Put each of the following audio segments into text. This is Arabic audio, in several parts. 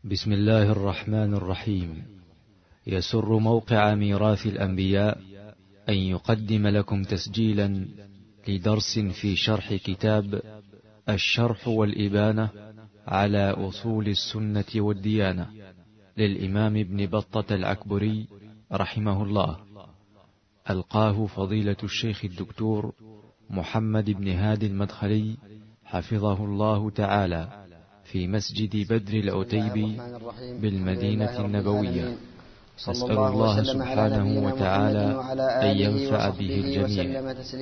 بسم الله الرحمن الرحيم. يسر موقع ميراث الأنبياء أن يقدم لكم تسجيلا لدرس في شرح كتاب الشرح والإبانة على أصول السنة والديانة للإمام ابن بطة العكبري رحمه الله، ألقاه فضيلة الشيخ الدكتور محمد بن هادي المدخلي حفظه الله تعالى في مسجد بدر العتيبي بالمدينة النبوية. نسأل الله سبحانه وتعالى أن ينفع به الجميع.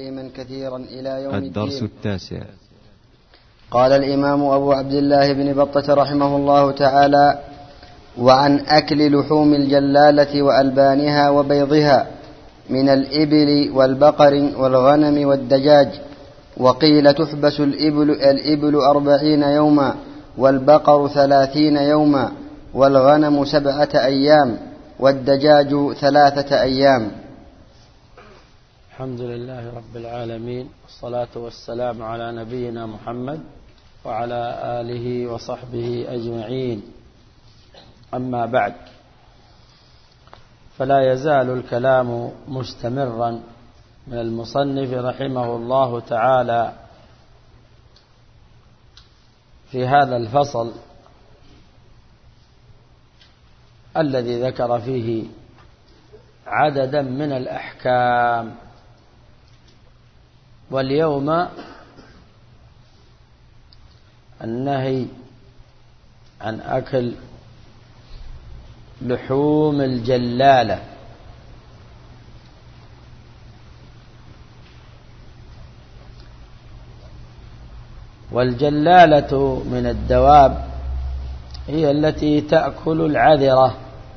الدرس التاسع. قال الإمام أبو عبد الله بن بطة رحمه الله تعالى: وعن أكل لحوم الجلالة وألبانها وبيضها من الإبل والبقر والغنم والدجاج. وقيل تحبس الإبل 40 يوما، والبقر 30 يوما، والغنم 7 أيام، والدجاج 3 أيام. الحمد لله رب العالمين، والصلاة والسلام على نبينا محمد وعلى آله وصحبه أجمعين. أما بعد، فلا يزال الكلام مستمرا من المصنف رحمه الله تعالى في هذا الفصل الذي ذكر فيه عددا من الأحكام. واليوم النهي عن أكل لحوم الجلالة. والجلالة من الدواب هي التي تأكل العذرة.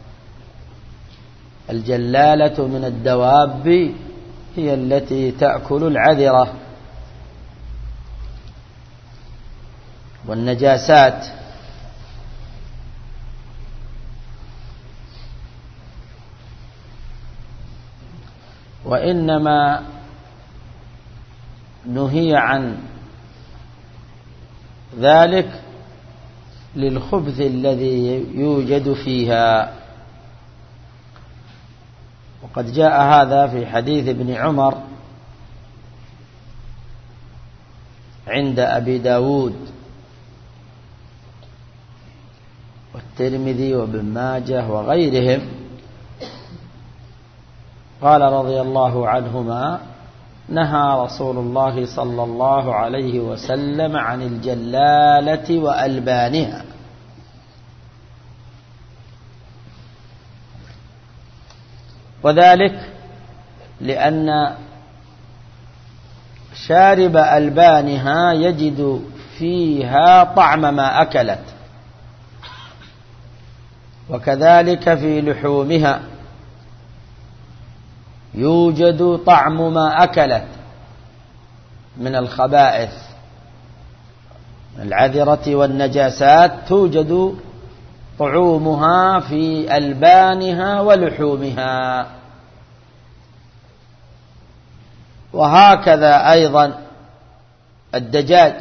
الجلالة من الدواب هي التي تأكل العذرة. والنجاسات وإنما نهي عن ذلك للخبث الذي يوجد فيها. وقد جاء هذا في حديث ابن عمر عند أبي داود والترمذي وابن ماجه وغيرهم. قال رضي الله عنهما: نهى رسول الله صلى الله عليه وسلم عن الجلالة وألبانها. وذلك لأن شارب ألبانها يجد فيها طعم ما أكلت، وكذلك في لحومها يوجد طعم ما أكلت من الخبائث العذرة والنجاسات، توجد طعومها في ألبانها ولحومها. وهكذا أيضا الدجاج،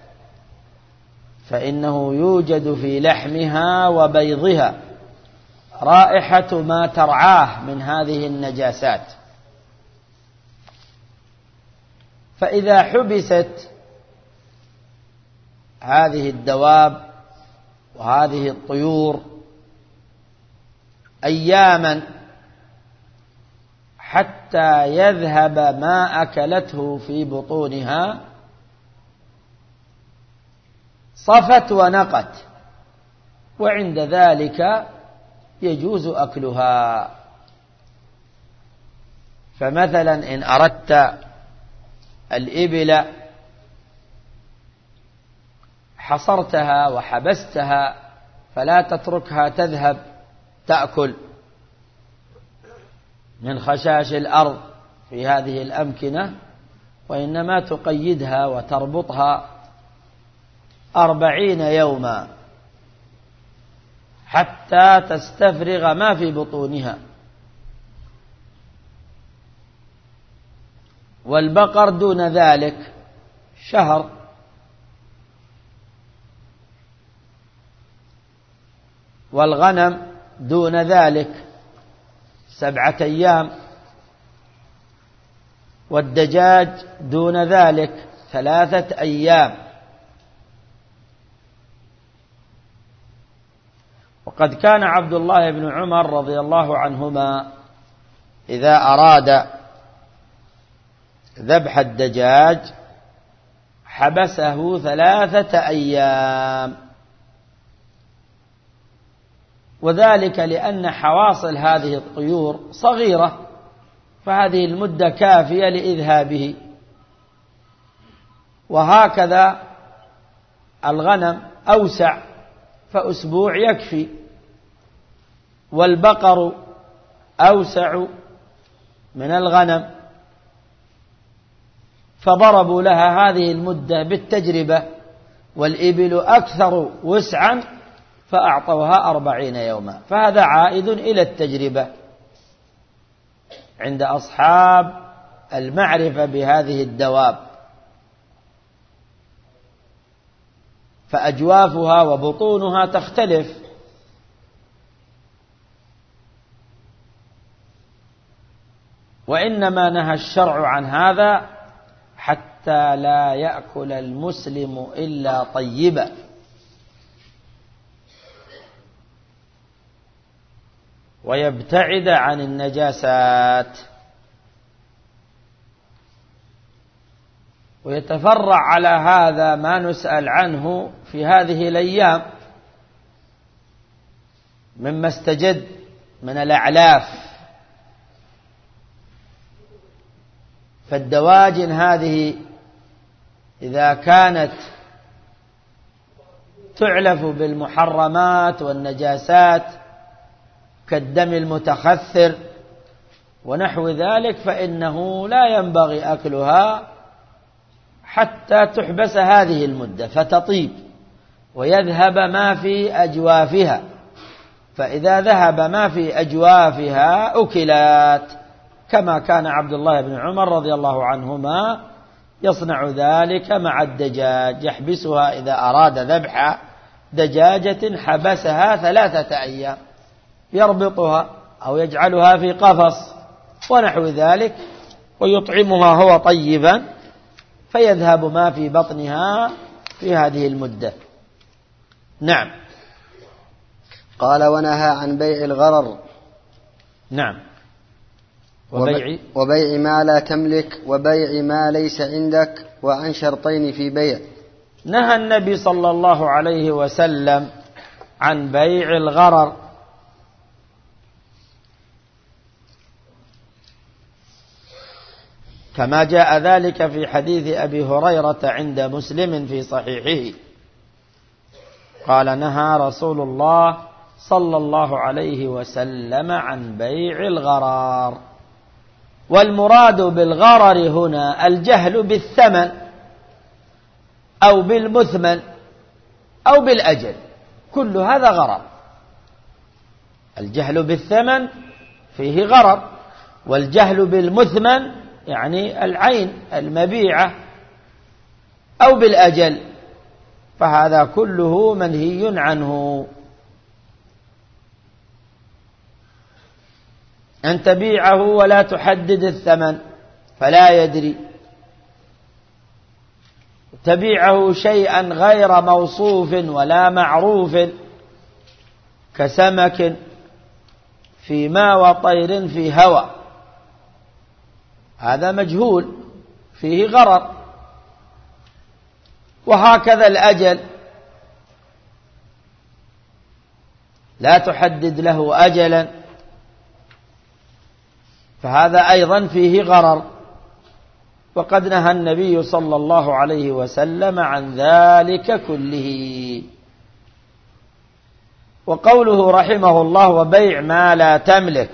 فإنه يوجد في لحمها وبيضها رائحة ما ترعاه من هذه النجاسات. فإذا حبست هذه الدواب وهذه الطيور أياما حتى يذهب ما أكلته في بطونها، صفت ونقت، وعند ذلك يجوز أكلها. فمثلا إن أردت الإبل حصرتها وحبستها فلا تتركها تذهب تأكل من خشاش الأرض في هذه الأمكنة، وإنما تقيدها وتربطها 40 يوما حتى تستفرغ ما في بطونها. والبقر دون ذلك 1 شهر والغنم دون ذلك 7 أيام، والدجاج دون ذلك 3 أيام. وقد كان عبد الله بن عمر رضي الله عنهما إذا أراد ذبح الدجاج حبسه 3 أيام، وذلك لأن حواصل هذه الطيور صغيرة، فهذه المدة كافية لإذهابه. وهكذا الغنم أوسع، فأسبوع يكفي، والبقر أوسع من الغنم، فضربوا لها هذه المدة بالتجربة، والإبل أكثر وسعا فأعطوها 40 يوما، فهذا عائد إلى التجربة عند أصحاب المعرفة بهذه الدواب، فأجوافها وبطونها تختلف. وإنما نهى الشرع عن هذا حتى لا يأكل المسلم إلا طيبا، ويبتعد عن النجاسات. ويتفرع على هذا ما نسأل عنه في هذه الأيام مما استجد من الأعلاف، فالدواجن هذه إذا كانت تعلف بالمحرمات والنجاسات كالدم المتخثر ونحو ذلك، فإنه لا ينبغي أكلها حتى تحبس هذه المدة فتطيب ويذهب ما في أجوافها، فإذا ذهب ما في أجوافها أكلات، كما كان عبد الله بن عمر رضي الله عنهما يصنع ذلك مع الدجاج، يحبسها إذا أراد ذبح دجاجة حبسها 3 أيام، يربطها أو يجعلها في قفص ونحو ذلك، ويطعمها هو طيبا، فيذهب ما في بطنها في هذه المدة. نعم. قال: ونهى عن بيع الغرر. نعم. وبيع ما لا تملك، وبيع ما ليس عندك، وعن شرطين في بيع. نهى النبي صلى الله عليه وسلم عن بيع الغرر، كما جاء ذلك في حديث أبي هريرة عند مسلم في صحيحه، قال: نهى رسول الله صلى الله عليه وسلم عن بيع الغرار. والمراد بالغرر هنا الجهل بالثمن أو بالمثمن أو بالأجل، كل هذا غرر. الجهل بالثمن فيه غرر، والجهل بالمثمن يعني العين المبيعة أو بالأجل، فهذا كله منهي عنه. أن تبيعه ولا تحدد الثمن فلا يدري، تبيعه شيئا غير موصوف ولا معروف كسمك في ماء وطير في هوى، هذا مجهول فيه غرر. وهكذا الأجل، لا تحدد له أجلا، فهذا أيضا فيه غرر، وقد نهى النبي صلى الله عليه وسلم عن ذلك كله. وقوله رحمه الله: وبيع ما لا تملك،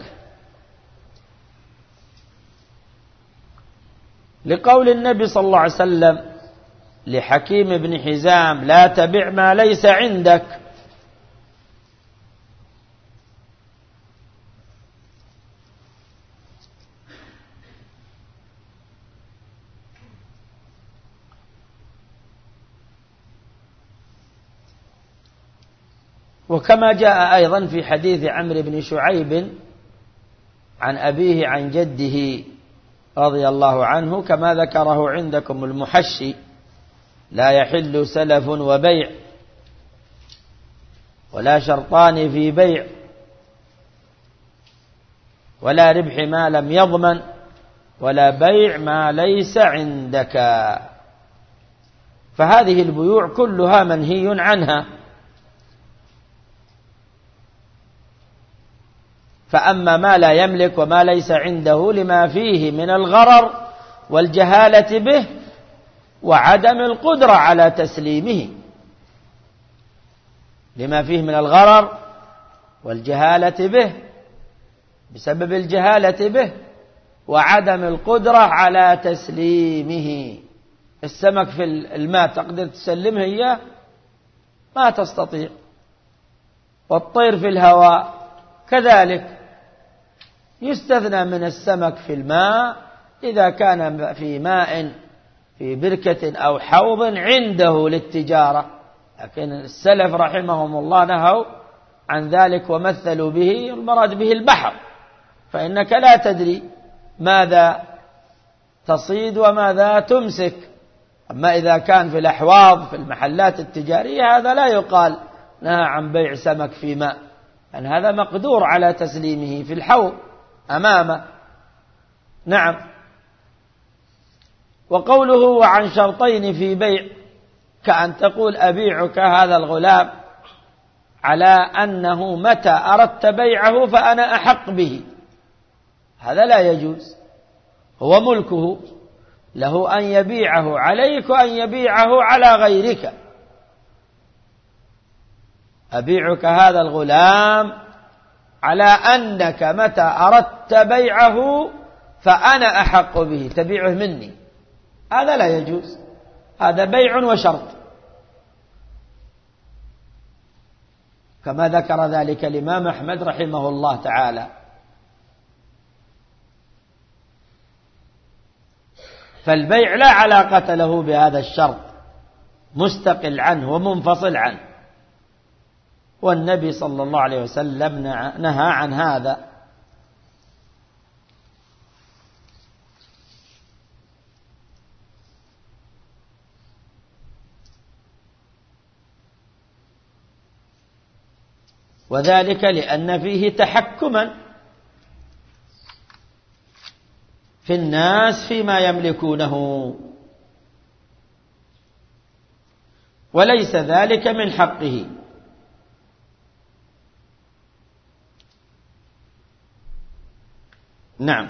لقول النبي صلى الله عليه وسلم لحكيم بن حزام: لا تبع ما ليس عندك. وكما جاء أيضا في حديث عمرو بن شعيب عن أبيه عن جده رضي الله عنه كما ذكره عندكم المحشي: لا يحل سلف وبيع، ولا شرطان في بيع، ولا ربح ما لم يضمن، ولا بيع ما ليس عندك. فهذه البيوع كلها منهي عنها. فأما ما لا يملك وما ليس عنده لما فيه من الغرر والجهالة به وعدم القدرة على تسليمه، لما فيه من الغرر والجهالة به بسبب الجهالة به وعدم القدرة على تسليمه. السمك في الماء تقدر تسلمه إياه؟ ما تستطيع. والطير في الهواء كذلك. يستثنى من السمك في الماء إذا كان في ماء في بركة أو حوض عنده للتجارة، لكن السلف رحمهم الله نهوا عن ذلك ومثلوا به المراد به البحر، فإنك لا تدري ماذا تصيد وماذا تمسك. أما إذا كان في الأحواض في المحلات التجارية هذا لا يقال نهى عن بيع سمك في ماء، لأن هذا مقدور على تسليمه في الحوض أمامه. نعم. وقوله وعن شرطين في بيع، كأن تقول أبيعك هذا الغلام على أنه متى أردت بيعه فأنا أحق به، هذا لا يجوز. هو ملكه، له أن يبيعه عليك وأن يبيعه على غيرك. أبيعك هذا الغلام على أنك متى أردت بيعه فأنا أحق به، تبيعه مني، هذا لا يجوز. هذا بيع وشرط، كما ذكر ذلك الإمام أحمد رحمه الله تعالى. فالبيع لا علاقة له بهذا الشرط، مستقل عنه ومنفصل عنه، والنبي صلى الله عليه وسلم نهى عن هذا. وذلك لأن فيه تحكما في الناس فيما يملكونه، وليس ذلك من حقه. نعم.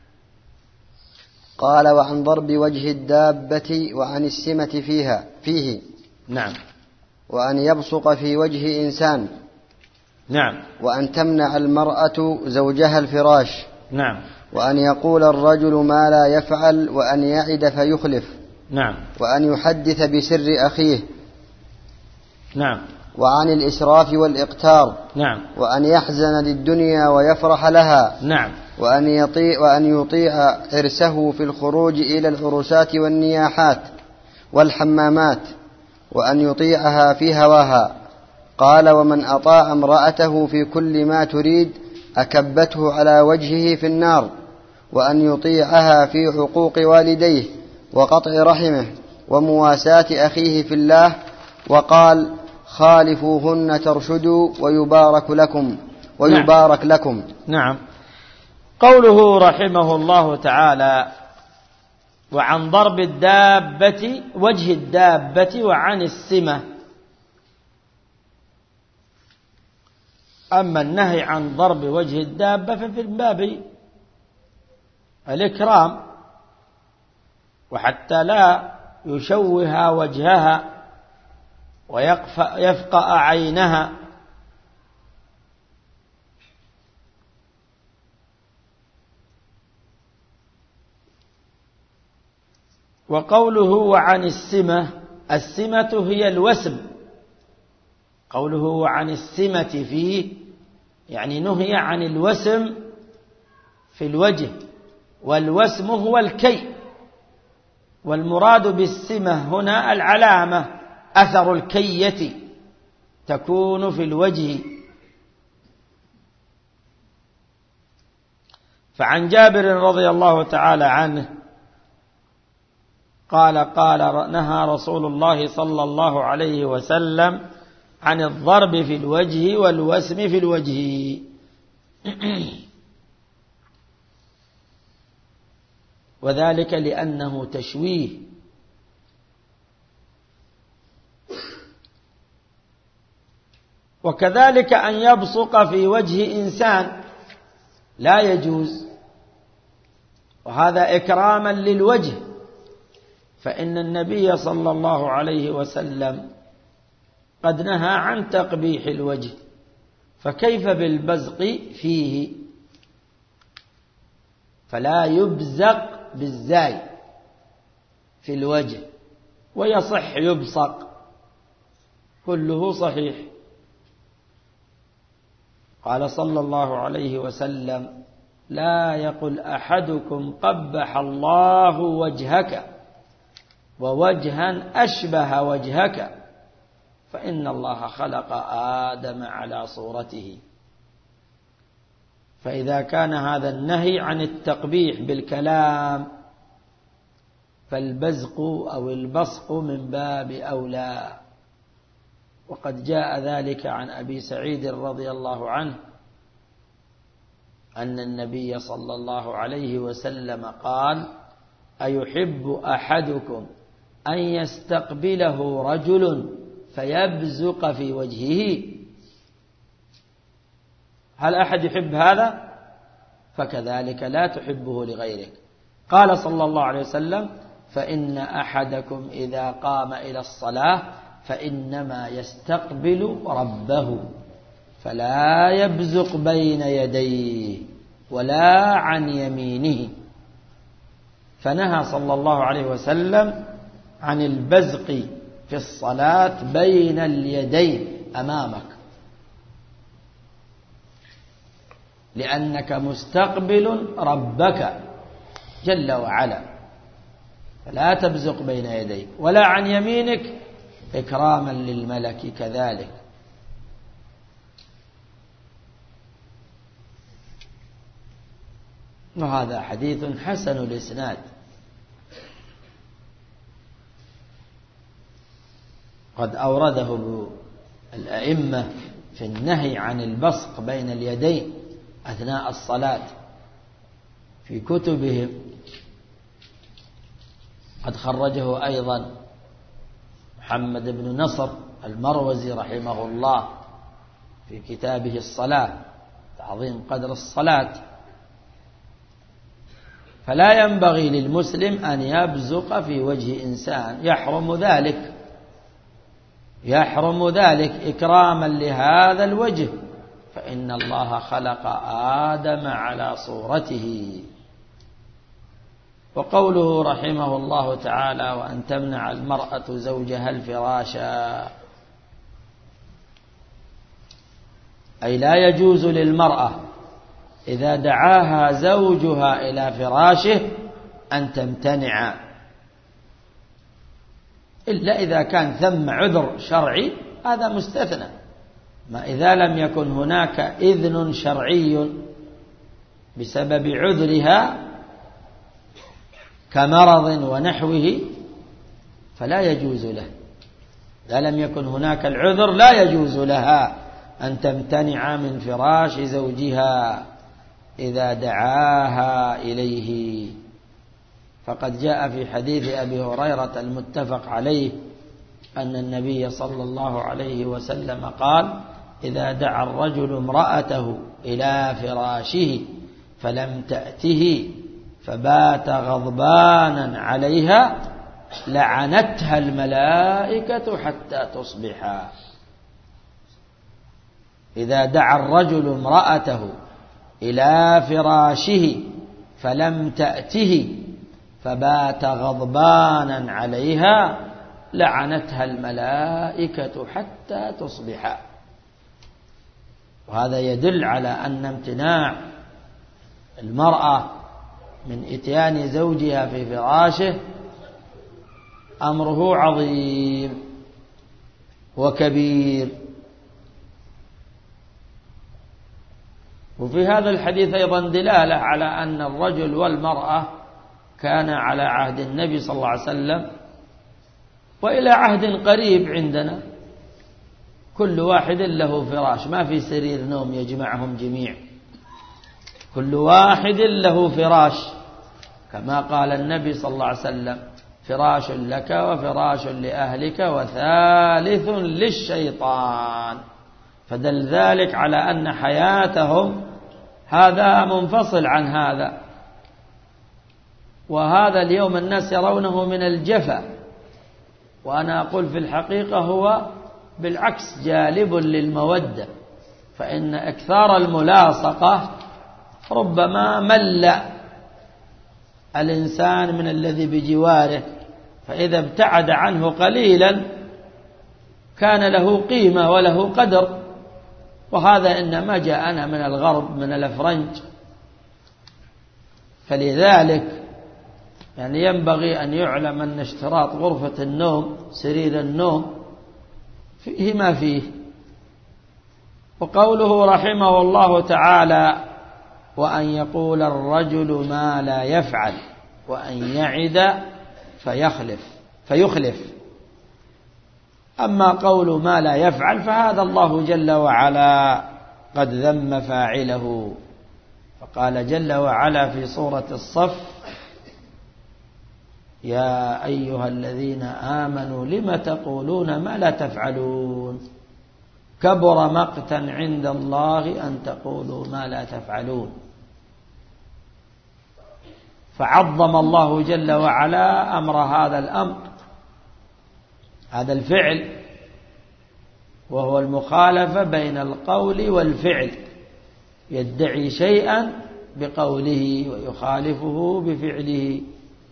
قال وعن ضرب وجه الدابة وعن السمة فيه. نعم. وأن يبصق في وجه إنسان. نعم. وأن تمنع المرأة زوجها الفراش. نعم. وأن يقول الرجل ما لا يفعل وأن يعد فيخلف. نعم. وأن يحدث بسر أخيه. نعم. وعن الإسراف والإقتار. نعم. وأن يحزن للدنيا ويفرح لها. نعم. وأن يطيع حرسه في الخروج إلى العرسات والنياحات والحمامات، وأن يطيعها في هواها. قال ومن أطاع امرأته في كل ما تريد أكبته على وجهه في النار. وأن يطيعها في حقوق والديه وقطع رحمه ومواساة أخيه في الله. وقال خالفوهن ترشدوا ويبارك لكم. نعم. قوله رحمه الله تعالى وعن ضرب الدابة وجه الدابة وعن السمة. أما النهي عن ضرب وجه الدابة ففي باب الإكرام، وحتى لا يشوه وجهها ويفقأ عينها. وقوله وعن السمة، السمة هي الوسم. قوله وعن السمة فيه يعني نهي عن الوسم في الوجه، والوسم هو الكي، والمراد بالسمة هنا العلامة، أثر الكية تكون في الوجه. فعن جابر رضي الله تعالى عنه قال نهى رسول الله صلى الله عليه وسلم عن الضرب في الوجه والوسم في الوجه. وذلك لأنه تشويه، وكذلك أن يبصق في وجه إنسان لا يجوز، وهذا إكراما للوجه، فإن النبي صلى الله عليه وسلم قد نهى عن تقبيح الوجه، فكيف بالبزق فيه؟ فلا يبزق بالزاي في الوجه، ويصح يبصق، كله صحيح. قال صلى الله عليه وسلم: لا يقل أحدكم قبح الله وجهك ووجها أشبه وجهك، فإن الله خلق آدم على صورته. فإذا كان هذا النهي عن التقبيح بالكلام، فالبزق أو البصق من باب أولى. وقد جاء ذلك عن أبي سعيد رضي الله عنه أن النبي صلى الله عليه وسلم قال: أيحب أحدكم أن يستقبله رجل فيبزق في وجهه؟ هل أحد يحب هذا؟ فكذلك لا تحبه لغيرك. قال صلى الله عليه وسلم: فإن أحدكم إذا قام إلى الصلاة فإنما يستقبل ربه، فلا يبزق بين يديه ولا عن يمينه. فنهى صلى الله عليه وسلم عن البزق في الصلاة بين اليدين أمامك، لأنك مستقبل ربك جل وعلا، فلا تبزق بين يديك ولا عن يمينك، إكراما للملك كذلك. وهذا حديث حسن الإسناد. قد أورده الأئمة في النهي عن البصق بين اليدين أثناء الصلاة في كتبهم. قد خرجه أيضا محمد بن نصر المروزي رحمه الله في كتابه الصلاة، تعظيم قدر الصلاة. فلا ينبغي للمسلم أن يبزق في وجه إنسان، يحرم ذلك إكراما لهذا الوجه، فإن الله خلق آدم على صورته. وقوله رحمه الله تعالى: وأن تمنع المرأة زوجها الفراشا، أي لا يجوز للمرأة إذا دعاها زوجها إلى فراشه أن تمتنع، إلا إذا كان ثم عذر شرعي، هذا مستثنى. ما إذا لم يكن هناك إذن شرعي بسبب عذرها كمرض ونحوه فلا يجوز له. إذا لم يكن هناك العذر لا يجوز لها أن تمتنع من فراش زوجها إذا دعاها إليه. فقد جاء في حديث أبي هريرة المتفق عليه أن النبي صلى الله عليه وسلم قال: إذا دعا الرجل امرأته إلى فراشه فلم تأته فبات غضبانا عليها لعنتها الملائكة حتى تصبح. إذا دعا الرجل امرأته إلى فراشه فلم تأته فبات غضبانا عليها لعنتها الملائكة حتى تصبح. وهذا يدل على أن امتناع المرأة من إتيان زوجها في فراشه أمره عظيم وكبير، وفي هذا الحديث أيضا دلالة على أن الرجل والمرأة كان على عهد النبي صلى الله عليه وسلم وإلى عهد قريب عندنا كل واحد له فراش، ما في سرير نوم يجمعهم جميع، كل واحد له فراش، كما قال النبي صلى الله عليه وسلم: فراش لك وفراش لأهلك وثالث للشيطان. فدل ذلك على أن حياتهم هذا منفصل عن هذا. وهذا اليوم الناس يرونه من الجفا، وأنا أقول في الحقيقة هو بالعكس جالب للمودة، فإن إكثار الملاصقة ربما مل الإنسان من الذي بجواره، فإذا ابتعد عنه قليلا كان له قيمة وله قدر. وهذا إنما جاءنا من الغرب، من الأفرنج. فلذلك يعني ينبغي أن يعلم أن اشتراط غرفة النوم، سرير النوم، فيه ما فيه. وقوله رحمه الله تعالى: وأن يقول الرجل ما لا يفعل وأن يعد فيخلف. أما قول ما لا يفعل فهذا الله جل وعلا قد ذم فاعله، فقال جل وعلا في سورة الصف: يا أيها الذين آمنوا لم تقولون ما لا تفعلون كبر مقتا عند الله أن تقولوا ما لا تفعلون. فعظم الله جل وعلا أمر هذا الأمر، هذا الفعل، وهو المخالفة بين القول والفعل، يدعي شيئا بقوله ويخالفه بفعله.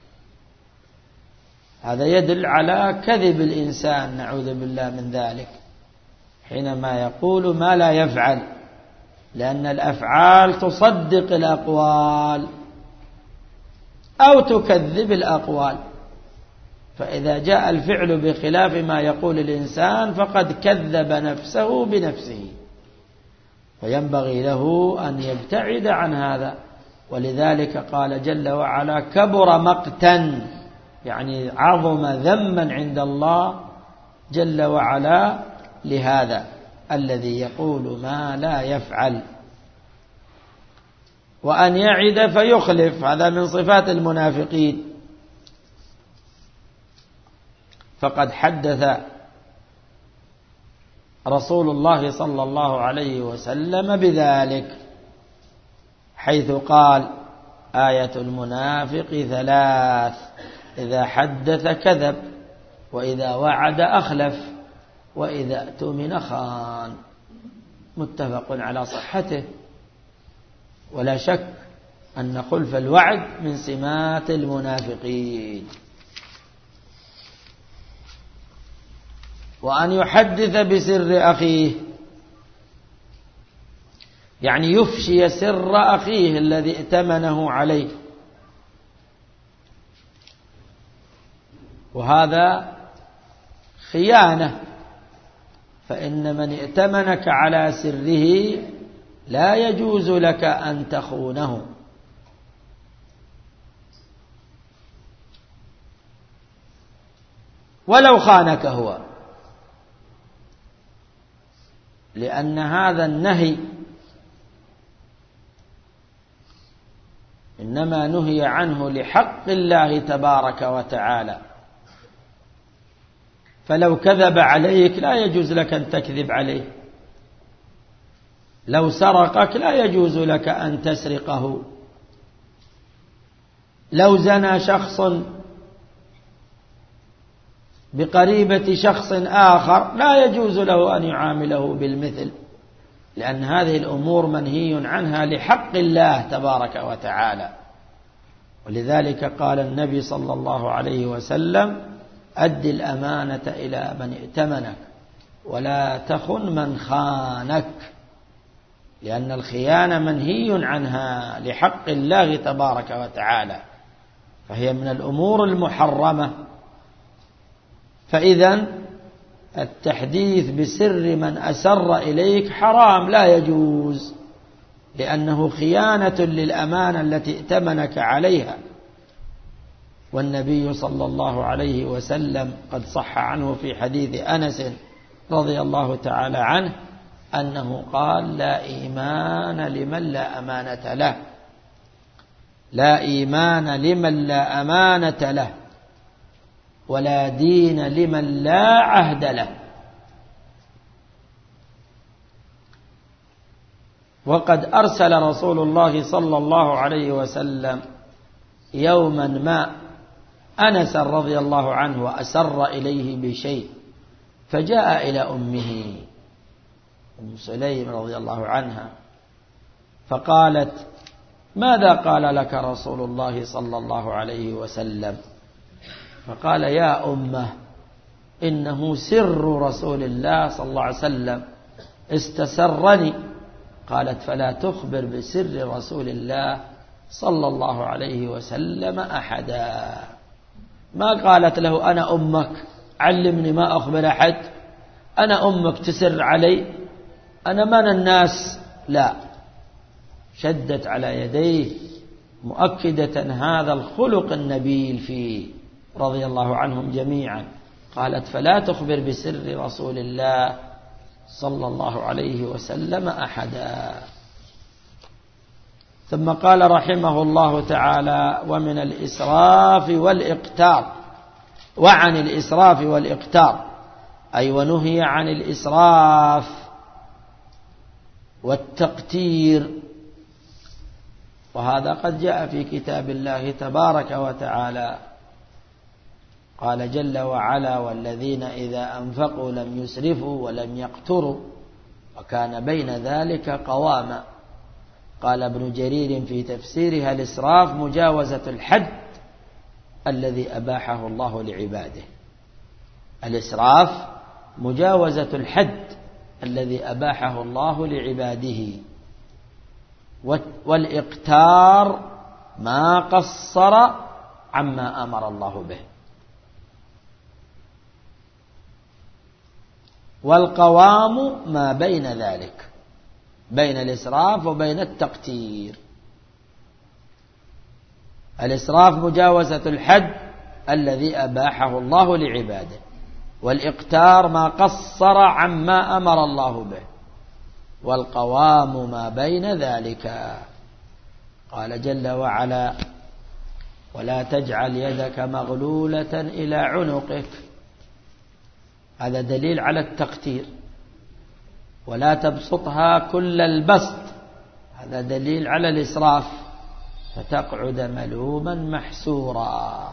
هذا يدل على كذب الإنسان، نعوذ بالله من ذلك، حينما يقول ما لا يفعل، لأن الأفعال تصدق الأقوال أو تكذب الأقوال، فإذا جاء الفعل بخلاف ما يقول الإنسان فقد كذب نفسه بنفسه، فينبغي له أن يبتعد عن هذا. ولذلك قال جل وعلا: كبر مقتا، يعني عظم ذما عند الله جل وعلا لهذا الذي يقول ما لا يفعل. وأن يعد فيخلف، هذا من صفات المنافقين. فقد حدث رسول الله صلى الله عليه وسلم بذلك، حيث قال: آية المنافق 3: إذا حدث كذب، وإذا وعد أخلف، وإذا اؤتمن خان. متفق على صحته، ولا شك أن خلف الوعد من سمات المنافقين. وأن يحدث بسر أخيه، يعني يفشي سر أخيه الذي ائتمنه عليه، وهذا خيانة، فإن من ائتمنك على سره لا يجوز لك أن تخونه. ولو خانك هو، لأن هذا النهي إنما نهي عنه لحق الله تبارك وتعالى، فلو كذب عليك لا يجوز لك أن تكذب عليه، لو سرقك لا يجوز لك أن تسرقه، لو زنى شخص بقريبة شخص آخر لا يجوز له أن يعامله بالمثل، لأن هذه الأمور منهي عنها لحق الله تبارك وتعالى. ولذلك قال النبي صلى الله عليه وسلم: أد الأمانة إلى من ائتمنك ولا تخن من خانك، لأن الخيانة منهي عنها لحق الله تبارك وتعالى، فهي من الأمور المحرمة. فإذا التحديث بسر من أسر إليك حرام، لا يجوز، لأنه خيانة للأمانة التي ائتمنك عليها. والنبي صلى الله عليه وسلم قد صح عنه في حديث أنس رضي الله تعالى عنه أنه قال: لا إيمان لمن لا أمانة له، لا إيمان لمن لا أمانة له، ولا دين لمن لا عهد له. وقد أرسل رسول الله صلى الله عليه وسلم يوما ما أنس رضي الله عنه وأسر إليه بشيء، فجاء إلى أمه أم سليم رضي الله عنها فقالت: ماذا قال لك رسول الله صلى الله عليه وسلم؟ فقال: يا أمه، إنه سر رسول الله صلى الله عليه وسلم استسرني. قالت: فلا تخبر بسر رسول الله صلى الله عليه وسلم أحدا. ما قالت له: أنا أمك علمني ما أخبر أحد، أنا أمك تسر علي، أنا من الناس. لا، شدت على يديه مؤكدة هذا الخلق النبيل فيه رضي الله عنهم جميعا. قالت: فلا تخبر بسر رسول الله صلى الله عليه وسلم أحدا. ثم قال رحمه الله تعالى: ومن الإسراف والإقتار، وعن الإسراف والإقتار، أي ونهي عن الإسراف والتقتير. وهذا قد جاء في كتاب الله تبارك وتعالى. قال جل وعلا: والذين إذا أنفقوا لم يسرفوا ولم يقتروا وكان بين ذلك قواما. قال ابن جرير في تفسيرها: الإسراف مجاوزة الحد الذي أباحه الله لعباده. الإسراف مجاوزة الحد الذي أباحه الله لعباده. والإقتار ما قصر عما أمر الله به. والقوام ما بين ذلك، بين الإسراف وبين التقتير. الإسراف مجاوزة الحد الذي أباحه الله لعباده، والإقتار ما قصر عما أمر الله به، والقوام ما بين ذلك. قال جل وعلا: ولا تجعل يدك مغلولة إلى عنقك. هذا دليل على التقتير. ولا تبسطها كل البسط، هذا دليل على الإسراف، فتقعد ملوما محسورا،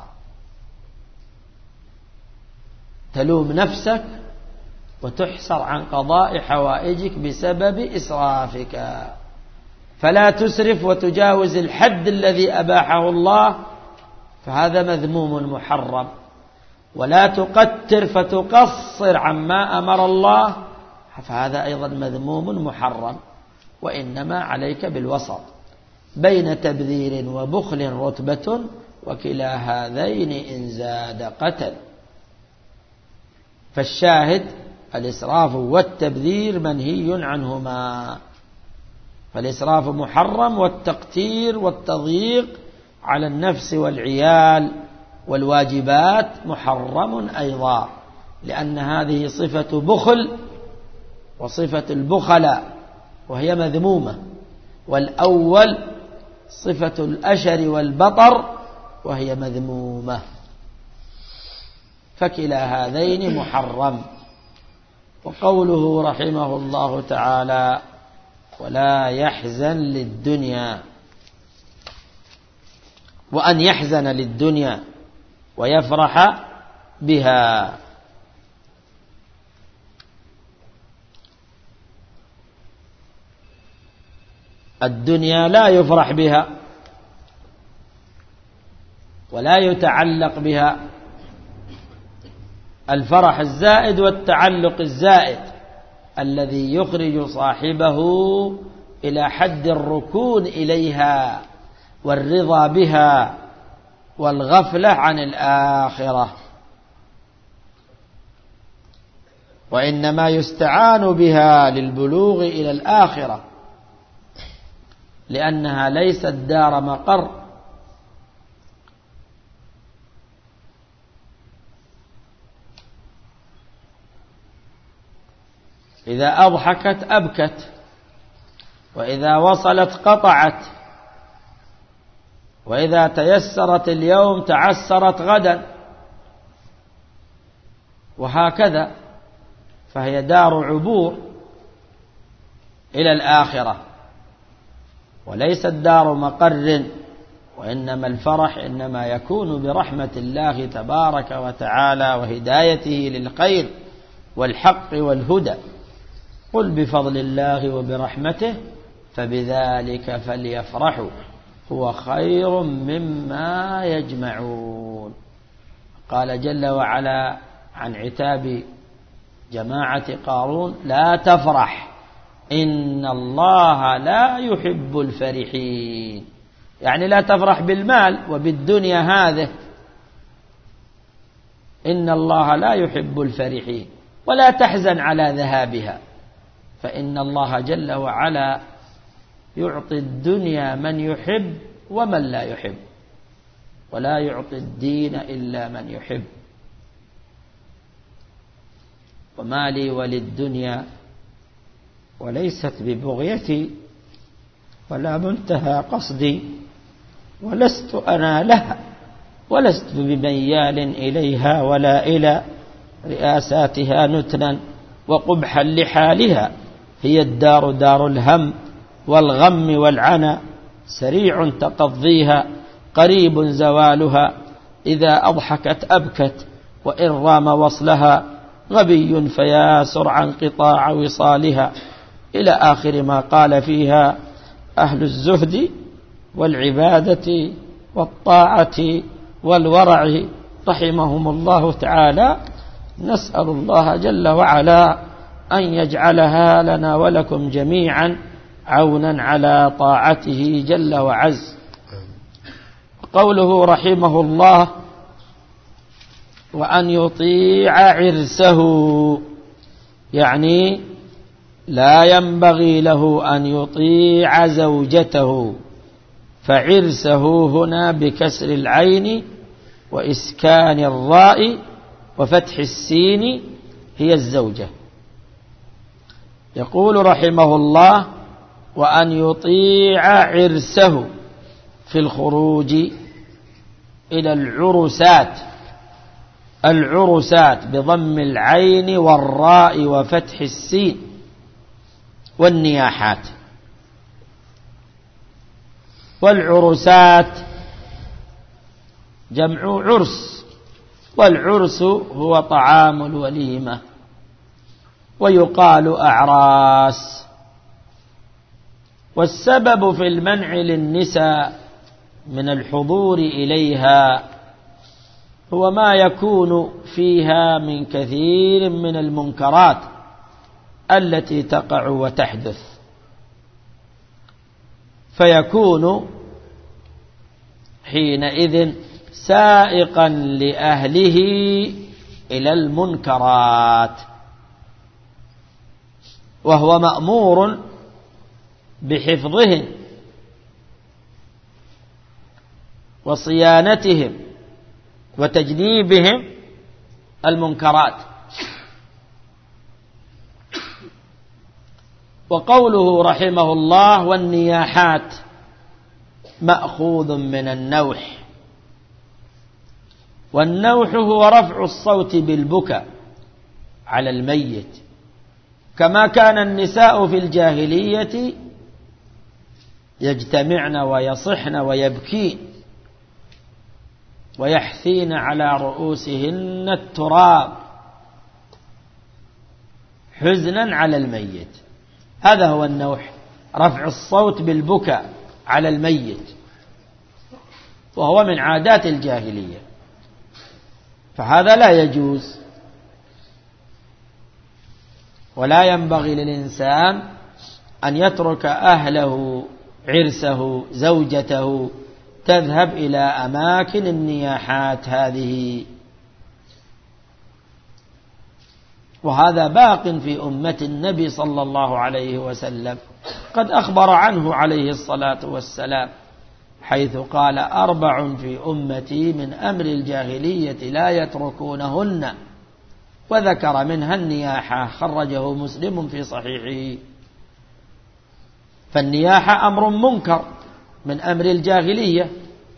تلوم نفسك وتحسر عن قضاء حوائجك بسبب إسرافك. فلا تسرف وتجاوز الحد الذي أباحه الله، فهذا مذموم محرم. ولا تقتر فتقصر عما أمر الله، فهذا أيضا مذموم محرم. وإنما عليك بالوسط بين تبذير وبخل رتبة، وكلا هذين إن زاد قتل. فالشاهد: الإسراف والتبذير منهي عنهما. فالإسراف محرم، والتقتير والتضييق على النفس والعيال والواجبات محرم أيضا، لأن هذه صفة بخل وصفة البخلاء وهي مذمومة، والأول صفة الأشر والبطر وهي مذمومة، فكلا هذين محرم. وقوله رحمه الله تعالى: ولا يحزن للدنيا، وأن يحزن للدنيا ويفرح بها. الدنيا لا يفرح بها ولا يتعلق بها. الفرح الزائد والتعلق الزائد الذي يخرج صاحبه إلى حد الركون إليها والرضا بها والغفلة عن الآخرة. وإنما يستعان بها للبلوغ إلى الآخرة، لأنها ليست دار مقر. إذا أضحكت أبكت، وإذا وصلت قطعت، وإذا تيسرت اليوم تعسرت غدا، وهكذا. فهي دار عبور إلى الآخرة، وليست دار مقر. وإنما الفرح إنما يكون برحمة الله تبارك وتعالى وهدايته للخير والحق والهدى. قل بفضل الله وبرحمته فبذلك فليفرحوا هو خير مما يجمعون. قال جل وعلا عن عتاب جماعة قارون: لا تفرح إن الله لا يحب الفرحين. يعني لا تفرح بالمال وبالدنيا هذه، إن الله لا يحب الفرحين. ولا تحزن على ذهابها، فإن الله جل وعلا يعطي الدنيا من يحب ومن لا يحب، ولا يعطي الدين إلا من يحب. وما لي وللدنيا وليست ببغيتي ولا منتهى قصدي، ولست أنا لها ولست بميال إليها ولا إلى رئاساتها نتنا وقبحا لحالها. هي الدار دار الهم والغم والعنى، سريع تقضيها قريب زوالها. إذا أضحكت أبكت وإن رام وصلها، غبي فياسر عن قطاع وصالها. إلى آخر ما قال فيها أهل الزهد والعبادة والطاعة والورع رحمهم الله تعالى. نسأل الله جل وعلا أن يجعلها لنا ولكم جميعا عونا على طاعته جل وعز. قوله رحمه الله: وأن يطيع عرسه، يعني لا ينبغي له أن يطيع زوجته. فعرسه هنا بكسر العين وإسكان الراء وفتح السين هي الزوجة. يقول رحمه الله: وأن يطيع عرسه في الخروج إلى العرسات. العرسات بضم العين والراء وفتح السين، والنياحات. والعرسات جمع عرس، والعرس هو طعام الوليمة، ويقال أعراس. والسبب في المنع للنساء من الحضور إليها هو ما يكون فيها من كثير من المنكرات التي تقع وتحدث، فيكون حينئذ سائقا لأهله إلى المنكرات، وهو مأمور بحفظهن وصيانتهم وتجنيبهم المنكرات. وقوله رحمه الله: والنياحات مأخوذ من النوح. والنوح هو رفع الصوت بالبكاء على الميت، كما كان النساء في الجاهلية يجتمعن ويصحن ويبكين ويحثين على رؤوسهن التراب حزنا على الميت. هذا هو النوح، رفع الصوت بالبكاء على الميت، وهو من عادات الجاهلية، فهذا لا يجوز. ولا ينبغي للإنسان أن يترك أهله، عرسه، زوجته، تذهب إلى أماكن النياحات هذه. وهذا باق في أمة النبي صلى الله عليه وسلم، قد أخبر عنه عليه الصلاة والسلام حيث قال: 4 في أمتي من أمر الجاهلية لا يتركونهن، وذكر منها النياحة، خرجه مسلم في صحيحه. فالنياحة أمر منكر من أمر الجاهلية،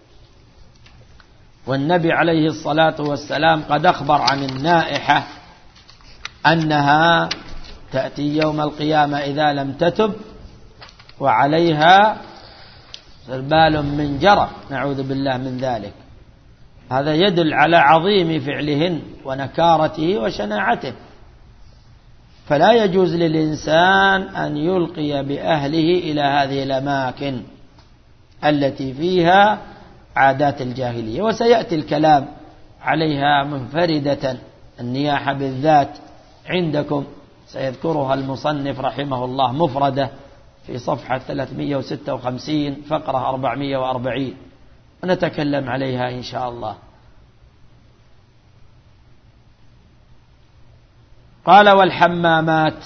والنبي عليه الصلاة والسلام قد أخبر عن النائحة أنها تأتي يوم القيامة إذا لم تتب وعليها سربال من جرى، نعوذ بالله من ذلك. هذا يدل على عظيم فعلهن ونكارته وشناعته، فلا يجوز للإنسان أن يلقي بأهله إلى هذه الأماكن التي فيها عادات الجاهلية. وسيأتي الكلام عليها منفردة، النياحة بالذات عندكم سيذكرها المصنف رحمه الله مفردة في صفحة 356 فقرة 440، ونتكلم عليها إن شاء الله. قال: والحمامات،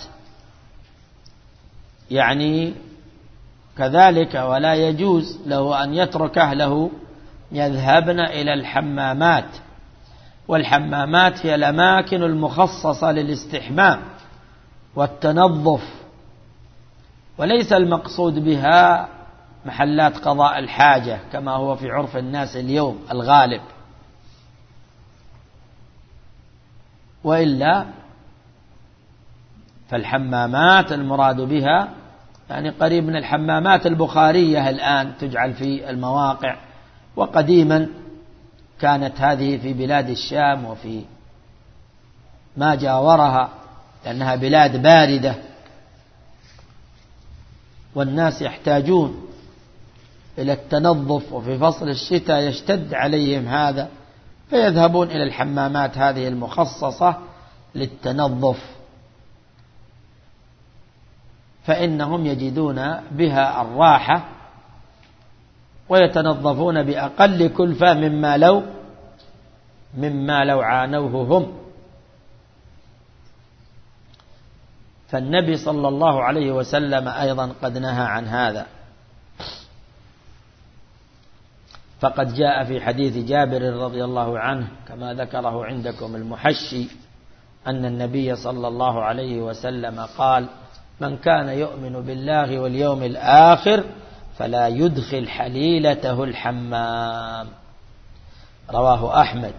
يعني كذلك ولا يجوز له أن يترك أهله يذهبن إلى الحمامات. والحمامات هي الأماكن المخصصة للاستحمام والتنظف، وليس المقصود بها محلات قضاء الحاجة كما هو في عرف الناس اليوم الغالب، وإلا فالحمامات المراد بها يعني قريب من الحمامات البخارية الآن تجعل في المواقع، وقديما كانت هذه في بلاد الشام وفي ما جاورها، لأنها بلاد باردة والناس يحتاجون إلى التنظف، وفي فصل الشتاء يشتد عليهم هذا، فيذهبون إلى الحمامات هذه المخصصة للتنظف، فإنهم يجدون بها الراحة ويتنظفون بأقل كلفة مما لو عانوه هم. فالنبي صلى الله عليه وسلم أيضا قد نهى عن هذا، فقد جاء في حديث جابر رضي الله عنه كما ذكره عندكم المحشي أن النبي صلى الله عليه وسلم قال: من كان يؤمن بالله واليوم الآخر فلا يدخل حليلته الحمام. رواه أحمد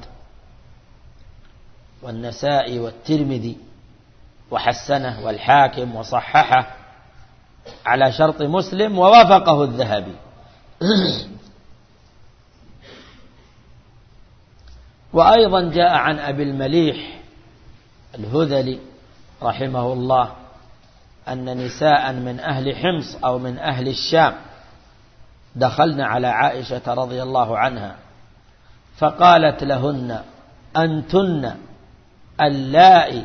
والنسائي والترمذي وحسنه والحاكم وصححه على شرط مسلم ووافقه الذهبي. وأيضا جاء عن أبي المليح الهذلي رحمه الله أن نساء من أهل حمص أو من أهل الشام دخلن على عائشة رضي الله عنها فقالت لهن: أنتن اللائي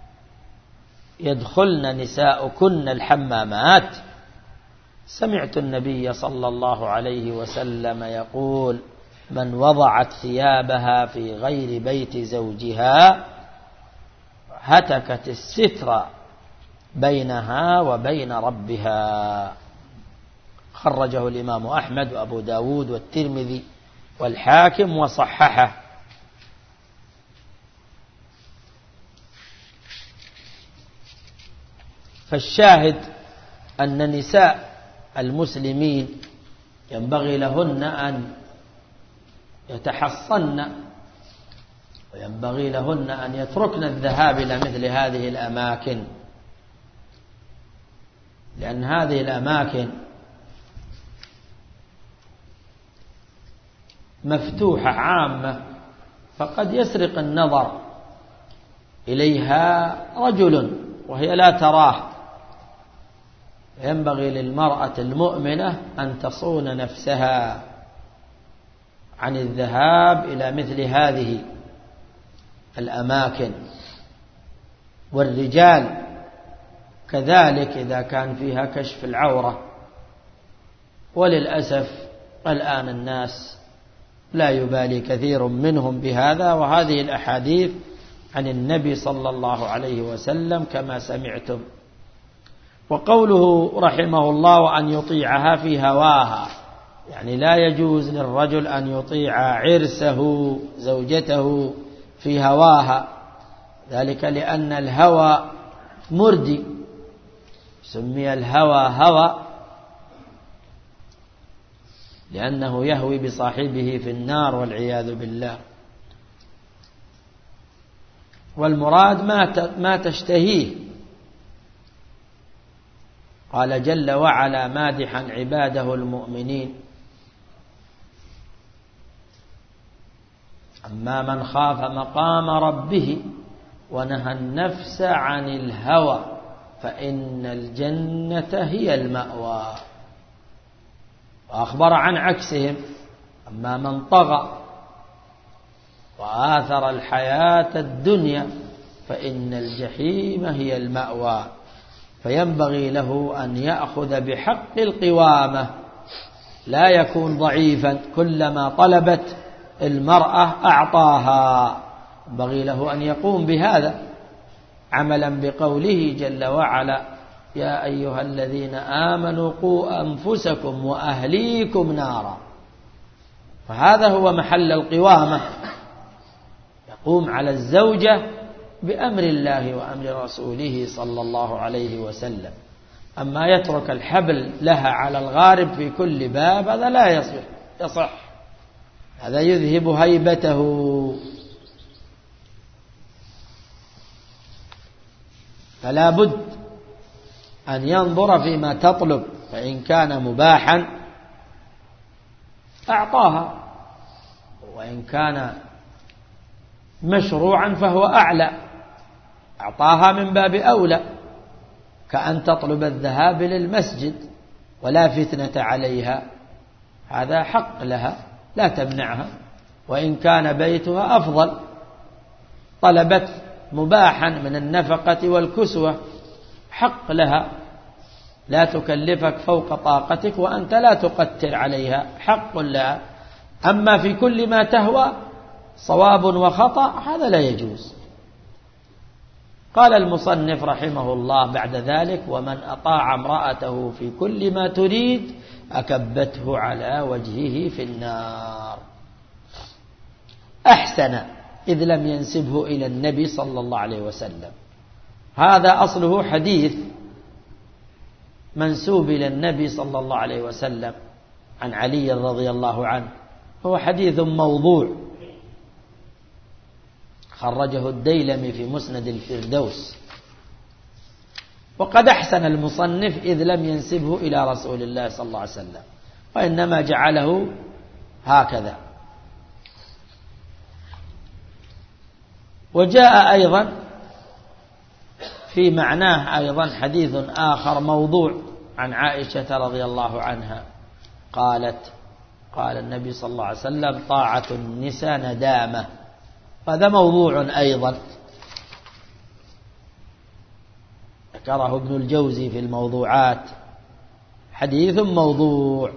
يدخلن نساؤكن الحمامات؟ سمعت النبي صلى الله عليه وسلم يقول: من وضعت ثيابها في غير بيت زوجها هتكت الستر بينها وبين ربها. خرجه الإمام أحمد وأبو داود والترمذي والحاكم وصححه. فالشاهد أن نساء المسلمين ينبغي لهن أن يتحصن، وينبغي لهن أن يتركن الذهاب إلى مثل هذه الأماكن، لأن هذه الأماكن مفتوحة عامة، فقد يسرق النظر إليها رجل وهي لا تراه. ينبغي للمرأة المؤمنة أن تصون نفسها عن الذهاب إلى مثل هذه الأماكن، والرجال كذلك إذا كان فيها كشف العورة. وللأسف الآن الناس لا يبالي كثير منهم بهذا، وهذه الأحاديث عن النبي صلى الله عليه وسلم كما سمعتم. وقوله رحمه الله وأن يطيعها في هواها، يعني لا يجوز للرجل أن يطيع عرسه زوجته في هواها، ذلك لأن الهوى مردي، سمي الهوى هوى لأنه يهوي بصاحبه في النار والعياذ بالله. والمراد ما تشتهيه. قال جل وعلا مادحا عباده المؤمنين: أما من خاف مقام ربه ونهى النفس عن الهوى فإن الجنة هي المأوى. وأخبر عن عكسهم: أما من طغى وآثر الحياة الدنيا فإن الجحيم هي المأوى. فينبغي له أن يأخذ بحق القوامة، لا يكون ضعيفا كلما طلبت المرأة أعطاها، ينبغي له أن يقوم بهذا عملا بقوله جل وعلا: يا أيها الذين آمنوا قوا أنفسكم وأهليكم نارا. فهذا هو محل القوامة، يقوم على الزوجة بأمر الله وأمر رسوله صلى الله عليه وسلم. أما يترك الحبل لها على الغارب في كل باب هذا لا يصح، هذا يذهب هيبته. فلا بد أن ينظر فيما تطلب، فإن كان مباحا أعطاها، وإن كان مشروعا فهو أعلى، أعطاها من باب أولى، كأن تطلب الذهاب للمسجد ولا فتنة عليها، هذا حق لها لا تمنعها. وإن كان بيتها أفضل، طلبت مباحا من النفقة والكسوة، حق لها، لا تكلفك فوق طاقتك وأنت لا تقتر عليها، حق لها. أما في كل ما تهوى صواب وخطأ هذا لا يجوز. قال المصنف رحمه الله بعد ذلك: ومن أطاع امرأته في كل ما تريد أكبته على وجهه في النار. أحسن إذ لم ينسبه إلى النبي صلى الله عليه وسلم. هذا أصله حديث منسوب إلى النبي صلى الله عليه وسلم عن علي رضي الله عنه، هو حديث موضوع خرجه الديلمي في مسند الفردوس. وقد أحسن المصنف إذ لم ينسبه إلى رسول الله صلى الله عليه وسلم، وإنما جعله هكذا. وجاء أيضا في معناه أيضا حديث آخر موضوع عن عائشة رضي الله عنها قالت: قال النبي صلى الله عليه وسلم: طاعة النساء ندامة. هذا موضوع أيضا ذكره ابن الجوزي في الموضوعات، حديث موضوع.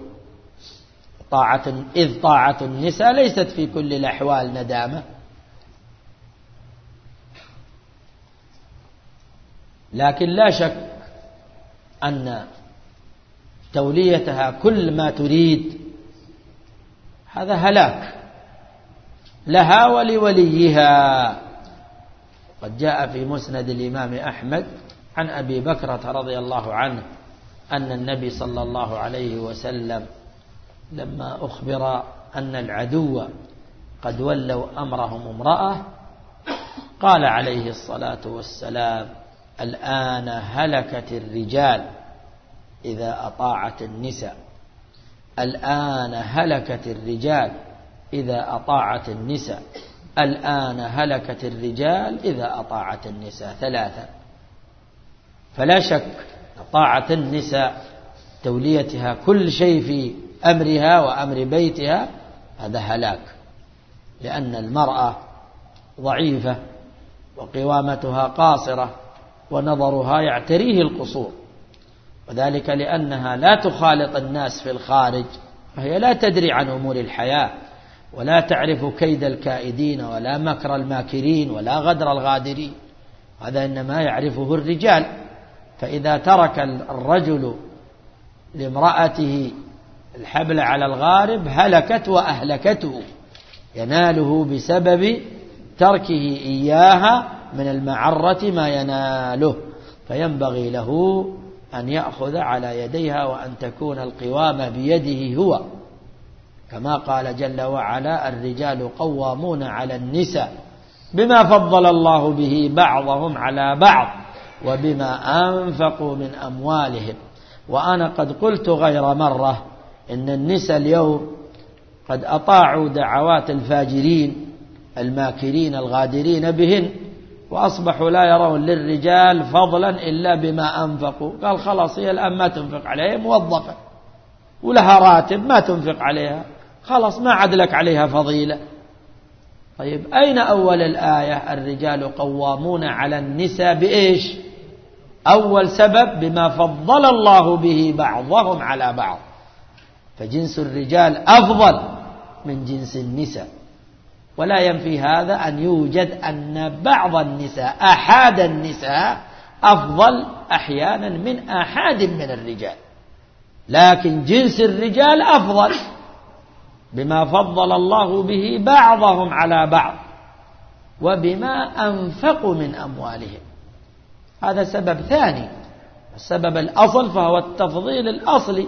إذ طاعة النساء ليست في كل الأحوال ندامة، لكن لا شك أن توليتها كل ما تريد هذا هلاك لها ولوليها. قد جاء في مسند الإمام أحمد عن أبي بكرة رضي الله عنه أن النبي صلى الله عليه وسلم لما أخبر أن العدو قد ولوا أمرهم امرأة قال عليه الصلاة والسلام: الآن هلكت الرجال إذا أطاعت النساء، الآن هلكت الرجال إذا أطاعت النساء، الآن هلكت الرجال إذا أطاعت النساء، ثلاثا. فلا شك طاعة النساء توليتها كل شيء في أمرها وأمر بيتها هذا هلاك، لأن المرأة ضعيفة وقوامتها قاصرة ونظرها يعتريه القصور، وذلك لأنها لا تخالط الناس في الخارج، فهي لا تدري عن أمور الحياة ولا تعرف كيد الكائدين ولا مكر الماكرين ولا غدر الغادرين، هذا إنما يعرفه الرجال. فإذا ترك الرجل لامرأته الحبل على الغارب هلكت وأهلكته، يناله بسبب تركه إياها من المعرة ما يناله، فينبغي له أن يأخذ على يديها وأن تكون القوامة بيده هو، كما قال جل وعلا: الرجال قوامون على النساء بما فضل الله به بعضهم على بعض وبما أنفقوا من أموالهم. وأنا قد قلت غير مرة إن النساء اليوم قد أطاعوا دعوات الفاجرين الماكرين الغادرين بهن، وأصبحوا لا يرون للرجال فضلا إلا بما أنفقوا. قال خلاص هي الآن ما تنفق عليها، موظفة ولها راتب ما تنفق عليها، خلاص ما عاد لك عليها فضيلة. طيب أين أول الآية؟ الرجال قوامون على النساء بإيش؟ أول سبب بما فضل الله به بعضهم على بعض، فجنس الرجال أفضل من جنس النساء. ولا ينفي هذا أن يوجد أن بعض النساء أحد النساء أفضل أحيانا من أحد من الرجال، لكن جنس الرجال أفضل بما فضل الله به بعضهم على بعض وبما أنفقوا من أموالهم. هذا سبب ثاني. السبب الأصل فهو التفضيل الأصلي.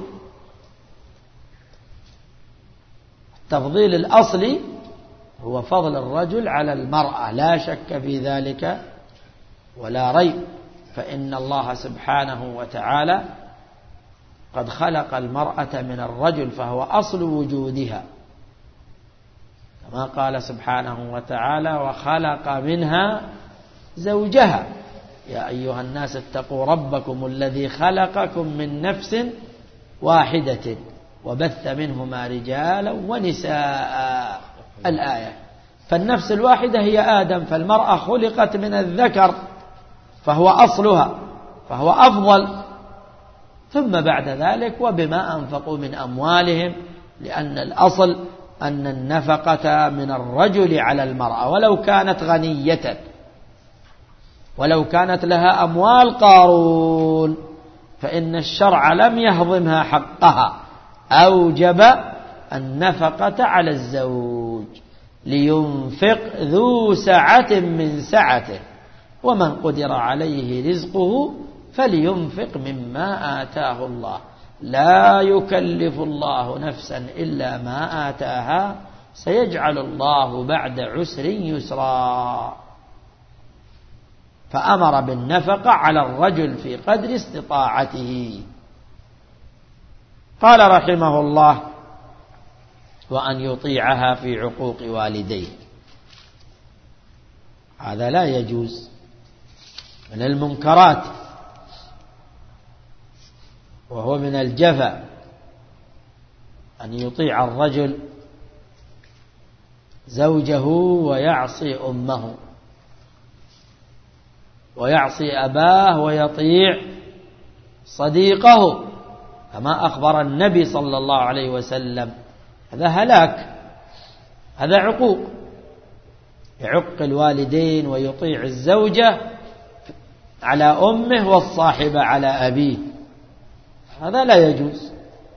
التفضيل الأصلي هو فضل الرجل على المرأة، لا شك في ذلك ولا ريب، فإن الله سبحانه وتعالى قد خلق المرأة من الرجل فهو أصل وجودها، كما قال سبحانه وتعالى: وخلق منها زوجها يا أيها الناس اتقوا ربكم الذي خلقكم من نفس واحدة وبث منهما رجالا ونساء. الآية. فالنفس الواحدة هي آدم، فالمرأة خلقت من الذكر فهو أصلها فهو أفضل، ثم بعد ذلك وبما أنفقوا من أموالهم، لأن الأصل أن النفقة من الرجل على المرأة ولو كانت غنية، ولو كانت لها أموال قارون، فإن الشرع لم يهضمها حقها، أوجب النفقة على الزوج لينفق ذو سعة من سعته، ومن قدر عليه رزقه فلينفق مما آتاه الله، لا يكلف الله نفسا إلا ما آتاها، سيجعل الله بعد عسر يسرا. فأمر بالنفقة على الرجل في قدر استطاعته. قال رحمه الله: وأن يطيعها في عقوق والديه. هذا لا يجوز، من المنكرات، وهو من الجفا أن يطيع الرجل زوجه ويعصي أمه ويعصي أباه ويطيع صديقه، كما أخبر النبي صلى الله عليه وسلم. هذا هلاك، هذا عقوق، يعق الوالدين ويطيع الزوجة على أمه والصاحب على أبيه، هذا لا يجوز.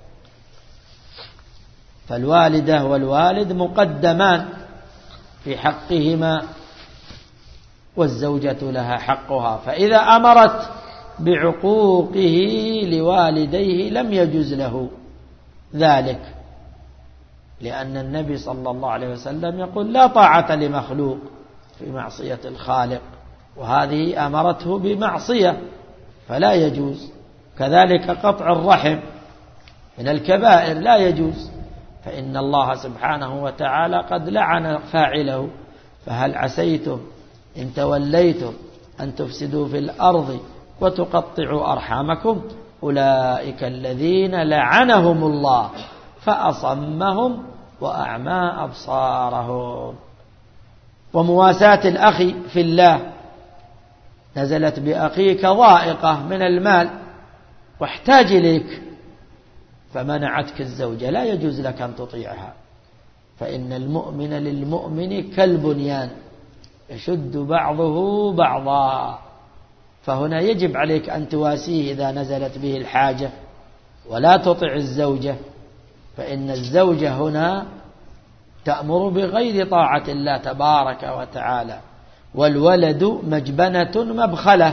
فالوالدة والوالد مقدمان في حقهما، والزوجة لها حقها، فإذا أمرت بعقوقه لوالديه لم يجوز له ذلك، لأن النبي صلى الله عليه وسلم يقول: لا طاعة لمخلوق في معصية الخالق، وهذه أمرته بمعصية فلا يجوز. كذلك قطع الرحم من الكبائر لا يجوز، فإن الله سبحانه وتعالى قد لعن فاعله: فهل عسيتم إن توليتم أن تفسدوا في الأرض وتقطعوا أرحامكم أولئك الذين لعنهم الله فأصمهم وأعمى أبصارهم. ومواساة الأخ في الله، نزلت بأخيك ضائقة من المال واحتاج إليك فمنعتك الزوجة، لا يجوز لك أن تطيعها، فإن المؤمن للمؤمن كالبنيان يشد بعضه بعضا. فهنا يجب عليك أن تواسيه إذا نزلت به الحاجة، ولا تطع الزوجة، فإن الزوجة هنا تأمر بغير طاعة الله تبارك وتعالى. والولد مجبنة مبخلة،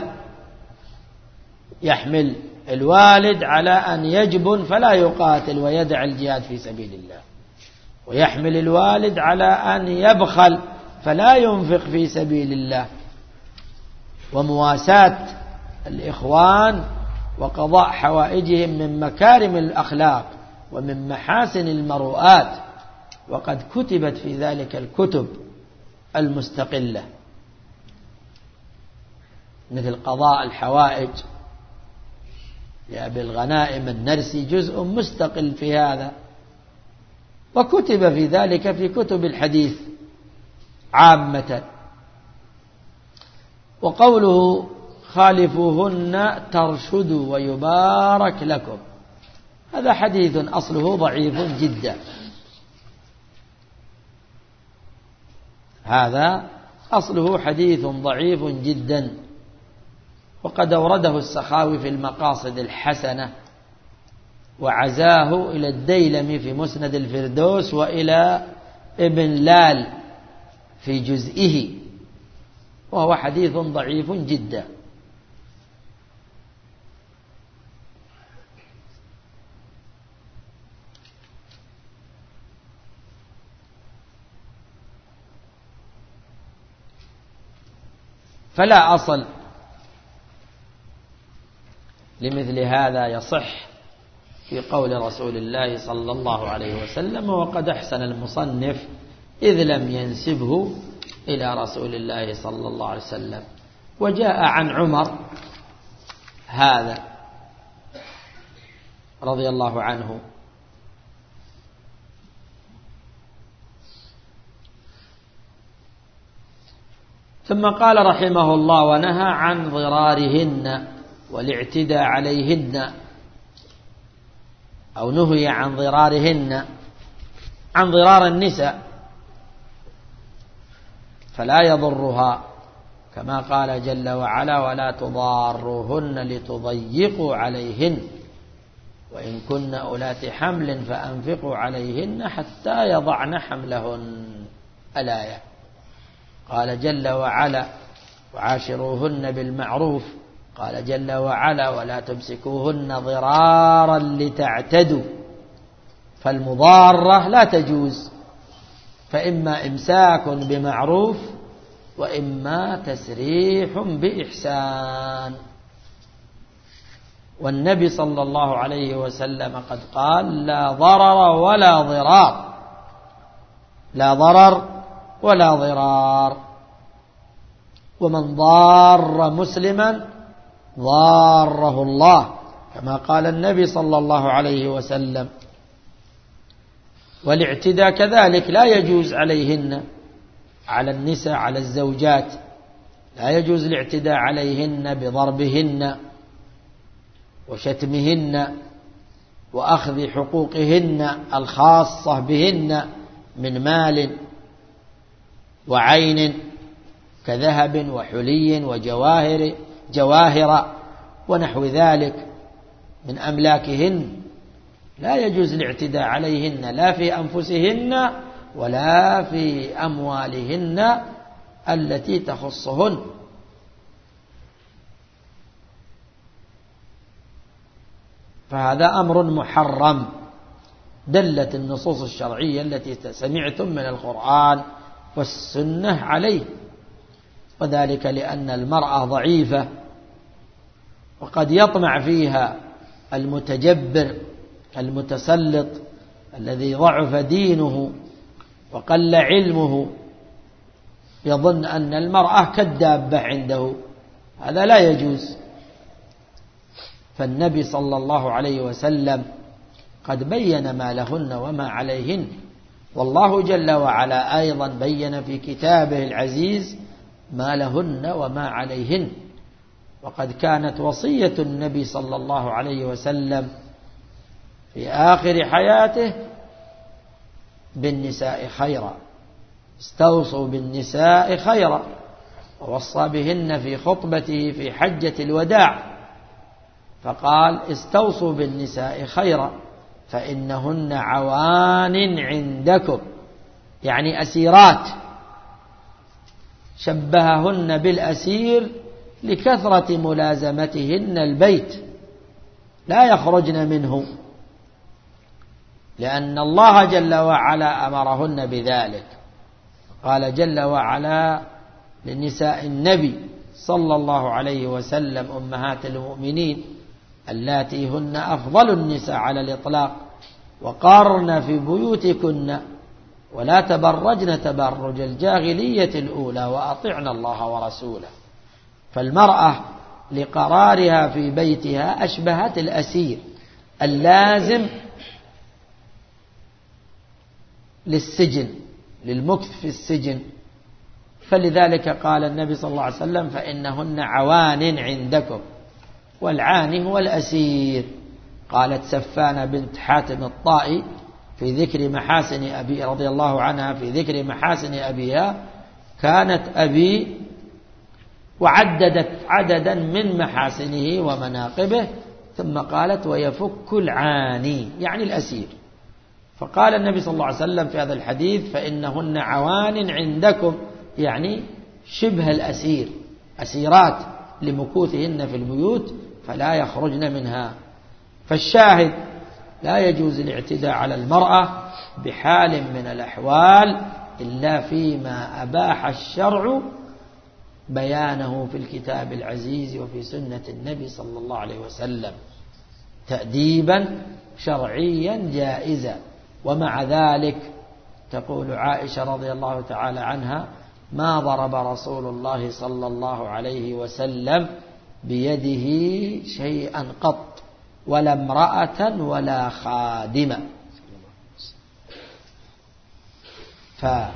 يحمل الوالد على أن يجبن فلا يقاتل ويدع الجهاد في سبيل الله، ويحمل الوالد على أن يبخل فلا ينفق في سبيل الله. ومواساة الإخوان وقضاء حوائجهم من مكارم الأخلاق ومن محاسن المروءات، وقد كتبت في ذلك الكتب المستقلة، مثل قضاء الحوائج لأبي الغنائم النرسي، جزء مستقل في هذا، وكتب في ذلك في كتب الحديث عامة. وقوله خالفوهن ترشدوا ويبارك لكم، هذا حديث أصله ضعيف جدا، هذا أصله حديث ضعيف جدا، وقد أورده السخاوي في المقاصد الحسنة، وعزاه إلى الديلمي في مسند الفردوس، وإلى ابن لال في جزئه، وهو حديث ضعيف جدا. فلا أصل لمثل هذا يصح في قول رسول الله صلى الله عليه وسلم، وقد أحسن المصنف إذ لم ينسبه إلى رسول الله صلى الله عليه وسلم. وجاء عن عمر هذا رضي الله عنه ثم قال رحمه الله: ونهى عن ضرارهن والاعتداء عليهن، أو نهي عن ضرارهن، عن ضرار النساء، فلا يضرها، كما قال جل وعلا: ولا تضاروهن لتضيقوا عليهن وإن كن أولات حمل فأنفقوا عليهن حتى يضعن حملهن، الآية. قال جل وعلا: وعاشروهن بالمعروف. قال جل وعلا: ولا تمسكوهن ضرارا لتعتدوا، فالمضارة لا تجوز، فإما إمساك بمعروف وإما تسريح بإحسان. والنبي صلى الله عليه وسلم قد قال: لا ضرر ولا ضرار، لا ضرر ولا ضرار. ومن ضار مسلما ضاره الله، كما قال النبي صلى الله عليه وسلم. والاعتداء كذلك لا يجوز عليهن، على النساء، على الزوجات، لا يجوز الاعتداء عليهن بضربهن وشتمهن وأخذ حقوقهن الخاصة بهن من مال وعين كذهب وحلي وجواهر ونحو ذلك من أملاكهن، لا يجوز الاعتداء عليهن لا في أنفسهن ولا في أموالهن التي تخصهن. فهذا أمر محرم، دلت النصوص الشرعية التي سمعتم من القرآن والسنة عليه، وذلك لأن المرأة ضعيفة، وقد يطمع فيها المتجبر المتسلط الذي ضعف دينه وقل علمه، يظن أن المرأة كالدابة عنده، هذا لا يجوز. فالنبي صلى الله عليه وسلم قد بين ما لهن وما عليهن، والله جل وعلا أيضا بين في كتابه العزيز ما لهن وما عليهن. وقد كانت وصية النبي صلى الله عليه وسلم في آخر حياته بالنساء خيرا، استوصوا بالنساء خيرا، ووصى بهن في خطبته في حجة الوداع، فقال استوصوا بالنساء خيرا فإنهن عوان عندكم، يعني أسيرات، شبههن بالأسير لكثرة ملازمتهن البيت لا يخرجن منه، لأن الله جل وعلا أمرهن بذلك. قال جل وعلا لنساء النبي صلى الله عليه وسلم أمهات المؤمنين اللاتي هن أفضل النساء على الإطلاق: وقارن في بيوتكن ولا تبرجن تبرج الجاهلية الأولى وأطعن الله ورسوله. فالمرأة لقرارها في بيتها أشبهت الأسير اللازم للسجن، للمكث في السجن، فلذلك قال النبي صلى الله عليه وسلم فإنهن عوان عندكم، والعاني هو الأسير. قالت سفانة بنت حاتم الطائي في ذكر محاسن أبي رضي الله عنها في ذكر محاسن أبيها: كانت أبي، وعددت عددا من محاسنه ومناقبه، ثم قالت ويفك العاني يعني الأسير. فقال النبي صلى الله عليه وسلم في هذا الحديث فإنهن عوان عندكم، يعني شبه الأسير، أسيرات لمكوثهن في البيوت فلا يخرجن منها. فالشاهد لا يجوز الاعتداء على المرأة بحال من الأحوال إلا فيما أباح الشرع بيانه في الكتاب العزيز وفي سنة النبي صلى الله عليه وسلم تأديبا شرعيا جائزا. ومع ذلك تقول عائشة رضي الله تعالى عنها: ما ضرب رسول الله صلى الله عليه وسلم بيده شيئا قط، ولا امرأة ولا خادمة. فكان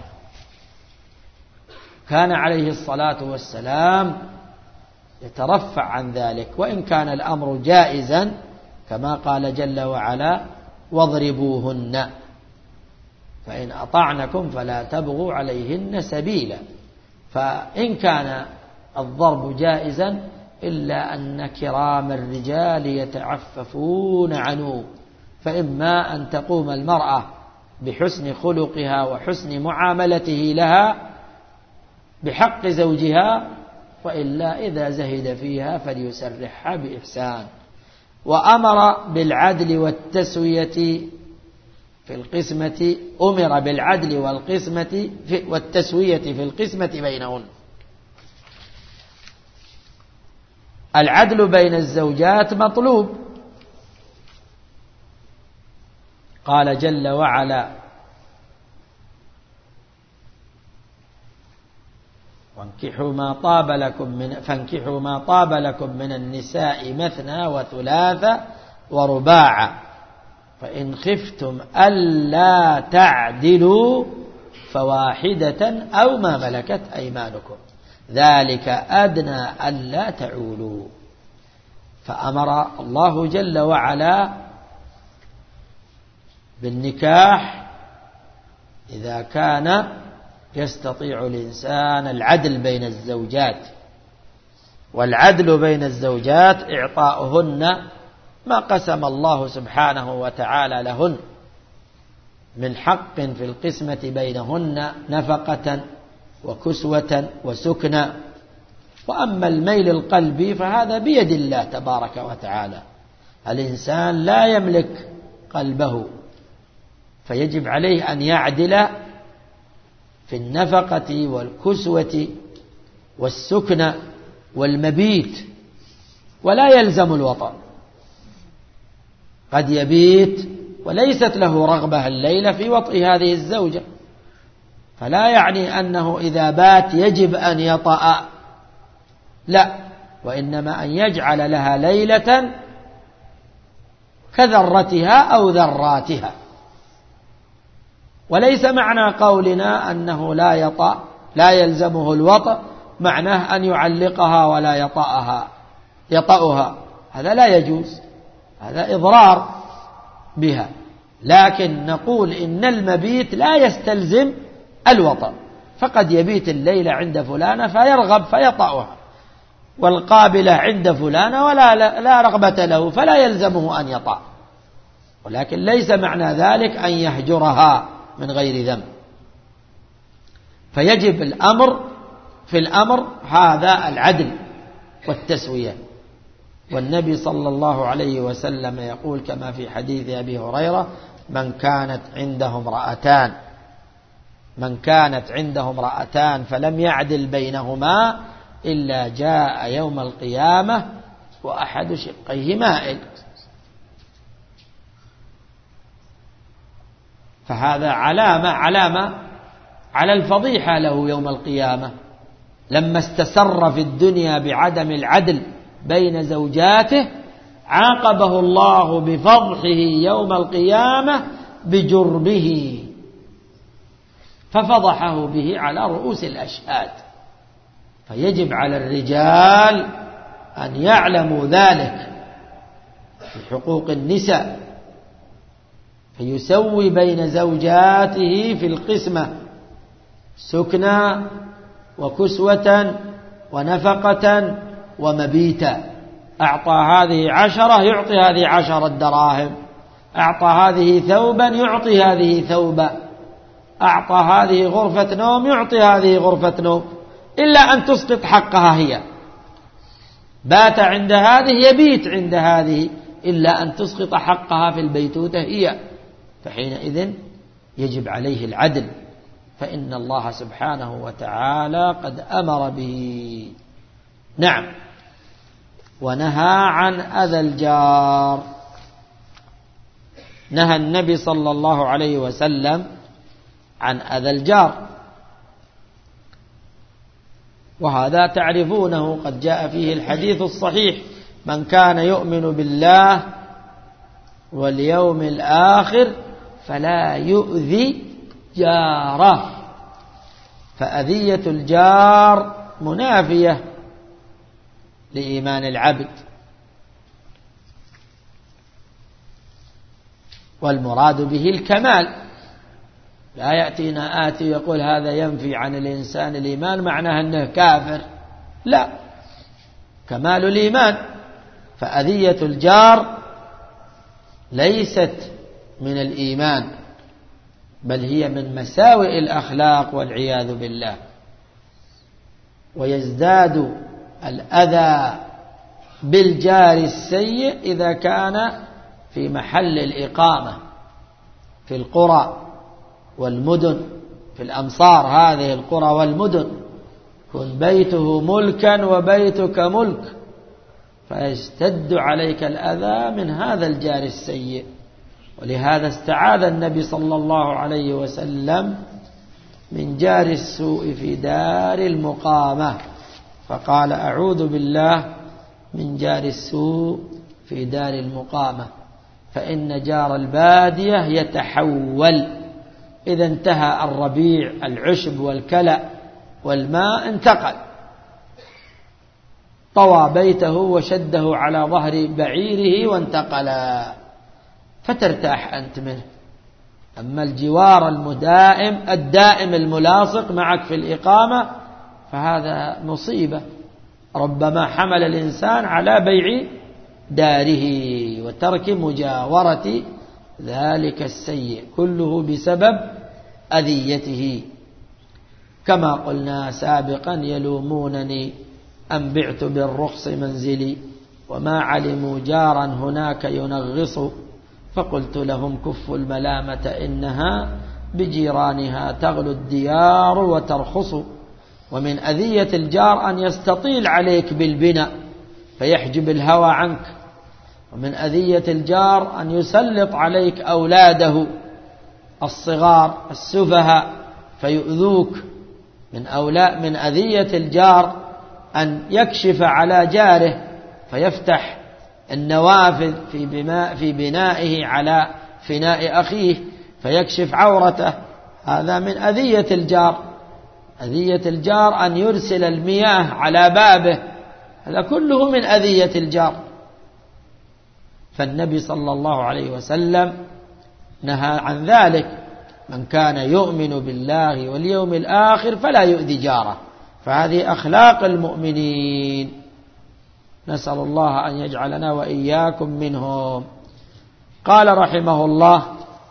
عليه الصلاة والسلام يترفع عن ذلك، وإن كان الأمر جائزا كما قال جل وعلا: واضربوهن فإن أطعنكم فلا تبغوا عليهن سبيلا. فإن كان الضرب جائزا إلا أن كرام الرجال يتعففون عنه، فإما أن تقوم المرأة بحسن خلقها وحسن معاملته لها بحق زوجها، وإلا إذا زهد فيها فليسرحها بإحسان. وأمر بالعدل والتسوية في القسمة، أمر بالعدل والقسمة والتسوية في القسمة بينهن. العدل بين الزوجات مطلوب. قال جل وعلا: فانكحوا ما طاب لكم من النساء مثنى وثلاث ورباع، فإن خفتم ألا تعدلوا فواحدة أو ما ملكت أيمانكم ذلك أدنى ألا تعولوا. فأمر الله جل وعلا بالنكاح إذا كان يستطيع الإنسان العدل بين الزوجات، والعدل بين الزوجات إعطاؤهن ما قسم الله سبحانه وتعالى لهن من حق في القسمة بينهن نفقة وكسوة وسكنى. وأما الميل القلبي فهذا بيد الله تبارك وتعالى، الإنسان لا يملك قلبه، فيجب عليه أن يعدل في النفقة والكسوة والسكنى والمبيت، ولا يلزم الوطن. قد يبيت وليست له رغبة الليلة في وطئ هذه الزوجة، فلا يعني أنه إذا بات يجب أن يطأ، لا، وإنما أن يجعل لها ليلة كذرتها أو ذراتها. وليس معنى قولنا أنه لا يطأ لا يلزمه الوطأ معناه أن يعلقها ولا يطأها، هذا لا يجوز، هذا إضرار بها. لكن نقول إن المبيت لا يستلزم الوطأ، فقد يبيت الليلة عند فلانة فيرغب فيطأها، والقابلة عند فلانة ولا لا رغبة له فلا يلزمه أن يطأ، ولكن ليس معنى ذلك أن يهجرها من غير ذنب. فيجب في الأمر هذا العدل والتسوية. والنبي صلى الله عليه وسلم يقول كما في حديث أبي هريرة: من كانت عنده امرأتان فلم يعدل بينهما إلا جاء يوم القيامة وأحد شقيه مائل. فهذا علامة على الفضيحة له يوم القيامة، لما استسر في الدنيا بعدم العدل بين زوجاته عاقبه الله بفضحه يوم القيامة بجرمه، ففضحه به على رؤوس الأشهاد. فيجب على الرجال أن يعلموا ذلك في حقوق النساء، فيسوي بين زوجاته في القسمة سكنى وكسوة ونفقة ومبيتا. أعطى هذه 10 يعطي هذه 10 دراهم، أعطى هذه ثوبا يعطي هذه ثوبا، أعطى هذه غرفة نوم يعطي هذه غرفة نوم، إلا أن تسقط حقها هي. بات عند هذه يبيت عند هذه إلا أن تسقط حقها في البيتوتة هي، فحينئذ يجب عليه العدل، فإن الله سبحانه وتعالى قد أمر به. نعم. ونهى عن أذى الجار، نهى النبي صلى الله عليه وسلم عن أذى الجار، وهذا تعرفونه قد جاء فيه الحديث الصحيح: من كان يؤمن بالله واليوم الآخر فلا يؤذي جاره. فأذية الجار منافية لإيمان العبد، والمراد به الكمال. لا يأتينا آتي يقول هذا ينفي عن الإنسان الإيمان معناه أنه كافر، لا، كمال الإيمان. فأذية الجار ليست من الإيمان، بل هي من مساوئ الأخلاق والعياذ بالله. ويزداد الأذى بالجار السيء إذا كان في محل الإقامة في القرى والمدن، في الأمصار هذه القرى والمدن، كن بيته ملكا وبيتك ملك، فيشتد عليك الأذى من هذا الجار السيء. ولهذا استعاذ النبي صلى الله عليه وسلم من جار السوء في دار المقامة، فقال: أعوذ بالله من جار السوء في دار المقامة، فإن جار البادية يتحول إذا انتهى الربيع العشب والكلأ والماء انتقل، طوى بيته وشده على ظهر بعيره وانتقل، فترتاح أنت منه. أما الجوار الدائم الملاصق معك في الإقامة فهذا مصيبة، ربما حمل الإنسان على بيع داره وترك مجاورة ذلك السيء، كله بسبب أذيته. كما قلنا سابقا: يلومونني أن بعت بالرخص منزلي وما علموا جارا هناك ينغص، فقلت لهم كفوا الملامة إنها بجيرانها تغلو الديار وترخص. ومن أذية الجار أن يستطيل عليك بالبناء فيحجب الهوى عنك، ومن أذية الجار أن يسلط عليك أولاده الصغار السفهاء فيؤذوك. من أذية الجار أن يكشف على جاره فيفتح النوافذ في بنائه على فناء أخيه فيكشف عورته، هذا من أذية الجار. أذية الجار أن يرسل المياه على بابه، هذا كله من أذية الجار. فالنبي صلى الله عليه وسلم نهى عن ذلك، من كان يؤمن بالله واليوم الآخر فلا يؤذي جاره، فهذه أخلاق المؤمنين. نسأل الله أن يجعلنا وإياكم منهم. قال رحمه الله: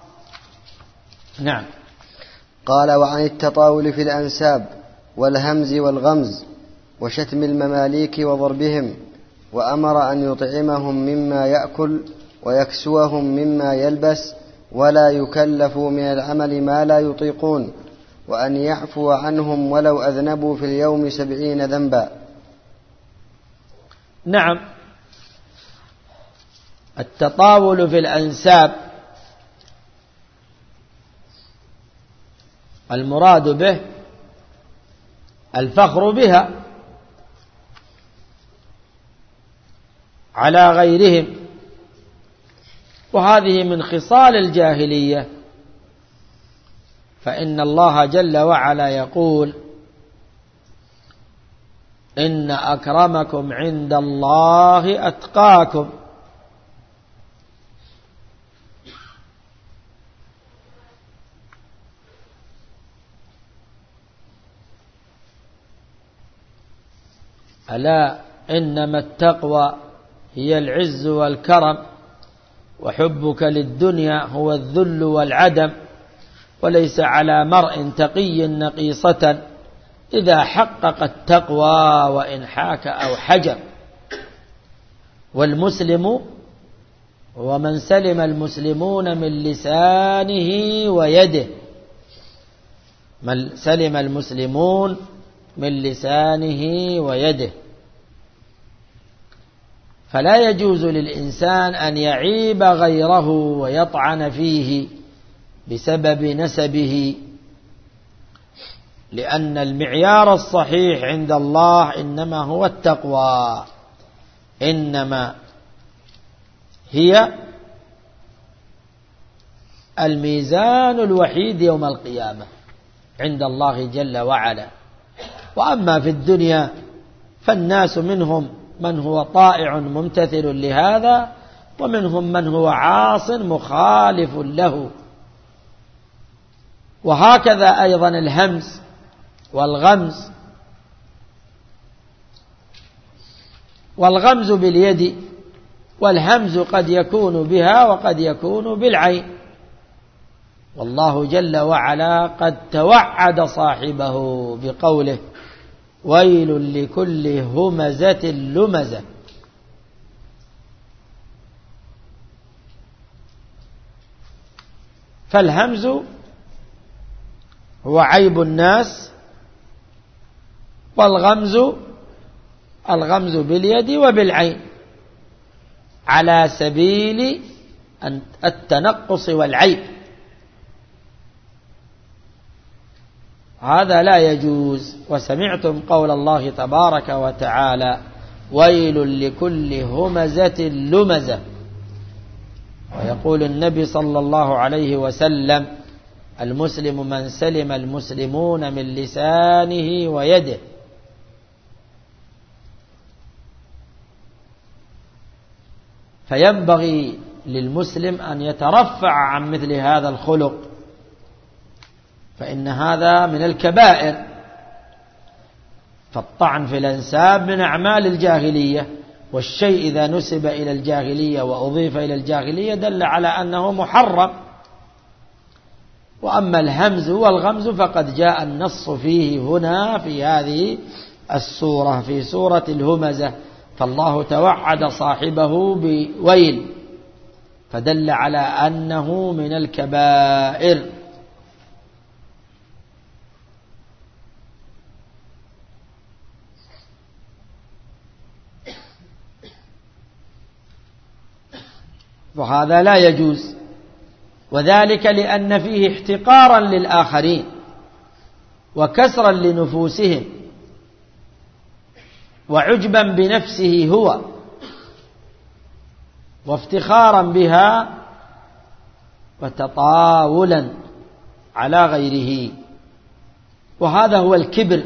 نعم. قال: وعن التطاول في الأنساب والهمز والغمز وشتم المماليك وضربهم، وأمر أن يطعمهم مما يأكل ويكسوهم مما يلبس، ولا يكلفوا من العمل ما لا يطيقون، وأن يعفو عنهم ولو أذنبوا في اليوم 70 ذنبا. نعم، التطاول في الأنساب المراد به الفخر بها على غيرهم، وهذه من خصال الجاهلية، فإن الله جل وعلا يقول: إن أكرمكم عند الله أتقاكم. ألا إنما التقوى هي العز والكرم، وحبك للدنيا هو الذل والعدم، وليس على مرء تقي نقيصة إذا حقق التقوى وإن حاك أو حجر. والمسلم هو من سلم المسلمون من لسانه ويده، من سلم المسلمون من لسانه ويده. فلا يجوز للإنسان أن يعيب غيره ويطعن فيه بسبب نسبه، لأن المعيار الصحيح عند الله إنما هو التقوى، إنما هي الميزان الوحيد يوم القيامة عند الله جل وعلا. وأما في الدنيا فالناس منهم من هو طائع ممتثل لهذا، ومنهم من هو عاص مخالف له. وهكذا أيضا الهمز والغمز. والغمز باليد، والهمز قد يكون بها وقد يكون بالعين. والله جل وعلا قد توعد صاحبه بقوله: ويل لكل همزة لمزة. فالهمز هو عيب الناس، والغمز باليد وبالعين على سبيل التنقص والعيب، هذا لا يجوز. وسمعتم قول الله تبارك وتعالى: ويل لكل همزة لمزة. ويقول النبي صلى الله عليه وسلم: المسلم من سلم المسلمون من لسانه ويده. فينبغي للمسلم أن يترفع عن مثل هذا الخلق، فإن هذا من الكبائر. فالطعن في الأنساب من أعمال الجاهلية، والشيء إذا نسب إلى الجاهلية وأضيف إلى الجاهلية دل على أنه محرم. وأما الهمز والغمز فقد جاء النص فيه هنا في هذه السورة، في سورة الهمزة، فالله توعد صاحبه بويل، فدل على أنه من الكبائر. وهذا لا يجوز، وذلك لأن فيه احتقارا للآخرين وكسرا لنفوسهم وعجبا بنفسه هو وافتخارا بها وتطاولا على غيره، وهذا هو الكبر.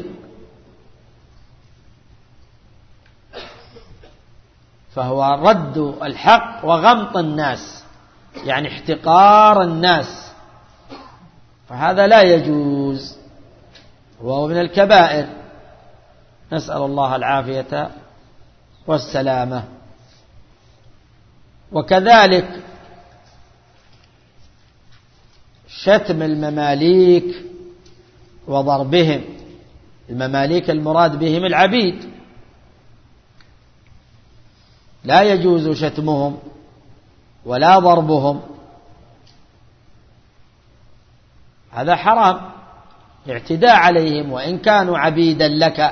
فهو رد الحق وغمط الناس، يعني احتقار الناس فهذا لا يجوز وهو من الكبائر، نسأل الله العافية والسلامة. وكذلك شتم المماليك وضربهم، المماليك المراد بهم العبيد، لا يجوز شتمهم ولا ضربهم، هذا حرام، الاعتداء عليهم وإن كانوا عبيدا لك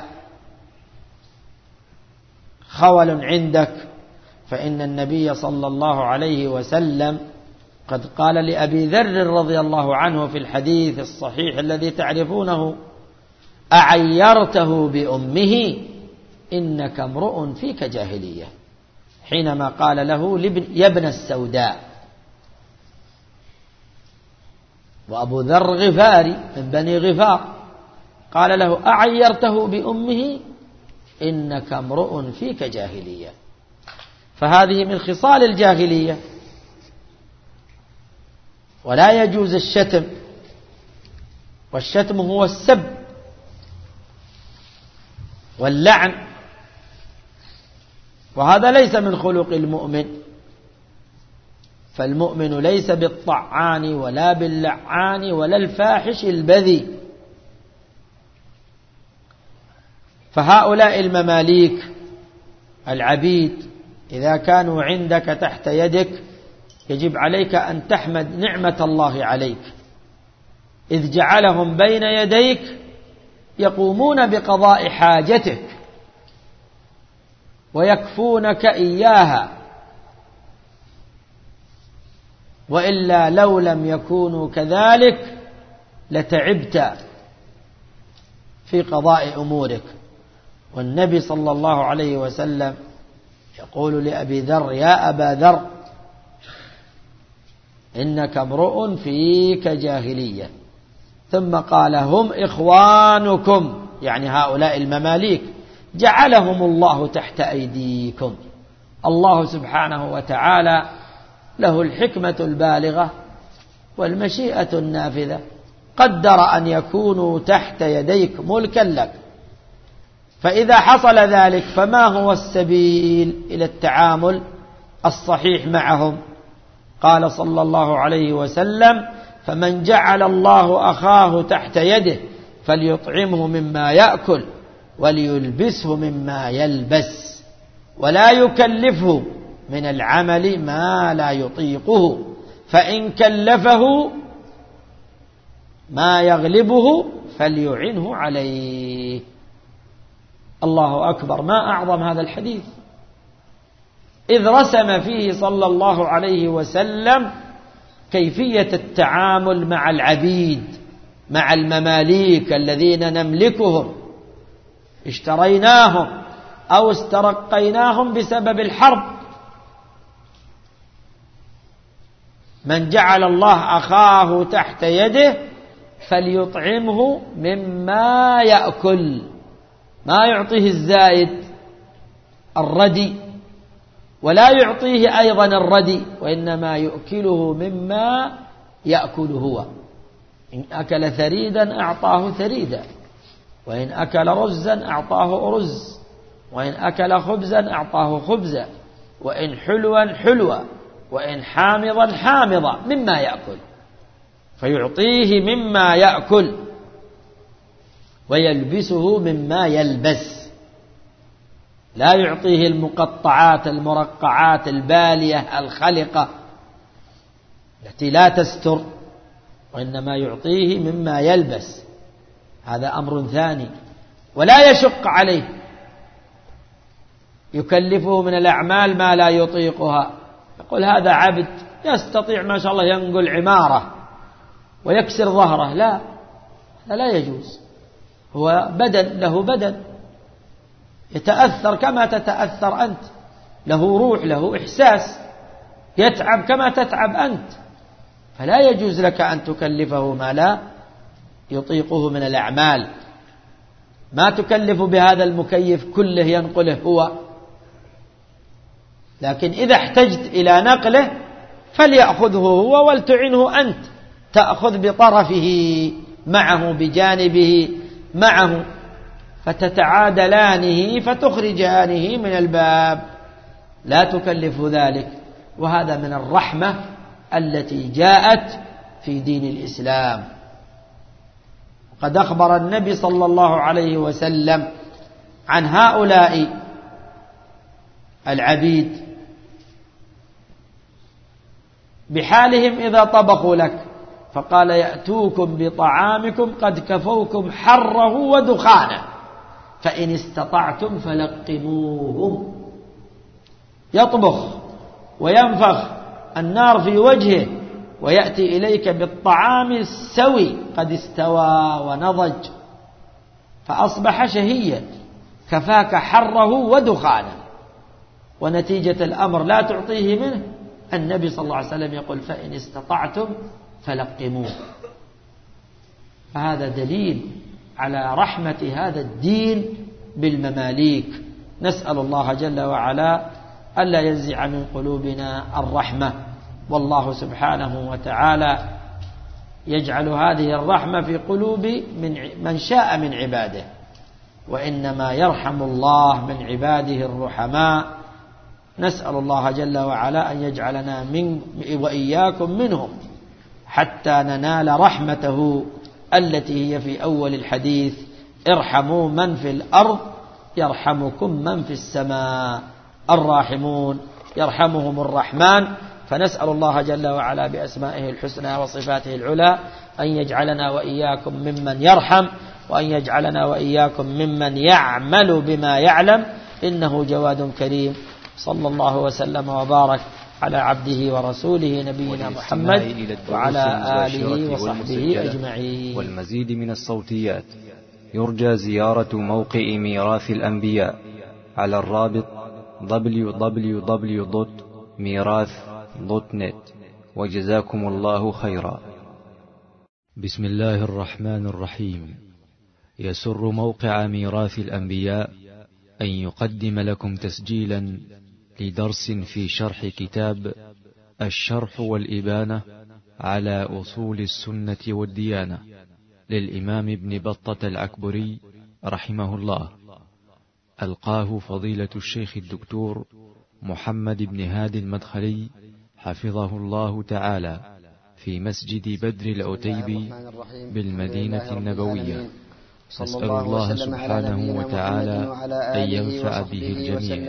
خول عندك. فإن النبي صلى الله عليه وسلم قد قال لأبي ذر رضي الله عنه في الحديث الصحيح الذي تعرفونه: أعيرته بأمه إنك امرؤ فيك جاهلية، حينما قال له يا ابن السوداء. وأبو ذر غفاري من بني غفار، قال له: أعيرته بأمه إنك امرؤ فيك جاهلية. فهذه من خصال الجاهلية، ولا يجوز الشتم، والشتم هو السب واللعن، وهذا ليس من خلق المؤمن، فالمؤمن ليس بالطعان ولا باللعان ولا الفاحش البذي. فهؤلاء المماليك العبيد إذا كانوا عندك تحت يدك يجب عليك أن تحمد نعمة الله عليك إذ جعلهم بين يديك يقومون بقضاء حاجتك ويكفونك إياها، وإلا لو لم يكونوا كذلك لتعبت في قضاء أمورك. والنبي صلى الله عليه وسلم يقول لأبي ذر: يا أبا ذر إنك امرؤ فيك جاهلية. ثم قال: هم إخوانكم، يعني هؤلاء المماليك جعلهم الله تحت أيديكم. الله سبحانه وتعالى له الحكمة البالغة والمشيئة النافذة، قدر أن يكونوا تحت يديك ملكا لك. فإذا حصل ذلك فما هو السبيل إلى التعامل الصحيح معهم؟ قال صلى الله عليه وسلم: فمن جعل الله أخاه تحت يده فليطعمه مما يأكل وليلبسه مما يلبس، ولا يكلفه من العمل ما لا يطيقه، فإن كلفه ما يغلبه فليعنه عليه. الله أكبر، ما أعظم هذا الحديث، إذ رسم فيه صلى الله عليه وسلم كيفية التعامل مع العبيد، مع المماليك الذين نملكهم، اشتريناهم أو استرقيناهم بسبب الحرب. من جعل الله أخاه تحت يده فليطعمه مما يأكل، ما يعطيه الزائد الردي، ولا يعطيه أيضا الردي، وإنما يؤكله مما يأكل هو. إن أكل ثريدا أعطاه ثريدا، وإن أكل رزا أعطاه رز، وإن أكل خبزا أعطاه خبزا، وإن حلوا حلوا، وإن حامضا حامضا مما يأكل، فيعطيه مما يأكل ويلبسه مما يلبس، لا يعطيه المقطعات المرقعات البالية الخلقة التي لا تستر، وإنما يعطيه مما يلبس. هذا أمر ثاني. ولا يشق عليه، يكلفه من الأعمال ما لا يطيقها، يقول هذا عبد يستطيع ما شاء الله ينقل عمارة ويكسر ظهره، لا، هذا لا يجوز. هو بدن، له بدن يتأثر كما تتأثر أنت، له روح، له إحساس، يتعب كما تتعب أنت، فلا يجوز لك أن تكلفه ما لا يطيقه من الأعمال. ما تكلف بهذا المكيف كله ينقله هو، لكن إذا احتجت إلى نقله فليأخذه هو ولتعنه أنت، تأخذ بطرفه معه بجانبه معه فتتعادلانه فتخرجانه من الباب، لا تكلف ذلك. وهذا من الرحمة التي جاءت في دين الإسلام. قد أخبر النبي صلى الله عليه وسلم عن هؤلاء العبيد بحالهم إذا طبخوا لك، فقال يأتوكم بطعامكم قد كفوكم حره ودخانه فإن استطعتم فلقموهم. يطبخ وينفخ النار في وجهه ويأتي إليك بالطعام السوي قد استوى ونضج، فأصبح شهيا كفاك حره ودخانه، ونتيجة الأمر لا تعطيه منه. النبي صلى الله عليه وسلم يقول فإن استطعتم فلقموه. فهذا دليل على رحمة هذا الدين بالمماليك. نسأل الله جل وعلا ألا ينزع من قلوبنا الرحمة، والله سبحانه وتعالى يجعل هذه الرحمة في قلوب من شاء من عباده، وإنما يرحم الله من عباده الرحماء. نسأل الله جل وعلا أن يجعلنا وإياكم منهم حتى ننال رحمته التي هي في أول الحديث: ارحموا من في الأرض يرحمكم من في السماء، الراحمون يرحمهم الرحمن. فنسأل الله جل وعلا بأسمائه الحسنى وصفاته العلى أن يجعلنا وإياكم ممن يرحم، وأن يجعلنا وإياكم ممن يعمل بما يعلم، إنه جواد كريم. صلى الله وسلم وبارك على عبده ورسوله نبينا محمد وعلى آله وصحبه أجمعين. والمزيد من الصوتيات يرجى زيارة موقع ميراث الأنبياء على الرابط www.mirath.net. وجزاكم الله خيرا. بسم الله الرحمن الرحيم. يسر موقع ميراث الأنبياء أن يقدم لكم تسجيلا لدرس في شرح كتاب الشرح والإبانة على أصول السنة والديانة للإمام ابن بطة العكبري رحمه الله، ألقاه فضيلة الشيخ الدكتور محمد بن هادي المدخلي حفظه الله تعالى في مسجد بدر العتيبي بالمدينة النبوية. نسأل الله سبحانه وتعالى أن ينفع به الجميع.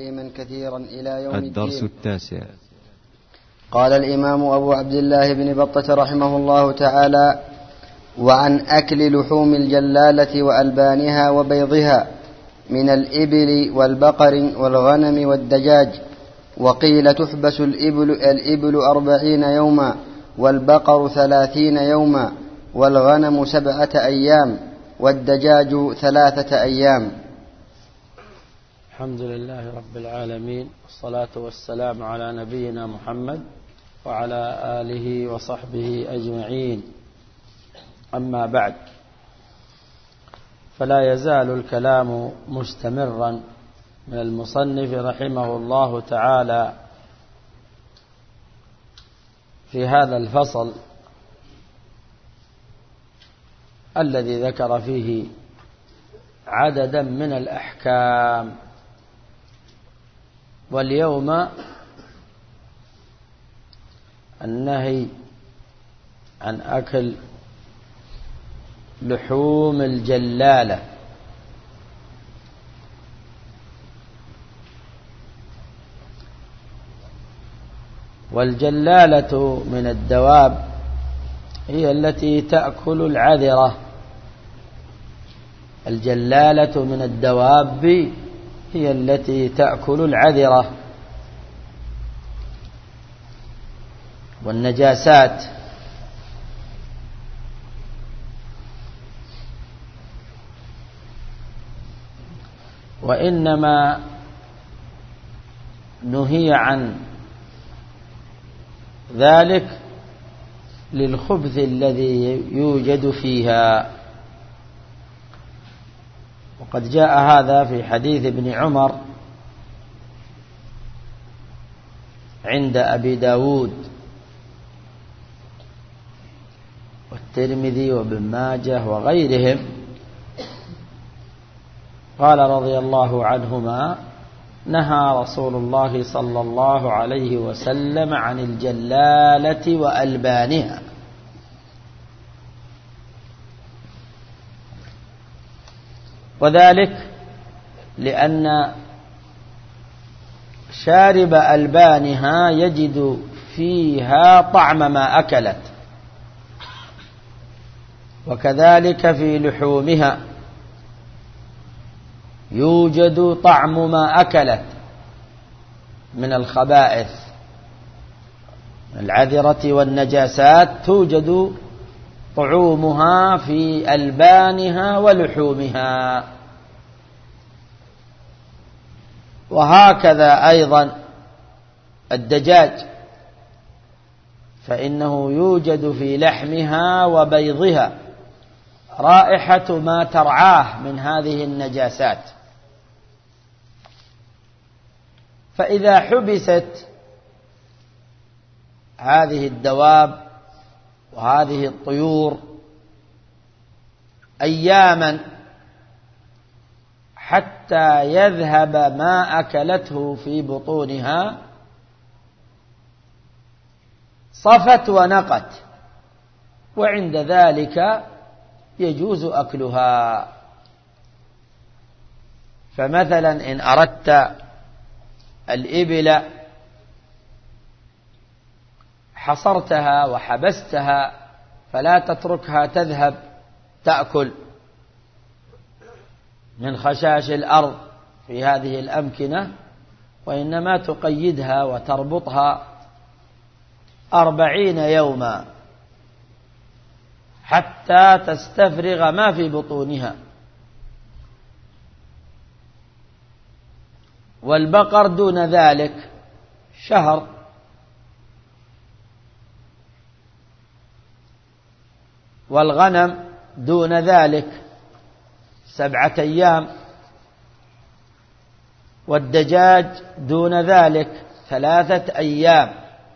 الدرس التاسع. قال الإمام أبو عبد الله بن بطة رحمه الله تعالى: وعن أكل لحوم الجلالة وألبانها وبيضها من الإبل والبقر والغنم والدجاج. وقيل تحبس الإبل 40 يوما، والبقر 30 يوما، والغنم 7 أيام، والدجاج 3 أيام. الحمد لله رب العالمين، والصلاة والسلام على نبينا محمد وعلى آله وصحبه أجمعين. أما بعد، فلا يزال الكلام مستمرا من المصنف رحمه الله تعالى في هذا الفصل الذي ذكر فيه عددا من الأحكام. واليوم النهي عن أكل لحوم الجلالة. والجلالة من الدواب هي التي تأكل العذرة. الجلالة من الدواب هي التي تأكل العذرة والنجاسات. وإنما نهي عن ذلك للخبث الذي يوجد فيها. وقد جاء هذا في حديث ابن عمر عند أبي داود والترمذي وابن ماجه وغيرهم. قال رضي الله عنهما: نهى رسول الله صلى الله عليه وسلم عن الجلالة وألبانها. وذلك لأن شارب ألبانها يجد فيها طعم ما أكلت، وكذلك في لحومها يوجد طعم ما أكلت من الخبائث العذرة والنجاسات، توجد طعومها في ألبانها ولحومها. وهكذا أيضا الدجاج، فإنه يوجد في لحمها وبيضها رائحة ما ترعاه من هذه النجاسات. فإذا حبست هذه الدواب وهذه الطيور أياما حتى يذهب ما أكلته في بطونها، صفت ونقت، وعند ذلك يجوز أكلها. فمثلا إن أردت الإبل حصرتها وحبستها فلا تتركها تذهب تأكل من خشاش الأرض في هذه الأمكنة، وإنما تقيدها وتربطها 40 يوما حتى تستفرغ ما في بطونها. والبقر دون ذلك شهر، والغنم دون ذلك 7 أيام، والدجاج دون ذلك 3 أيام.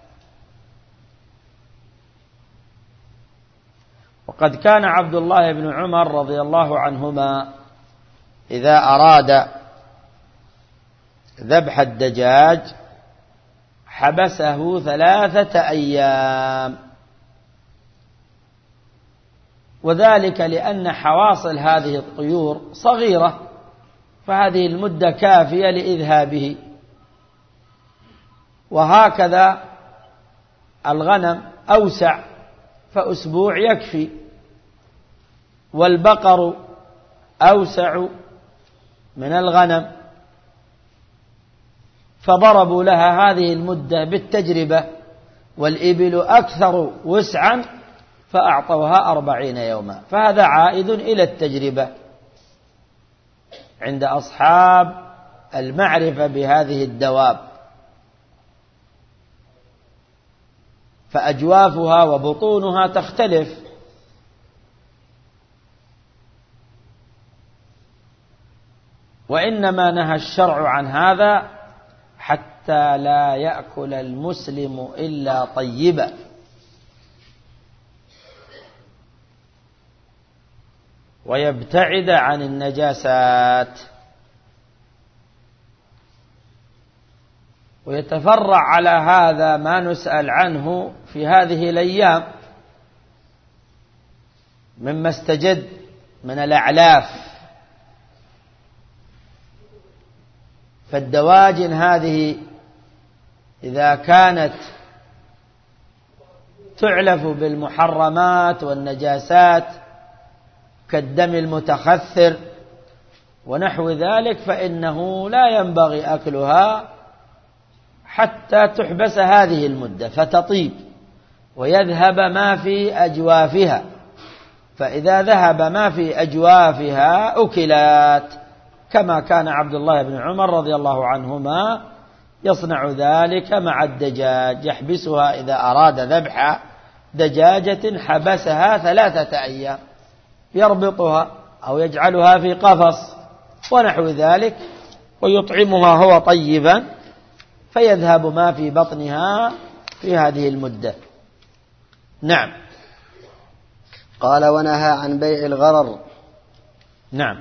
وقد كان عبد الله بن عمر رضي الله عنهما إذا أراد ذبح الدجاج حبسه 3 أيام، وذلك لأن حواصل هذه الطيور صغيرة، فهذه المدة كافية لإذهابه. وهكذا الغنم أوسع، فأسبوع يكفي، والبقر أوسع من الغنم، فضربوا لها هذه المدة بالتجربة، والإبل أكثر وسعا فأعطوها 40 يوما. فهذا عائد إلى التجربة عند أصحاب المعرفة بهذه الدواب، فأجوافها وبطونها تختلف. وإنما نهى الشرع عن هذا حتى لا يأكل المسلم إلا طيبا، ويبتعد عن النجاسات. ويتفرع على هذا ما نسأل عنه في هذه الأيام مما استجد من الأعلاف. فالدواجن هذه إذا كانت تعلف بالمحرمات والنجاسات كالدم المتخثر ونحو ذلك، فإنه لا ينبغي أكلها حتى تحبس هذه المدة فتطيب ويذهب ما في أجوافها. فإذا ذهب ما في أجوافها أكلات، كما كان عبد الله بن عمر رضي الله عنهما يصنع ذلك مع الدجاج، يحبسها إذا أراد ذبح دجاجة حبسها 3 أيام، يربطها أو يجعلها في قفص ونحو ذلك، ويطعمها هو طيبا، فيذهب ما في بطنها في هذه المدة. نعم. قال ونهى عن بيع الغرر. نعم.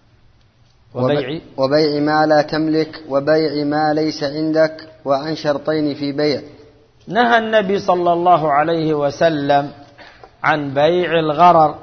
وبيع ما لا تملك وبيع ما ليس عندك، وعن شرطين في بيع. نهى النبي صلى الله عليه وسلم عن بيع الغرر،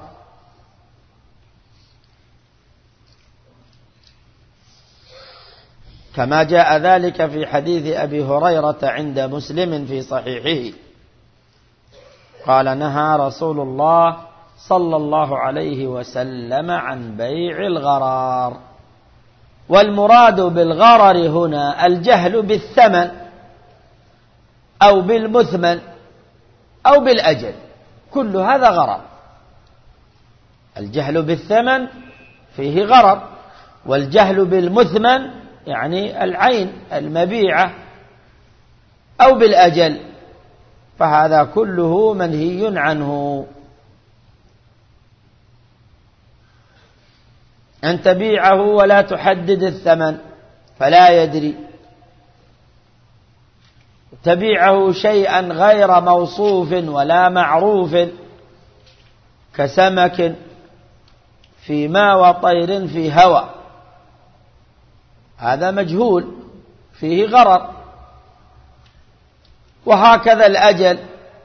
كما جاء ذلك في حديث أبي هريرة عند مسلم في صحيحه قال نهى رسول الله صلى الله عليه وسلم عن بيع الغرر. والمراد بالغرر هنا الجهل بالثمن أو بالمثمن أو بالأجل، كل هذا غرر. الجهل بالثمن فيه غرر، والجهل بالمثمن يعني العين المبيعة أو بالأجل، فهذا كله منهي عنه. أن تبيعه ولا تحدد الثمن فلا يدري، تبيعه شيئا غير موصوف ولا معروف كسمك في ماء وطير في هوى، هذا مجهول فيه غرر. وهكذا الأجل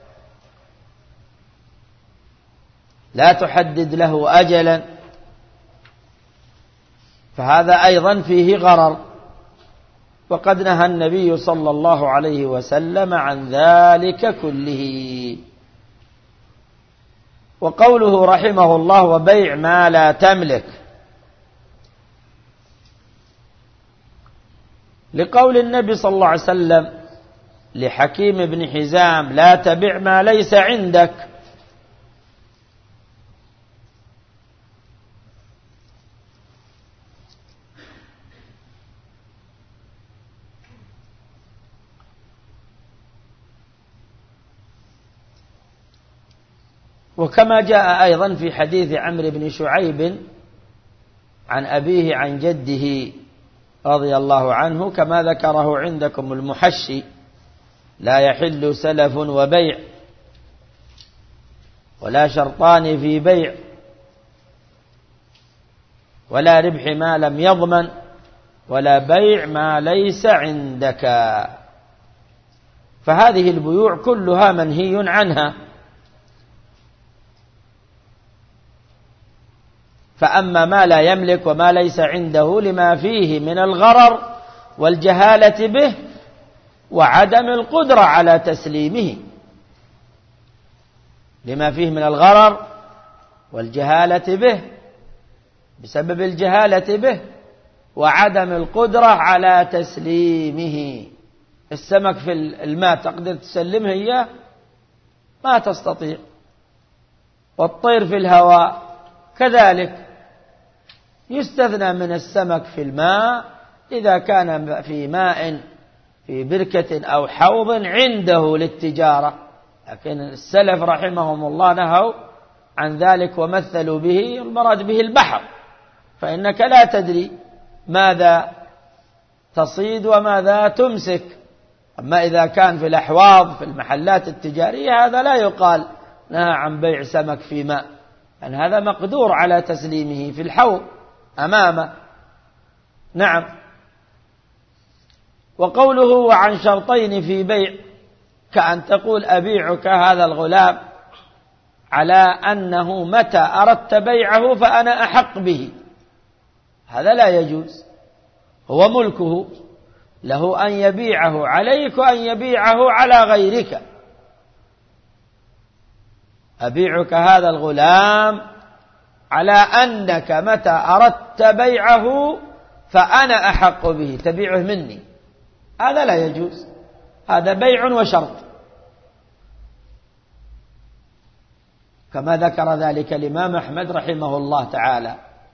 لا تحدد له أجلا، فهذا أيضا فيه غرر، وقد نهى النبي صلى الله عليه وسلم عن ذلك كله. وقوله رحمه الله وبيع ما لا تملك، لقول النبي صلى الله عليه وسلم لحكيم بن حزام لا تبع ما ليس عندك، وكما جاء أيضا في حديث عمرو بن شعيب عن أبيه عن جده رضي الله عنه كما ذكره عندكم المحشي لا يحل سلف وبيع ولا شرطان في بيع ولا ربح ما لم يضمن ولا بيع ما ليس عندك. فهذه البيوع كلها منهي عنها. فأما ما لا يملك وما ليس عنده لما فيه من الغرر والجهالة به وعدم القدرة على تسليمه، لما فيه من الغرر والجهالة به بسبب الجهالة به وعدم القدرة على تسليمه. السمك في الماء تقدر تسلمه إياه؟ ما تستطيع. والطير في الهواء كذلك. يستثنى من السمك في الماء إذا كان في ماء في بركة أو حوض عنده للتجارة، لكن السلف رحمهم الله نهوا عن ذلك ومثلوا به المراد به البحر، فإنك لا تدري ماذا تصيد وماذا تمسك. أما إذا كان في الأحواض في المحلات التجارية هذا لا يقال نهى عن بيع سمك في ماء، لأن هذا مقدور على تسليمه في الحوض أمامه. نعم. وقوله وعن شرطين في بيع، كأن تقول أبيعك هذا الغلام على أنه متى أردت بيعه فأنا أحق به، هذا لا يجوز. هو ملكه، له أن يبيعه عليك وأن يبيعه على غيرك. أبيعك هذا الغلام على أنك متى أردت بيعه فأنا أحق به، تبيعه مني، هذا لا يجوز. هذا بيع وشرط، كما ذكر ذلك الإمام أحمد رحمه الله تعالى.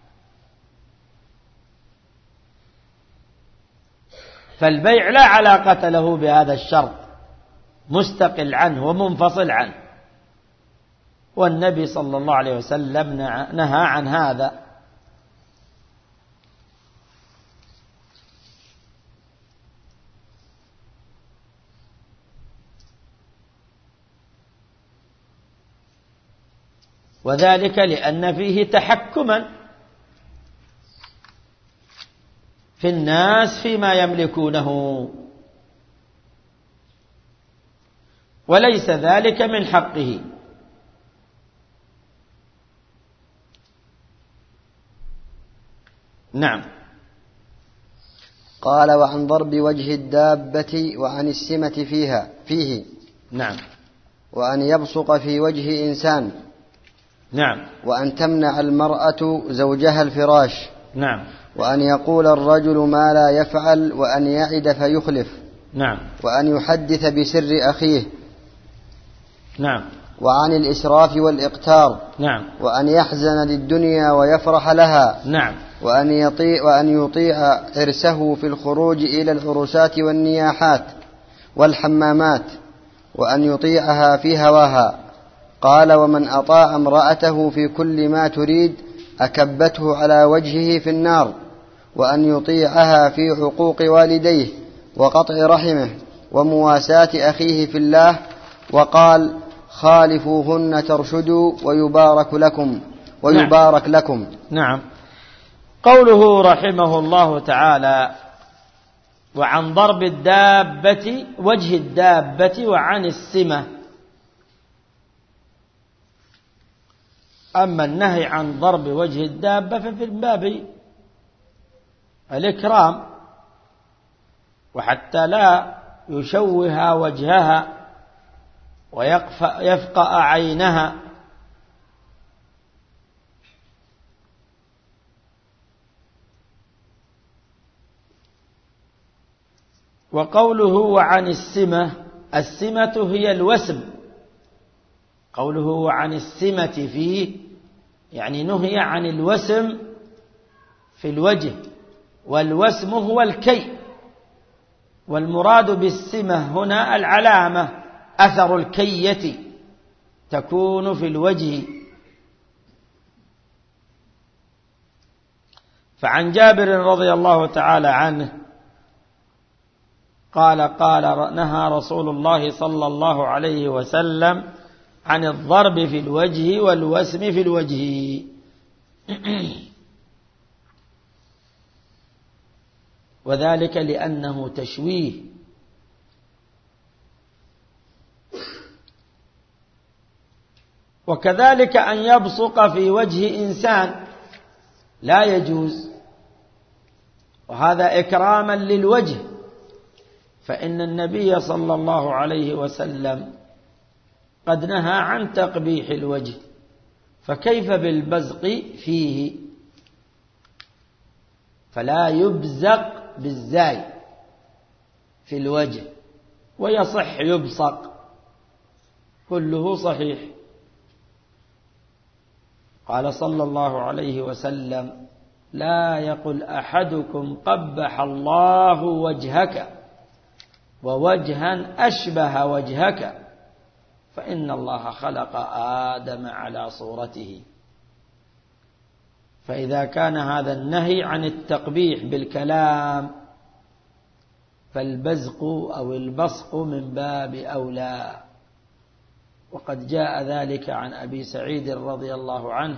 فالبيع لا علاقة له بهذا الشرط، مستقل عنه ومنفصل عنه، والنبي صلى الله عليه وسلم نهى عن هذا. وذلك لأن فيه تحكما في الناس فيما يملكونه، وليس ذلك من حقه. نعم. قال: وعن ضرب وجه الدابة وعن السمة فيه. نعم. وأن يبصق في وجه إنسان. نعم. وأن تمنع المرأة زوجها الفراش. نعم. وأن يقول الرجل ما لا يفعل، وأن يعد فيخلف. نعم. وأن يحدث بسر أخيه. نعم. وعن الإسراف والإقتار. نعم. وأن يحزن للدنيا ويفرح لها. نعم. وأن يطيع عرسه في الخروج إلى العرسات والنياحات والحمامات، وأن يطيعها في هواها. قال: ومن أطاع امرأته في كل ما تريد أكبته على وجهه في النار. وأن يطيعها في حقوق والديه وقطع رحمه ومواساة أخيه في الله. وقال: خالفوهن ترشدوا ويبارك لكم. نعم. قوله رحمه الله تعالى: وعن ضرب الدابة وجه الدابة وعن السمة. أما النهي عن ضرب وجه الدابة ففي باب الإكرام، وحتى لا يشوه وجهها ويفقأ عينها. وقوله وعن السمة، السمة هي الوسم. قوله وعن السمة فيه يعني نهي عن الوسم في الوجه، والوسم هو الكي، والمراد بالسمة هنا العلامة، أثر الكية تكون في الوجه. فعن جابر رضي الله تعالى عنه قال نهى رسول الله صلى الله عليه وسلم عن الضرب في الوجه والوسم في الوجه. وذلك لأنه تشويه. وكذلك أن يبصق في وجه إنسان لا يجوز، وهذا إكراما للوجه، فإن النبي صلى الله عليه وسلم قد نهى عن تقبيح الوجه، فكيف بالبزق فيه؟ فلا يبزق بالزاي في الوجه، ويصح يبصق، كله صحيح. قال صلى الله عليه وسلم: لا يقل أحدكم قبح الله وجهك ووجها أشبه وجهك، فإن الله خلق آدم على صورته. فإذا كان هذا النهي عن التقبيح بالكلام، فالبزق أو البصق من باب أولى. وقد جاء ذلك عن أبي سعيد رضي الله عنه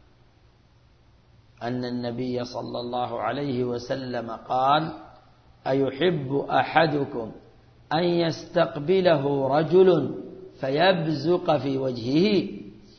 أن النبي صلى الله عليه وسلم قال: أيحب أحدكم أن يستقبله رجل فيبزق في وجهه؟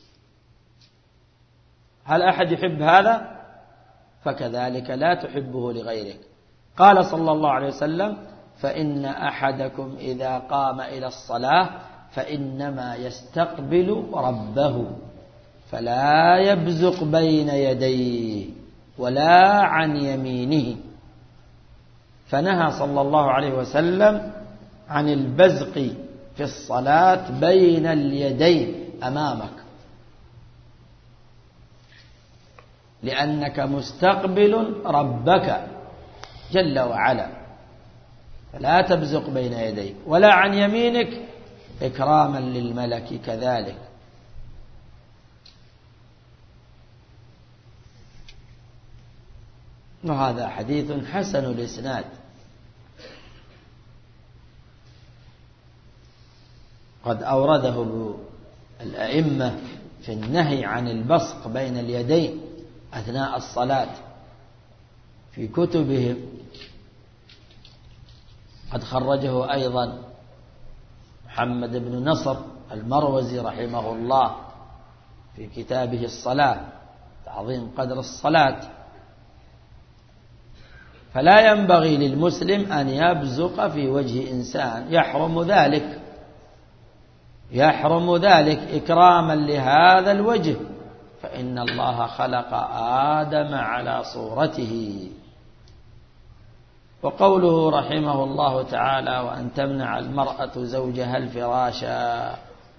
هل أحد يحب هذا؟ فكذلك لا تحبه لغيرك. قال صلى الله عليه وسلم: فإن أحدكم إذا قام إلى الصلاة فإنما يستقبل ربه، فلا يبزق بين يديه ولا عن يمينه. فنهى صلى الله عليه وسلم عن البزق في الصلاة بين اليدين أمامك، لأنك مستقبل ربك جل وعلا، فلا تبزق بين يديك ولا عن يمينك، إكراما للملك كذلك. وهذا حديث حسن الإسناد، قد أورده الأئمة في النهي عن البصق بين اليدين أثناء الصلاة في كتبهم. قد خرجه أيضا محمد بن نصر المروزي رحمه الله في كتابه الصلاة، تعظيم قدر الصلاة. فلا ينبغي للمسلم أن يبزق في وجه إنسان، يحرم ذلك إكراما لهذا الوجه، فإن الله خلق آدم على صورته. وقوله رحمه الله تعالى: وأن تمنع المرأة زوجها الفراشا،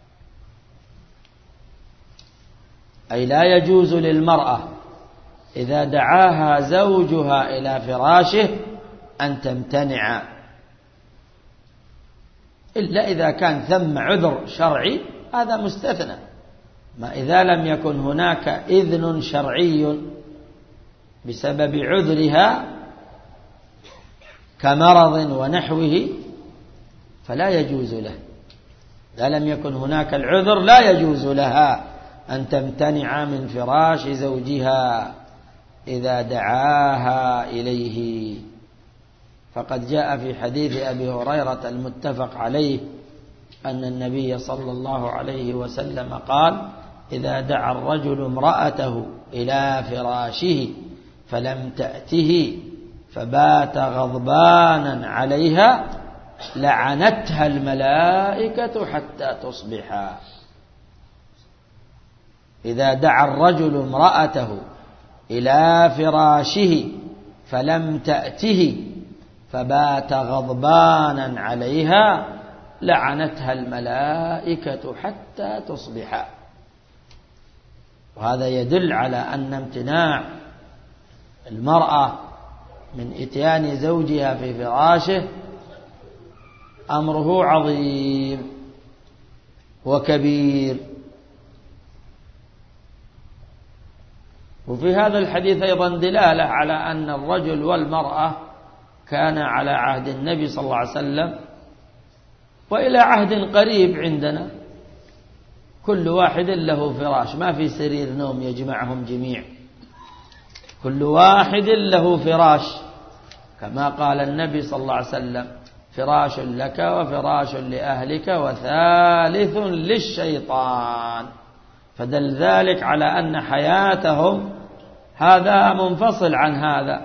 أي لا يجوز للمرأة إذا دعاها زوجها إلى فراشه أن تمتنع، إلا إذا كان ثم عذر شرعي، هذا مستثنى. ما إذا لم يكن هناك إذن شرعي بسبب عذرها كمرض ونحوه فلا يجوز له. إذا لم يكن هناك العذر لا يجوز لها أن تمتنع من فراش زوجها إذا دعاها إليه. فقد جاء في حديث أبي هريرة المتفق عليه أن النبي صلى الله عليه وسلم قال: إذا دعا الرجل امرأته إلى فراشه فلم تأته فبات غضبانا عليها لعنتها الملائكة حتى تصبح. إذا دعا الرجل امرأته إلى فراشه فلم تأته فبات غضبانا عليها لعنتها الملائكة حتى تصبح. وهذا يدل على أن امتناع المرأة من إتيان زوجها في فراشه أمره عظيم وكبير. وفي هذا الحديث أيضا دلالة على أن الرجل والمرأة كان على عهد النبي صلى الله عليه وسلم وإلى عهد قريب عندنا كل واحد له فراش، ما في سرير نوم يجمعهم جميع، كل واحد له فراش، كما قال النبي صلى الله عليه وسلم: فراش لك وفراش لأهلك وثالث للشيطان. فدل ذلك على أن حياتهم هذا منفصل عن هذا.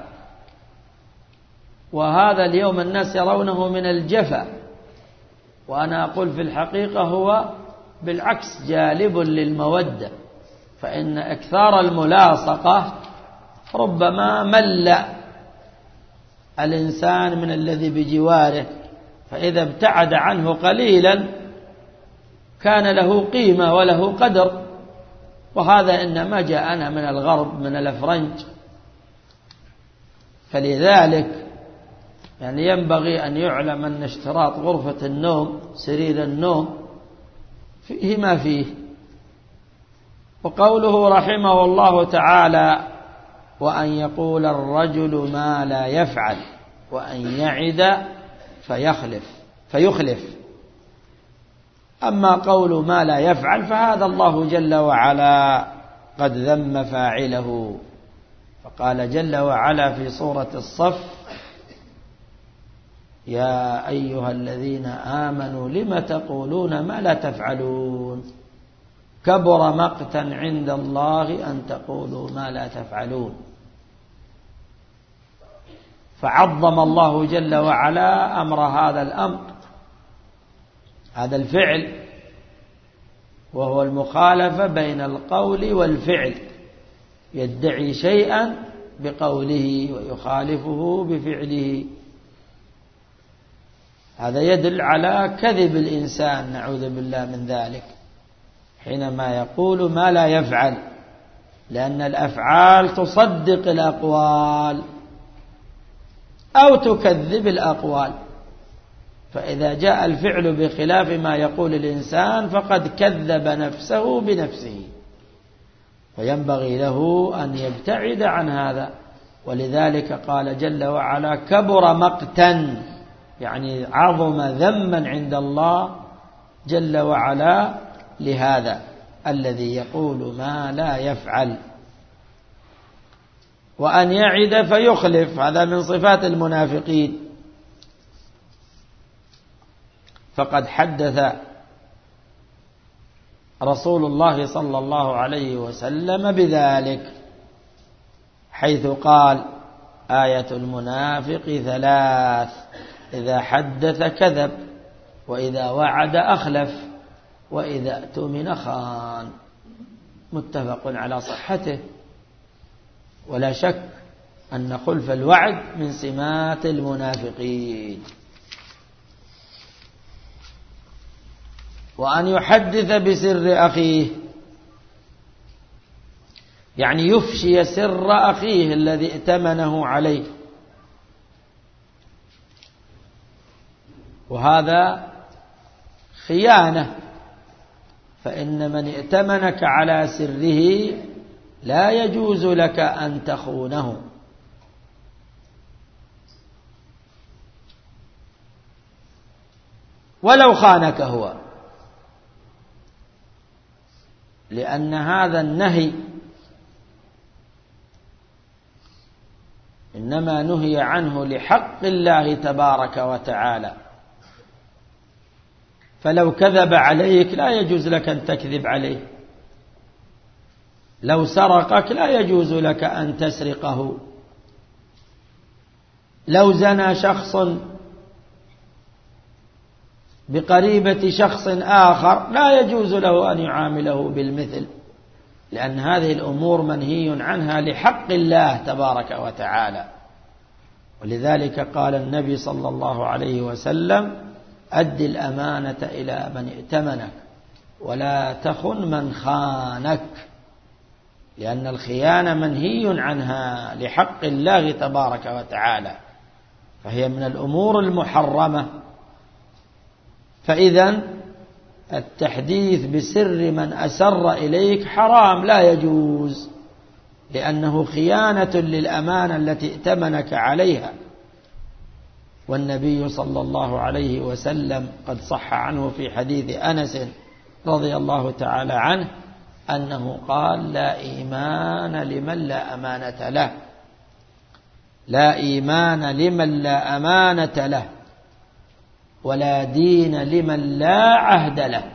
وهذا اليوم الناس يرونه من الجفا، وأنا أقول في الحقيقة هو بالعكس جالب للمودة، فإن إكثار الملاصقة ربما مل الإنسان من الذي بجواره، فإذا ابتعد عنه قليلا كان له قيمة وله قدر. وهذا إنما جاءنا من الغرب من الأفرنج. فلذلك يعني ينبغي أن يعلم أن اشتراط غرفة النوم سرير النوم فيه ما فيه. وقوله رحمه الله تعالى: وأن يقول الرجل ما لا يفعل وأن يعد فيخلف. أما قول ما لا يفعل فهذا الله جل وعلا قد ذم فاعله، فقال جل وعلا في سورة الصف: يا أيها الذين آمنوا لم تقولون ما لا تفعلون كبر مقتا عند الله أن تقولوا ما لا تفعلون. فعظم الله جل وعلا أمر هذا الأمر، هذا الفعل، وهو المخالفة بين القول والفعل، يدعي شيئا بقوله ويخالفه بفعله. هذا يدل على كذب الإنسان نعوذ بالله من ذلك حينما يقول ما لا يفعل، لأن الأفعال تصدق الأقوال أو تكذب الأقوال، فإذا جاء الفعل بخلاف ما يقول الإنسان فقد كذب نفسه بنفسه، فينبغي له أن يبتعد عن هذا. ولذلك قال جل وعلا: كبر مقتا، يعني عظم ذما عند الله جل وعلا لهذا. الذي يقول ما لا يفعل، وأن يعد فيخلف، هذا من صفات المنافقين. فقد حدث رسول الله صلى الله عليه وسلم بذلك، حيث قال: آية المنافق 3: إذا حدث كذب، وإذا وعد أخلف، وإذا اؤتمن خان. متفق على صحته، ولا شك أن خلف الوعد من سمات المنافقين. وأن يحدث بسر أخيه، يعني يفشي سر أخيه الذي ائتمنه عليه، وهذا خيانة، فإن من ائتمنك على سره لا يجوز لك أن تخونه. ولو خانك هو، لأن هذا النهي إنما نهي عنه لحق الله تبارك وتعالى، فلو كذب عليك لا يجوز لك أن تكذب عليه، لو سرقك لا يجوز لك أن تسرقه، لو زنى شخص بقريبة شخص آخر لا يجوز له أن يعامله بالمثل، لأن هذه الأمور منهي عنها لحق الله تبارك وتعالى. ولذلك قال النبي صلى الله عليه وسلم: أد الأمانة إلى من ائتمنك ولا تخن من خانك، لأن الخيانة منهي عنها لحق الله تبارك وتعالى، فهي من الأمور المحرمة. فإذا التحديث بسر من أسر إليك حرام، لا يجوز، لأنه خيانة للأمانة التي ائتمنك عليها. والنبي صلى الله عليه وسلم قد صح عنه في حديث أنس رضي الله تعالى عنه أنه قال: لا إيمان لمن لا أمانة له، لا إيمان لمن لا أمانة له، ولا دين لمن لا عهد له.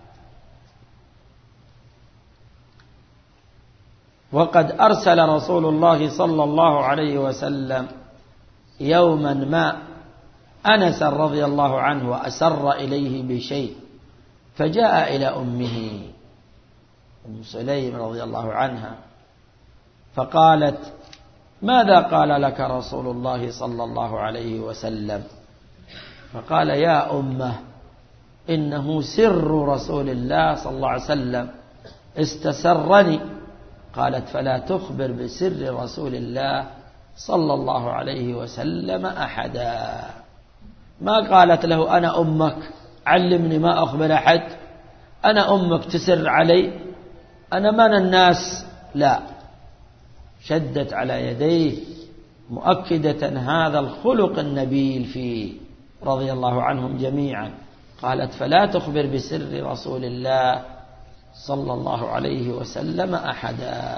وقد أرسل رسول الله صلى الله عليه وسلم يوما ما أنس رضي الله عنه وأسر إليه بشيء، فجاء إلى أمه أم سليم رضي الله عنها فقالت: ماذا قال لك رسول الله صلى الله عليه وسلم؟ فقال: يا أمه، إنه سر رسول الله صلى الله عليه وسلم استسرني. قالت: فلا تخبر بسر رسول الله صلى الله عليه وسلم أحدا. ما قالت له: أنا أمك علمني ما أخبر أحد، أنا أمك تسر علي، أنا من الناس، لا، شدت على يديه مؤكدة هذا الخلق النبيل فيه رضي الله عنهم جميعا. قالت: فلا تخبر بسر رسول الله صلى الله عليه وسلم أحدا.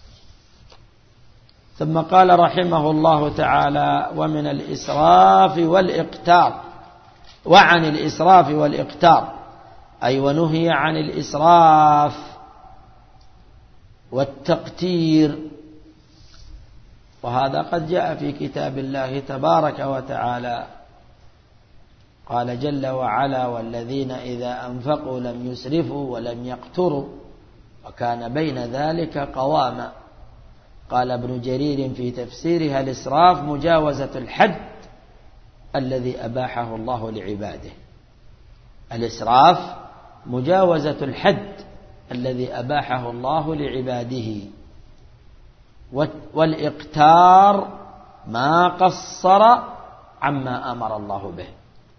ثم قال رحمه الله تعالى: ومن الإسراف والإقتار، وعن الإسراف والإقتار، أي ونهي عن الإسراف والتقتير، وهذا قد جاء في كتاب الله تبارك وتعالى. قال جل وعلا: والذين إذا أنفقوا لم يسرفوا ولم يقتروا وكان بين ذلك قواما. قال ابن جرير في تفسيرها: الإسراف مجاوزة الحد الذي أباحه الله لعباده. الإسراف مجاوزة الحد الذي أباحه الله لعباده. والإقتار ما قصر عما أمر الله به.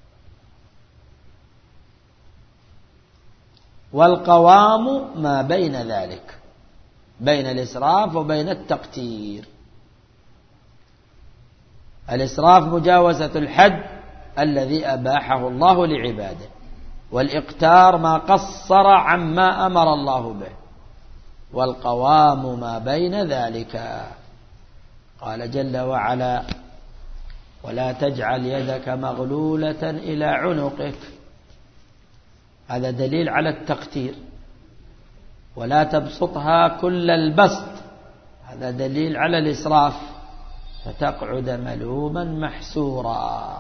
والقوام ما بين ذلك، بين الإسراف وبين التقتير. الإسراف مجاوزة الحد الذي أباحه الله لعباده، والإقتار ما قصر عما أمر الله به، والقوام ما بين ذلك. قال جل وعلا: ولا تجعل يدك مغلولة إلى عنقك، هذا دليل على التقتير. ولا تبسطها كل البسط، هذا دليل على الإسراف، فتقعد ملوما محسورا،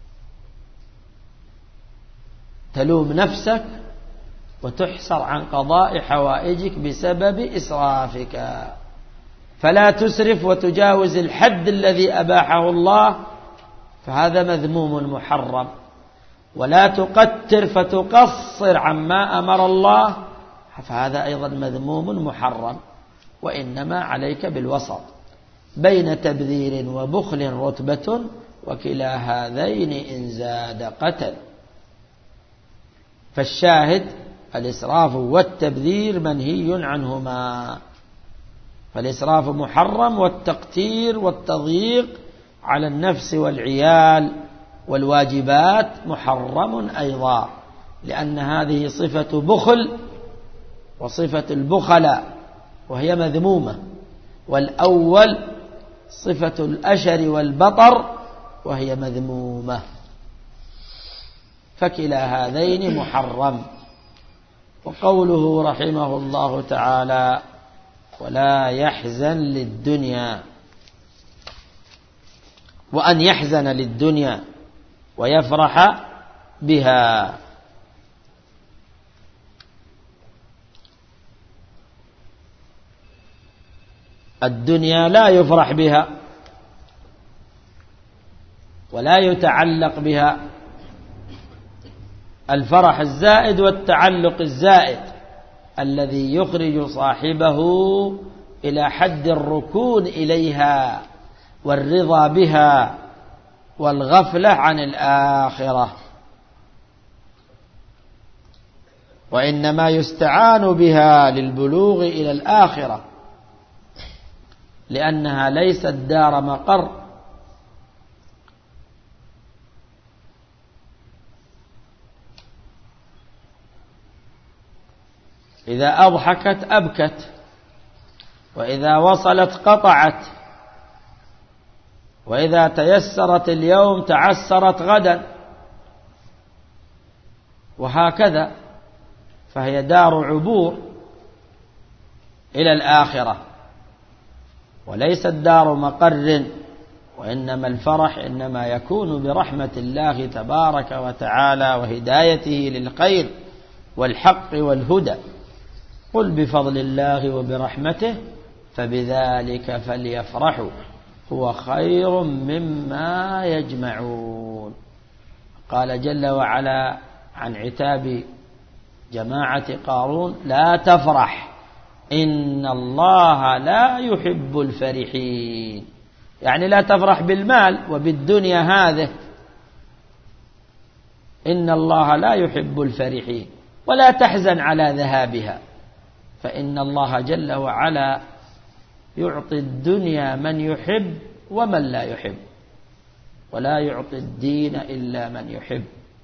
تلوم نفسك وتحسر عن قضاء حوائجك بسبب إسرافك. فلا تسرف وتجاوز الحد الذي أباحه الله، فهذا مذموم محرم. ولا تقتر فتقصر عما أمر الله، فهذا أيضا مذموم محرم. وإنما عليك بالوسط بين تبذير وبخل رتبة، وكلا هذين إن زاد قتل. فالشاهد الإسراف والتبذير منهي عنهما، فالإسراف محرم، والتقتير والتضييق على النفس والعيال والواجبات محرم أيضا، لأن هذه صفة بخل وصفة البخلاء وهي مذمومة، والأول صفة الأشر والبطر وهي مذمومة، فكلا هذين محرم. وقوله رحمه الله تعالى: ولا يحزن للدنيا، وأن يحزن للدنيا ويفرح بها. الدنيا لا يفرح بها ولا يتعلق بها، الفرح الزائد والتعلق الزائد الذي يخرج صاحبه إلى حد الركون إليها والرضا بها والغفلة عن الآخرة. وإنما يستعان بها للبلوغ إلى الآخرة، لأنها ليست دار مقر، إذا أضحكت أبكت، وإذا وصلت قطعت، وإذا تيسرت اليوم تعسرت غدا، وهكذا. فهي دار عبور إلى الآخرة، وليست دار مقر. وإنما الفرح إنما يكون برحمة الله تبارك وتعالى وهدايته للخير والحق والهدى. قل بفضل الله وبرحمته فبذلك فليفرحوا هو خير مما يجمعون. قال جل وعلا عن عتاب جماعة قارون: لا تفرح إن الله لا يحب الفرحين، يعني لا تفرح بالمال وبالدنيا هذه، إن الله لا يحب الفرحين. ولا تحزن على ذهابها، فإن الله جل وعلا يعطي الدنيا من يحب ومن لا يحب، ولا يعطي الدين إلا من يحب.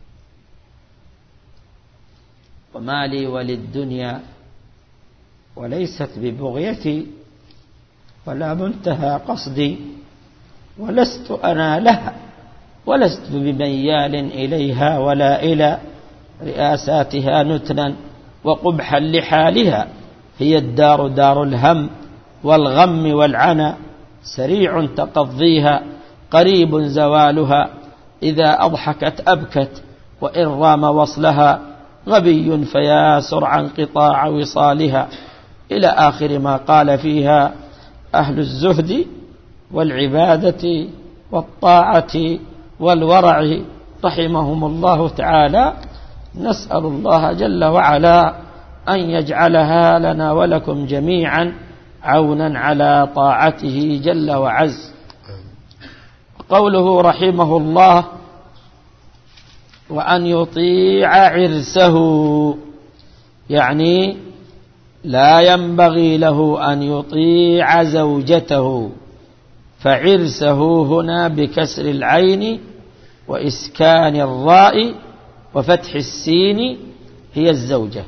وما لي وللدنيا وليست ببغيتي ولا منتهى قصدي، ولست أنا لها ولست بميال إليها ولا إلى رئاساتها نتنا وقبحا لحالها. هي الدار دار الهم والغم والعنى، سريع تقضيها قريب زوالها. إذا أضحكت أبكت وإن رام وصلها، غبي فياسر عن قطاع وصالها. إلى آخر ما قال فيها أهل الزهد والعبادة والطاعة والورع رحمهم الله تعالى. نسأل الله جل وعلا أن يجعلها لنا ولكم جميعا عونا على طاعته جل وعز. قوله رحمه الله: وأن يطيع عرسه، يعني لا ينبغي له أن يطيع زوجته. فعرسه هنا بكسر العين وإسكان الراء وفتح السين هي الزوجة.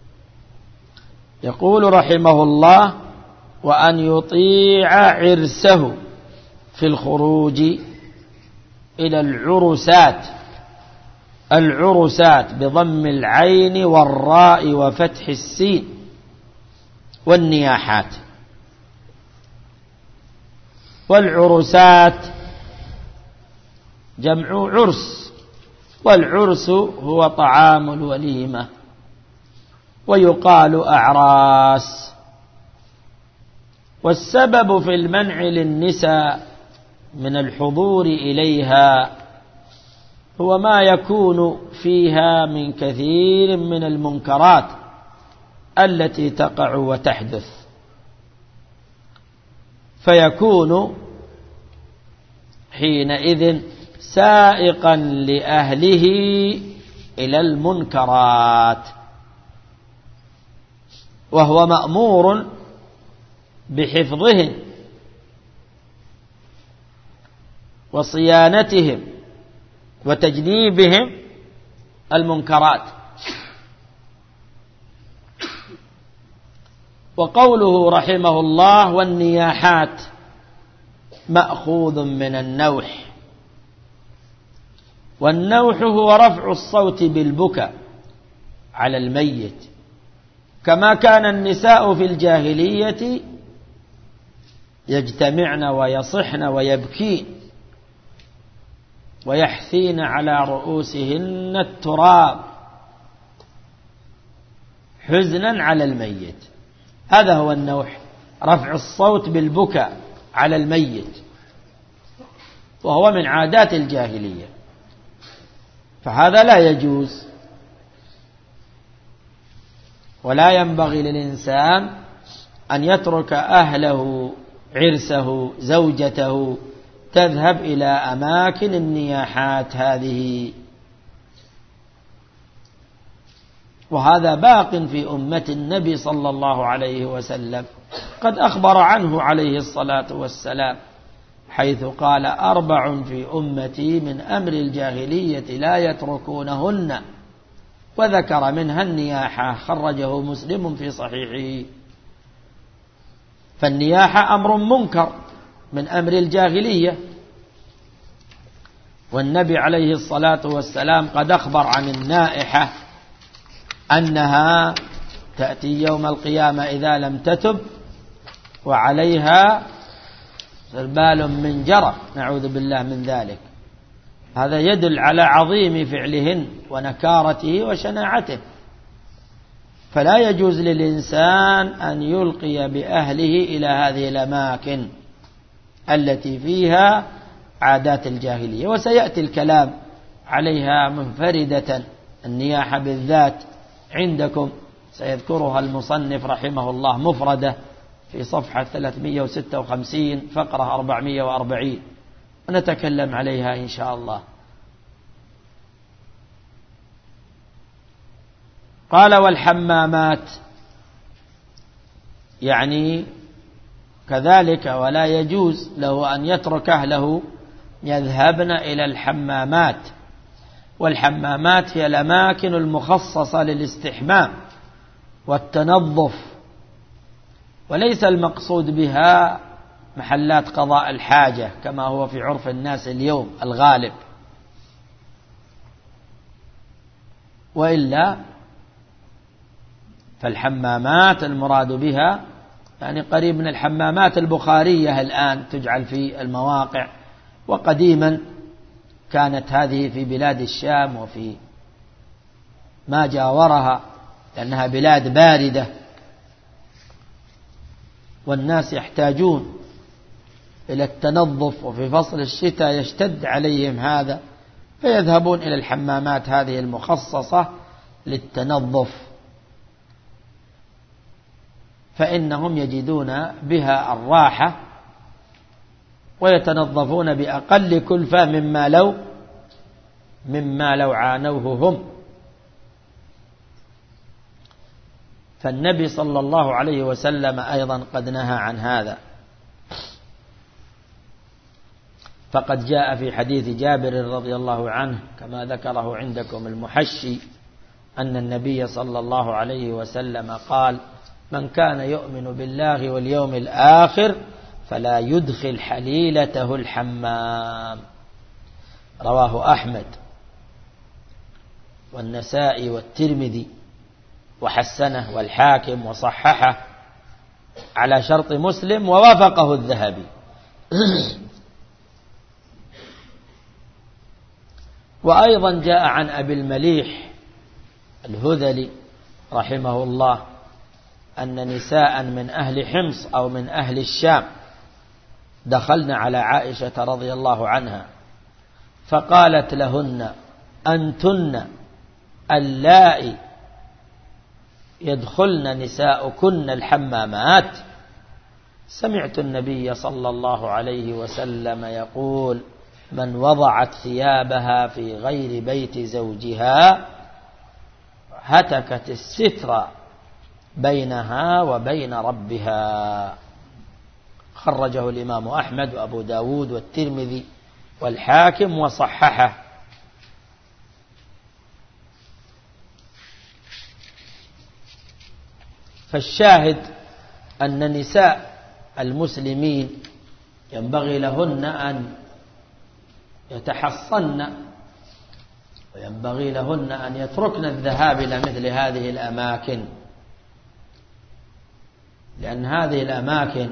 يقول رحمه الله: وأن يطيع عرسه في الخروج إلى العرسات، العرسات بضم العين والراء وفتح السين، والنياحات. والعرسات جمع عرس، والعرس هو طعام الوليمة، ويقال أعراس. والسبب في المنع للنساء من الحضور إليها هو ما يكون فيها من كثير من المنكرات التي تقع وتحدث، فيكون حينئذ سائقا لأهله إلى المنكرات، وهو مأمور بحفظهن وصيانتهم وتجنيبهم المنكرات. وقوله رحمه الله: والنياحات مأخوذ من النوح، والنوح هو رفع الصوت بالبكاء على الميت، كما كان النساء في الجاهلية يجتمعن ويصحن ويبكين ويحثين على رؤوسهن التراب حزنا على الميت. هذا هو النوح، رفع الصوت بالبكاء على الميت، وهو من عادات الجاهلية، فهذا لا يجوز. ولا ينبغي للإنسان أن يترك أهله، عرسه، زوجته، تذهب إلى أماكن النياحات هذه. وهذا باق في أمة النبي صلى الله عليه وسلم، قد أخبر عنه عليه الصلاة والسلام حيث قال: 4 في أمتي من أمر الجاهلية لا يتركونهن، وذكر منها النياحة، خرجه مسلم في صحيحه. فالنياحة أمر منكر من أمر الجاهلية، والنبي عليه الصلاة والسلام قد أخبر عن النائحة أنها تأتي يوم القيامة إذا لم تتب وعليها سربال من جرى، نعوذ بالله من ذلك. هذا يدل على عظيم فعلهن ونكارته وشناعته. فلا يجوز للإنسان أن يلقي بأهله إلى هذه الأماكن التي فيها عادات الجاهلية، وسيأتي الكلام عليها منفردة، النياحة بالذات عندكم سيذكرها المصنف رحمه الله مفردة في صفحة 356 فقرة 440، ونتكلم عليها إن شاء الله. قال: والحمامات، يعني كذلك ولا يجوز له أن يترك أهله يذهبن إلى الحمامات. والحمامات هي الأماكن المخصصة للاستحمام والتنظف، وليس المقصود بها محلات قضاء الحاجة كما هو في عرف الناس اليوم الغالب، وإلا فالحمامات المراد بها يعني قريب من الحمامات البخارية الآن تجعل في المواقع، وقديما كانت هذه في بلاد الشام وفي ما جاورها، لأنها بلاد باردة والناس يحتاجون إلى التنظف، وفي فصل الشتاء يشتد عليهم هذا، فيذهبون إلى الحمامات هذه المخصصة للتنظف، فإنهم يجدون بها الراحة ويتنظفون بأقل كلفة مما لو عانوه هم. فالنبي صلى الله عليه وسلم أيضا قد نهى عن هذا. فقد جاء في حديث جابر رضي الله عنه كما ذكره عندكم المحشي أن النبي صلى الله عليه وسلم قال: من كان يؤمن بالله واليوم الآخر فلا يدخل حليلته الحمام. رواه أحمد والنسائي والترمذي وحسنه والحاكم وصححه على شرط مسلم ووافقه الذهبي. وأيضا جاء عن أبي المليح الهذلي رحمه الله أن نساء من أهل حمص أو من أهل الشام دخلن على عائشة رضي الله عنها فقالت لهن: أنتن اللائي يدخلن نساؤكن الحمامات؟ سمعت النبي صلى الله عليه وسلم يقول: من وضعت ثيابها في غير بيت زوجها هتكت الستر بينها وبين ربها. خرجه الإمام أحمد وأبو داود والترمذي والحاكم وصححه. فالشاهد أن نساء المسلمين ينبغي لهن أن يتحصن وينبغي لهن أن يتركن الذهاب إلى مثل هذه الأماكن، لأن هذه الأماكن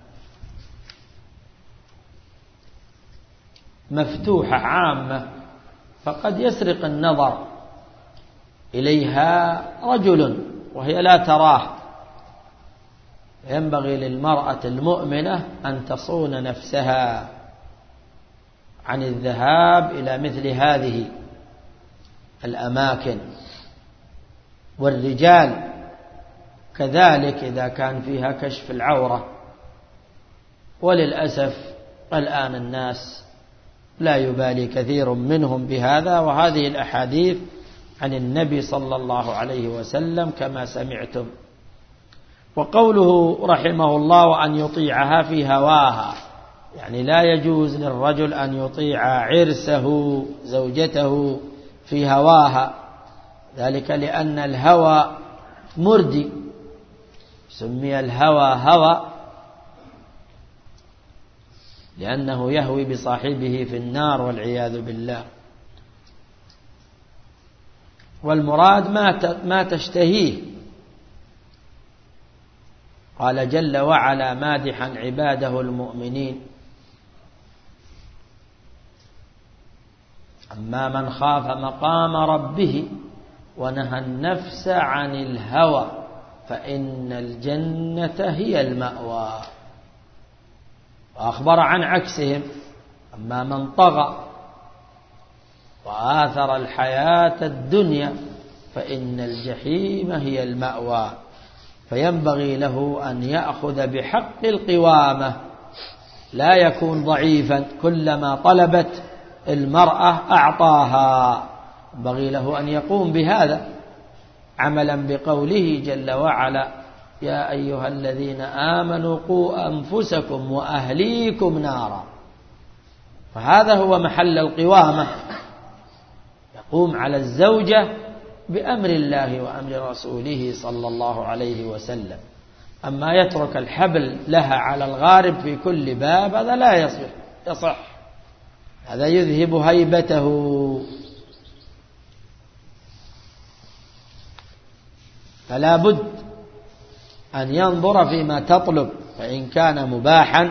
مفتوحة عامة، فقد يسرق النظر إليها رجل وهي لا تراه. ينبغي للمرأة المؤمنة أن تصون نفسها عن الذهاب إلى مثل هذه الأماكن، والرجال كذلك إذا كان فيها كشف العورة. وللأسف الآن الناس لا يبالي كثير منهم بهذا، وهذه الأحاديث عن النبي صلى الله عليه وسلم كما سمعتم. وقوله رحمه الله: وأن يطيعها في هواها، يعني لا يجوز للرجل أن يطيع عرسه زوجته في هواها، ذلك لأن الهوى مردي، سمي الهوى هوى لأنه يهوي بصاحبه في النار والعياذ بالله. والمراد ما تشتهيه. قال جل وعلا مادحا عباده المؤمنين: أما من خاف مقام ربه ونهى النفس عن الهوى فإن الجنة هي المأوى. وأخبر عن عكسهم: أما من طغى وآثر الحياة الدنيا فإن الجحيم هي المأوى. فينبغي له أن يأخذ بحق القوامة، لا يكون ضعيفا، كلما طلبت المرأة أعطاها. ينبغي له أن يقوم بهذا عملا بقوله جل وعلا: يا أيها الذين آمنوا قوا أنفسكم وأهليكم نارا. فهذا هو محل القوامة، يقوم على الزوجة بأمر الله وأمر رسوله صلى الله عليه وسلم. أما يترك الحبل لها على الغارب في كل باب هذا لا يصح، هذا يذهب هيبته. فلا بد أن ينظر فيما تطلب، فإن كان مباحا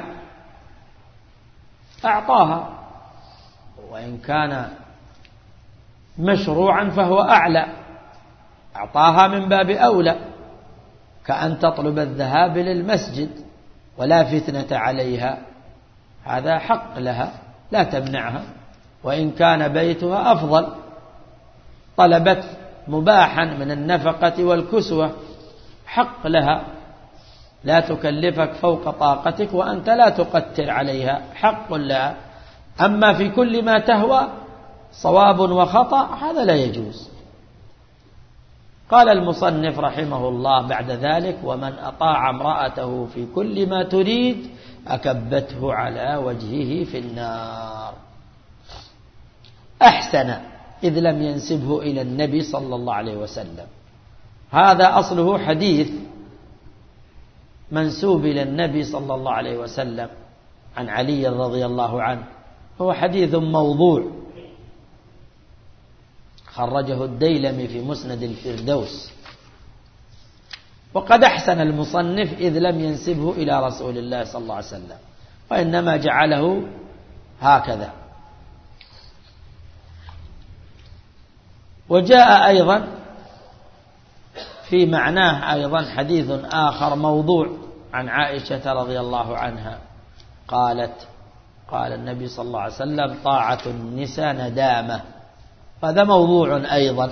أعطاها، وإن كان مشروعا فهو أعلى، أعطاها من باب أولى، كأن تطلب الذهاب للمسجد ولا فتنة عليها، هذا حق لها لا تمنعها. وإن كان بيتها أفضل، طلبت مباحا من النفقة والكسوة، حق لها، لا تكلفك فوق طاقتك وأنت لا تقتر عليها، حق لها. أما في كل ما تهوى صواب وخطأ هذا لا يجوز. قال المصنف رحمه الله بعد ذلك: ومن أطاع امرأته في كل ما تريد أكبته على وجهه في النار. أحسن إذ لم ينسبه إلى النبي صلى الله عليه وسلم. هذا أصله حديث منسوب إلى النبي صلى الله عليه وسلم عن علي رضي الله عنه، هو حديث موضوع خرجه الديلمي في مسند الفردوس. وقد أحسن المصنف إذ لم ينسبه إلى رسول الله صلى الله عليه وسلم، وإنما جعله هكذا. وجاء أيضا في معناه أيضا حديث آخر موضوع عن عائشة رضي الله عنها قالت: قال النبي صلى الله عليه وسلم: طاعة النساء ندامة. هذا موضوع أيضا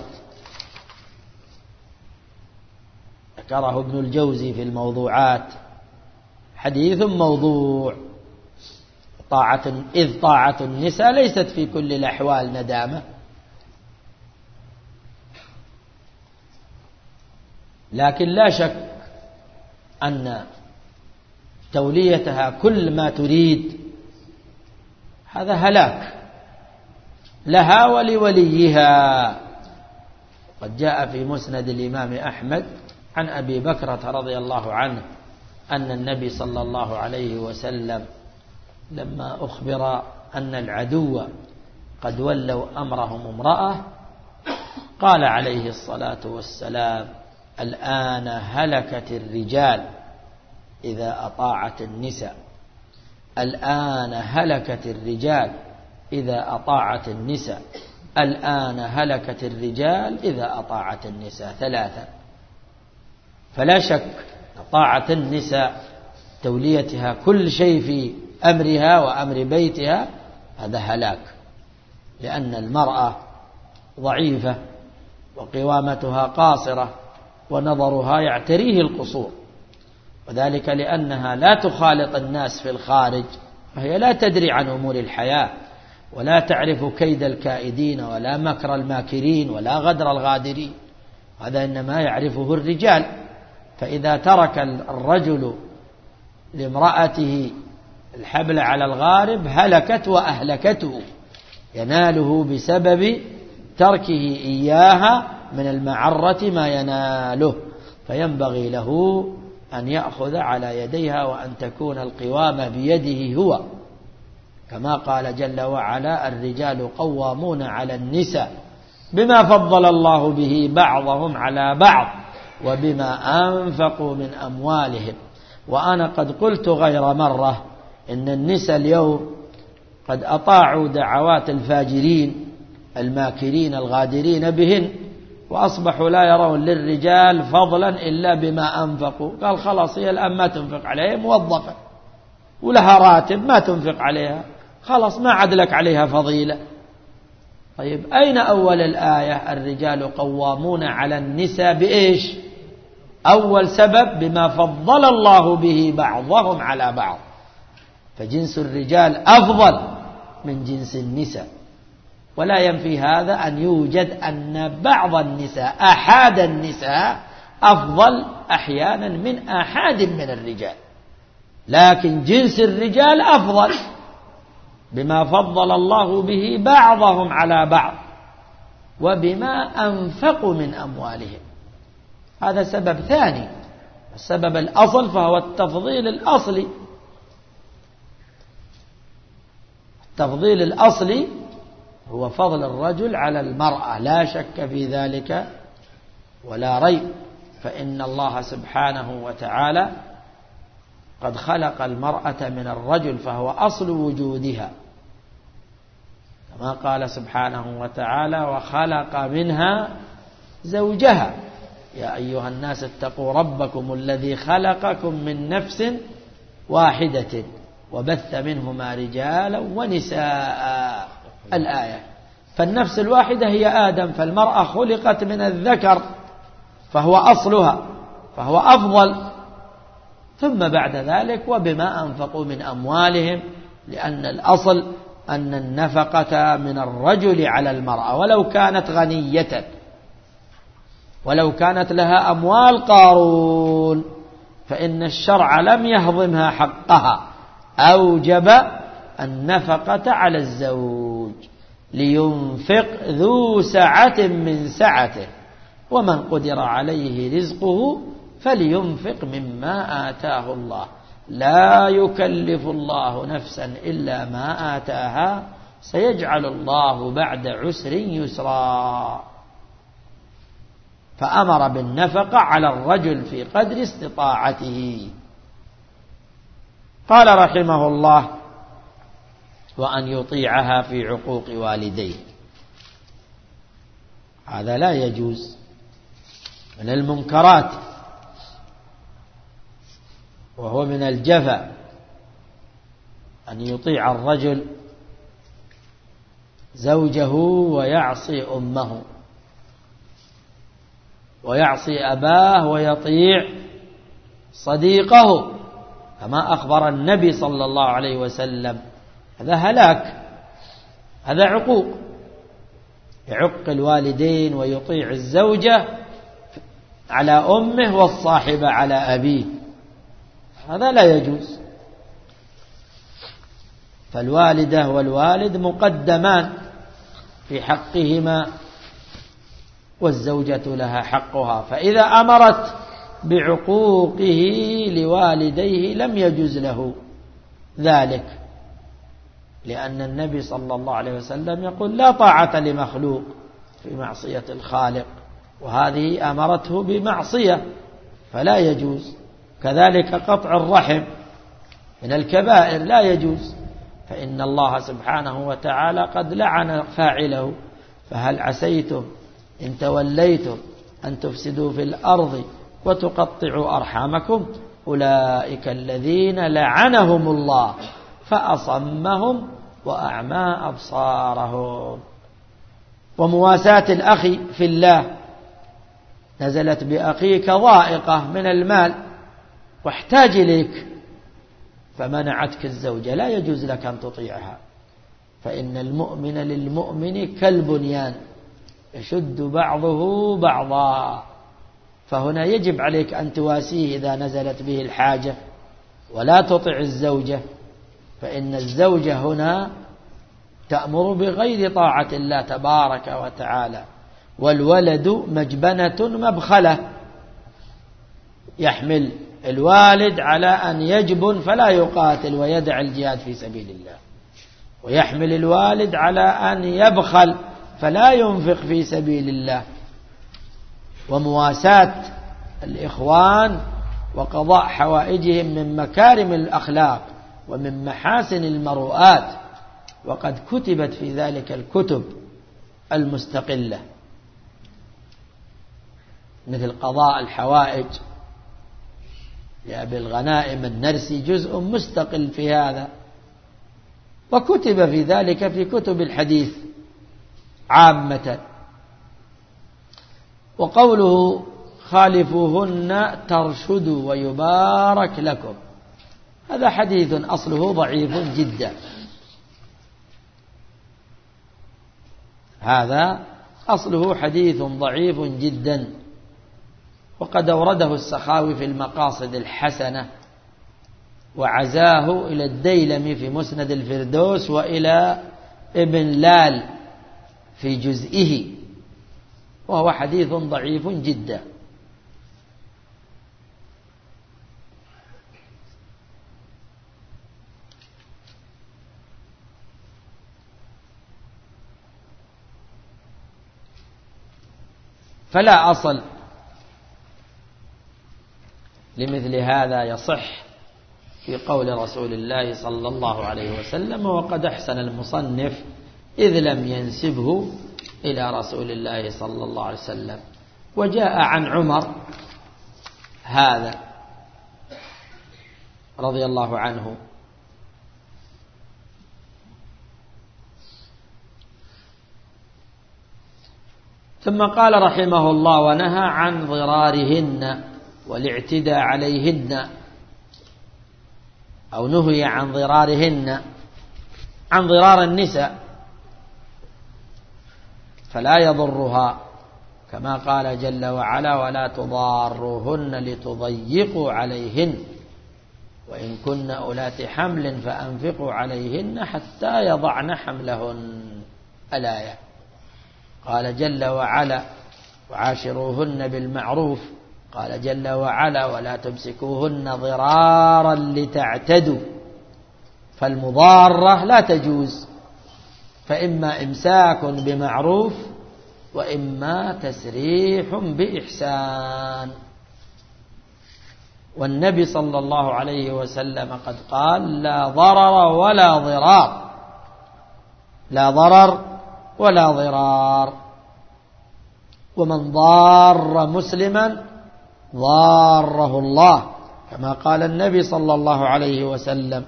ذكره ابن الجوزي في الموضوعات، حديث موضوع. إذ طاعة النساء ليست في كل الأحوال ندامة، لكن لا شك أن توليتها كل ما تريد هذا هلاك لها ولوليها. قد جاء في مسند الإمام أحمد عن أبي بكرة رضي الله عنه أن النبي صلى الله عليه وسلم لما أخبر أن العدو قد ولوا أمرهم امرأة قال عليه الصلاة والسلام: الآن هلكت الرجال إذا أطاعت النساء. الآن هلكت الرجال إذا أطاعت النساء. الآن هلكت الرجال إذا أطاعت النساء. ثلاثة. فلا شك طاعة النساء توليتها كل شيء في أمرها وأمر بيتها هذا هلاك، لأن المرأة ضعيفة وقوامتها قاصرة ونظرها يعتريه القصور، وذلك لأنها لا تخالط الناس في الخارج، فهي لا تدري عن أمور الحياة ولا تعرف كيد الكائدين ولا مكر الماكرين ولا غدر الغادرين، هذا إنما يعرفه الرجال. فإذا ترك الرجل لامرأته الحبل على الغارب هلكت وأهلكته، يناله بسبب تركه إياها من المعرة ما يناله، فينبغي له أن يأخذ على يديها وأن تكون القوامة بيده هو، كما قال جل وعلا: الرجال قوامون على النساء بما فضل الله به بعضهم على بعض وبما أنفقوا من أموالهم. وأنا قد قلت غير مرة إن النساء اليوم قد أطاعوا دعوات الفاجرين الماكرين الغادرين بهن، وأصبحوا لا يرون للرجال فضلا إلا بما أنفقوا. قال خلاص هي الآن ما تنفق عليها، موظفة ولها راتب ما تنفق عليها، خلاص ما عاد لك عليها فضيلة. طيب أين أول الآية؟ الرجال قوامون على النساء بإيش؟ أول سبب بما فضل الله به بعضهم على بعض، فجنس الرجال أفضل من جنس النساء. ولا ينفي هذا أن يوجد أن بعض النساء أحد النساء أفضل أحيانا من أحد من الرجال، لكن جنس الرجال أفضل بما فضل الله به بعضهم على بعض وبما أنفقوا من أموالهم. هذا سبب ثاني. السبب الأصل فهو التفضيل الأصلي. التفضيل الأصلي هو فضل الرجل على المرأة، لا شك في ذلك ولا ريب، فإن الله سبحانه وتعالى قد خلق المرأة من الرجل فهو أصل وجودها، كما قال سبحانه وتعالى: وخلق منها زوجها يا أيها الناس اتقوا ربكم الذي خلقكم من نفس واحدة وبث منهما رجالا ونساء. الآية. فالنفس الواحدة هي آدم، فالمرأة خلقت من الذكر فهو أصلها فهو أفضل، ثم بعد ذلك وبما أنفقوا من أموالهم، لأن الأصل أن النفقة من الرجل على المرأة ولو كانت غنية، ولو كانت لها أموال قارون، فإن الشرع لم يهضمها حقها، أوجب النفقة على الزوج. لينفق ذو سعة من سعته ومن قدر عليه رزقه فلينفق مما آتاه الله لا يكلف الله نفسا إلا ما آتاها سيجعل الله بعد عسر يسرا. فأمر بالنفقة على الرجل في قدر استطاعته. قال رحمه الله: وأن يطيعها في عقوق والديه، هذا لا يجوز، من المنكرات، وهو من الجفا أن يطيع الرجل زوجه ويعصي أمه ويعصي أباه ويطيع صديقه، كما أخبر النبي صلى الله عليه وسلم. هذا هلاك، هذا عقوق، يعق الوالدين ويطيع الزوجة على أمه والصاحب على أبيه، هذا لا يجوز. فالوالدة والوالد مقدمان في حقهما، والزوجة لها حقها، فإذا أمرت بعقوقه لوالديه لم يجوز له ذلك، لأن النبي صلى الله عليه وسلم يقول: لا طاعة لمخلوق في معصية الخالق، وهذه أمرته بمعصية فلا يجوز. كذلك قطع الرحم من الكبائر لا يجوز، فإن الله سبحانه وتعالى قد لعن فاعله: فهل عسيتم إن توليتم أن تفسدوا في الأرض وتقطعوا أرحامكم أولئك الذين لعنهم الله فأصمهم وأعمى أبصارهم. ومواساة الأخ في الله، نزلت بأخيك ضائقة من المال واحتاج إليك فمنعتك الزوجة، لا يجوز لك أن تطيعها، فإن المؤمن للمؤمن كالبنيان يشد بعضه بعضا. فهنا يجب عليك أن تواسيه إذا نزلت به الحاجة، ولا تطع الزوجة، فإن الزوجة هنا تأمر بغير طاعة الله تبارك وتعالى. والولد مجبنة مبخلة، يحمل الوالد على أن يجبن فلا يقاتل ويدع الجهاد في سبيل الله، ويحمل الوالد على أن يبخل فلا ينفق في سبيل الله. ومواساة الإخوان وقضاء حوائجهم من مكارم الأخلاق ومن محاسن المروءات، وقد كتبت في ذلك الكتب المستقلة، مثل قضاء الحوائج لأبي الغنائم النرسي، جزء مستقل في هذا، وكتب في ذلك في كتب الحديث عامة. وقوله: خالفوهن ترشدوا ويبارك لكم، هذا حديث أصله ضعيف جدا، هذا أصله حديث ضعيف جدا، وقد أورده السخاوي في المقاصد الحسنة، وعزاه إلى الديلمي في مسند الفردوس، وإلى ابن لال في جزئه، وهو حديث ضعيف جدا. فلا أصل لمثل هذا يصح في قول رسول الله صلى الله عليه وسلم، وقد أحسن المصنف إذ لم ينسبه إلى رسول الله صلى الله عليه وسلم. وجاء عن عمر هذا رضي الله عنه ثم قال رحمه الله: ونهى عن ضرارهن والاعتداء عليهن، أو نهي عن ضرارهن، عن ضرار النساء، فلا يضرها، كما قال جل وعلا: ولا تضاروهن لتضيقوا عليهن وإن كن أولات حمل فأنفقوا عليهن حتى يضعن حملهن، الآية. قال جل وعلا وعاشروهن بالمعروف، قال جل وعلا ولا تمسكوهن ضرارا لتعتدوا، فالمضارة لا تجوز، فإما إمساك بمعروف وإما تسريح بإحسان. والنبي صلى الله عليه وسلم قد قال لا ضرر ولا ضرار، لا ضرر ولا ضرار. ومن ضار مسلما ضاره الله، كما قال النبي صلى الله عليه وسلم.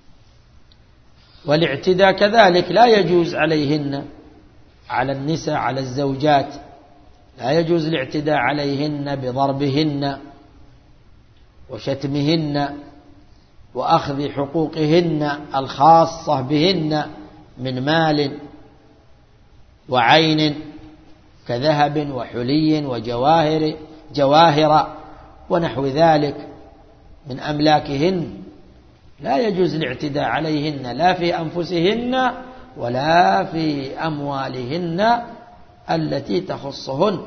والاعتداء كذلك لا يجوز عليهن، على النساء، على الزوجات، لا يجوز الاعتداء عليهن بضربهن وشتمهن وأخذ حقوقهن الخاصة بهن من مال وعين كذهب وحلي وجواهر ونحو ذلك من أملاكهن، لا يجوز الاعتداء عليهن لا في أنفسهن ولا في أموالهن التي تخصهن.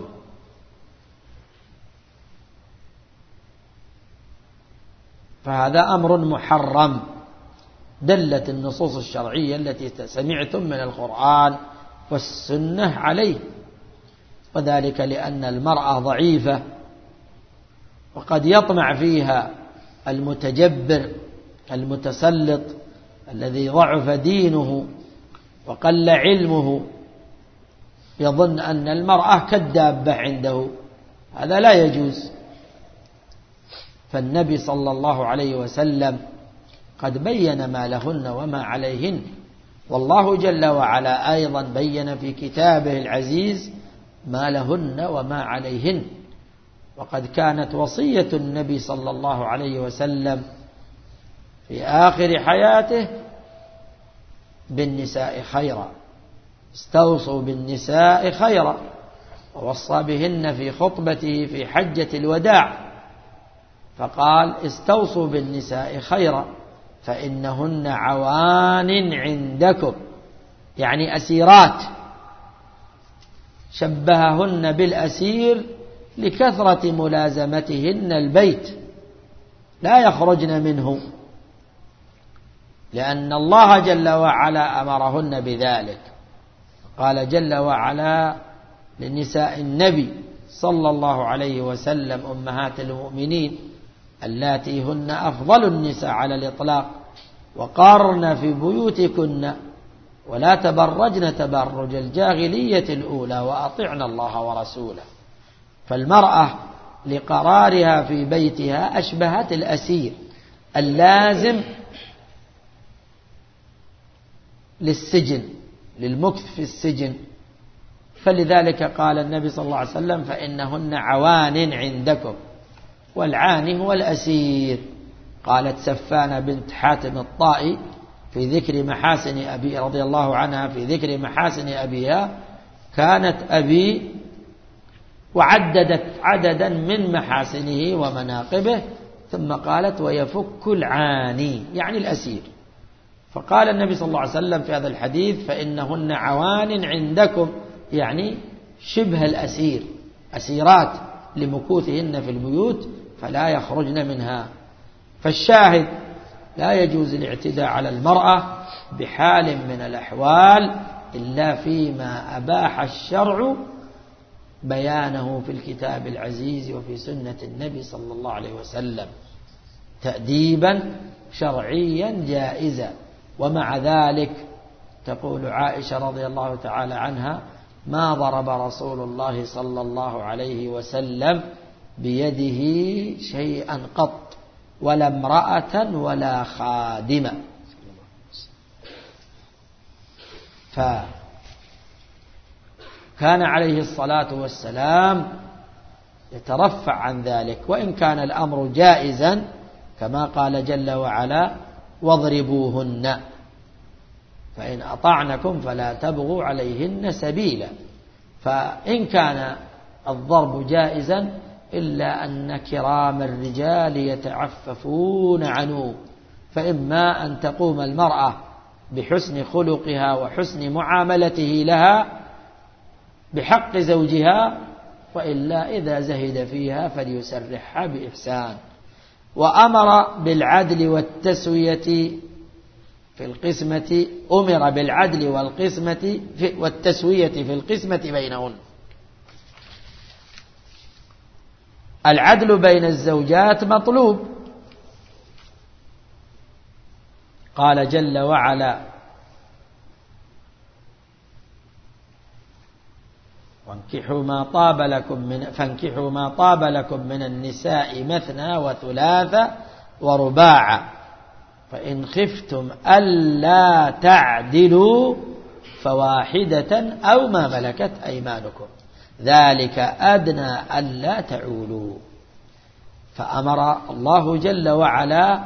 فهذا أمر محرم، دلت النصوص الشرعية التي سمعتم من القرآن والسنة عليه، وذلك لأن المرأة ضعيفة، وقد يطمع فيها المتجبر المتسلط الذي ضعف دينه وقل علمه، يظن أن المرأة كالدابة عنده، هذا لا يجوز. فالنبي صلى الله عليه وسلم قد بين ما لهن وما عليهن، والله جل وعلا أيضا بين في كتابه العزيز ما لهن وما عليهن. وقد كانت وصية النبي صلى الله عليه وسلم في آخر حياته بالنساء خيرا، استوصوا بالنساء خيرا، ووصى بهن في خطبته في حجة الوداع، فقال استوصوا بالنساء خيرا فإنهن عوان عندكم، يعني أسيرات، شبههن بالأسير لكثرة ملازمتهن البيت، لا يخرجن منه، لأن الله جل وعلا أمرهن بذلك. قال جل وعلا لنساء النبي صلى الله عليه وسلم أمهات المؤمنين اللاتي هن أفضل النساء على الإطلاق، وقارن في بيوتكن ولا تبرجن تبرج الجاهلية الأولى وأطعن الله ورسوله. فالمرأة لقرارها في بيتها أشبهت الأسير اللازم للسجن، للمكث في السجن، فلذلك قال النبي صلى الله عليه وسلم فإنهن عوان عندكم، والعاني هو الأسير. قالت سفانة بنت حاتم الطائي في ذكر محاسن أبي رضي الله عنها، في ذكر محاسن أبيها، كانت أبي، وعددت عددا من محاسنه ومناقبه، ثم قالت ويفك العاني يعني الأسير. فقال النبي صلى الله عليه وسلم في هذا الحديث فإنهن عوان عندكم، يعني شبه الأسير، أسيرات لمكوثهن في البيوت فلا يخرجن منها. فالشاهد لا يجوز الاعتداء على المرأة بحال من الأحوال إلا فيما أباح الشرع بيانه في الكتاب العزيز وفي سنة النبي صلى الله عليه وسلم تأديبا شرعيا جائزا. ومع ذلك تقول عائشة رضي الله تعالى عنها ما ضرب رسول الله صلى الله عليه وسلم بيده شيئا قط، ولا امرأة ولا خادمة. فكان عليه الصلاة والسلام يترفع عن ذلك، وإن كان الأمر جائزا كما قال جل وعلا واضربوهن فإن أطعنكم فلا تبغوا عليهن سبيلا. فإن كان الضرب جائزا إلا أن كرام الرجال يتعففون عنه، فإما أن تقوم المرأة بحسن خلقها وحسن معاملته لها بحق زوجها، وإلا إذا زهد فيها فليسرحها بإحسان. وأمر بالعدل والتسوية في القسمة، أمر بالعدل والتسوية في القسمة بينهن. العدل بين الزوجات مطلوب، قال جل وعلا: فانكحوا ما طاب لكم من النساء مثنى وثلاث ورباع، فإن خفتم ألا تعدلوا فواحدة أو ما ملكت أيمانكم ذلك أدنى ألا تعولوا. فأمر الله جل وعلا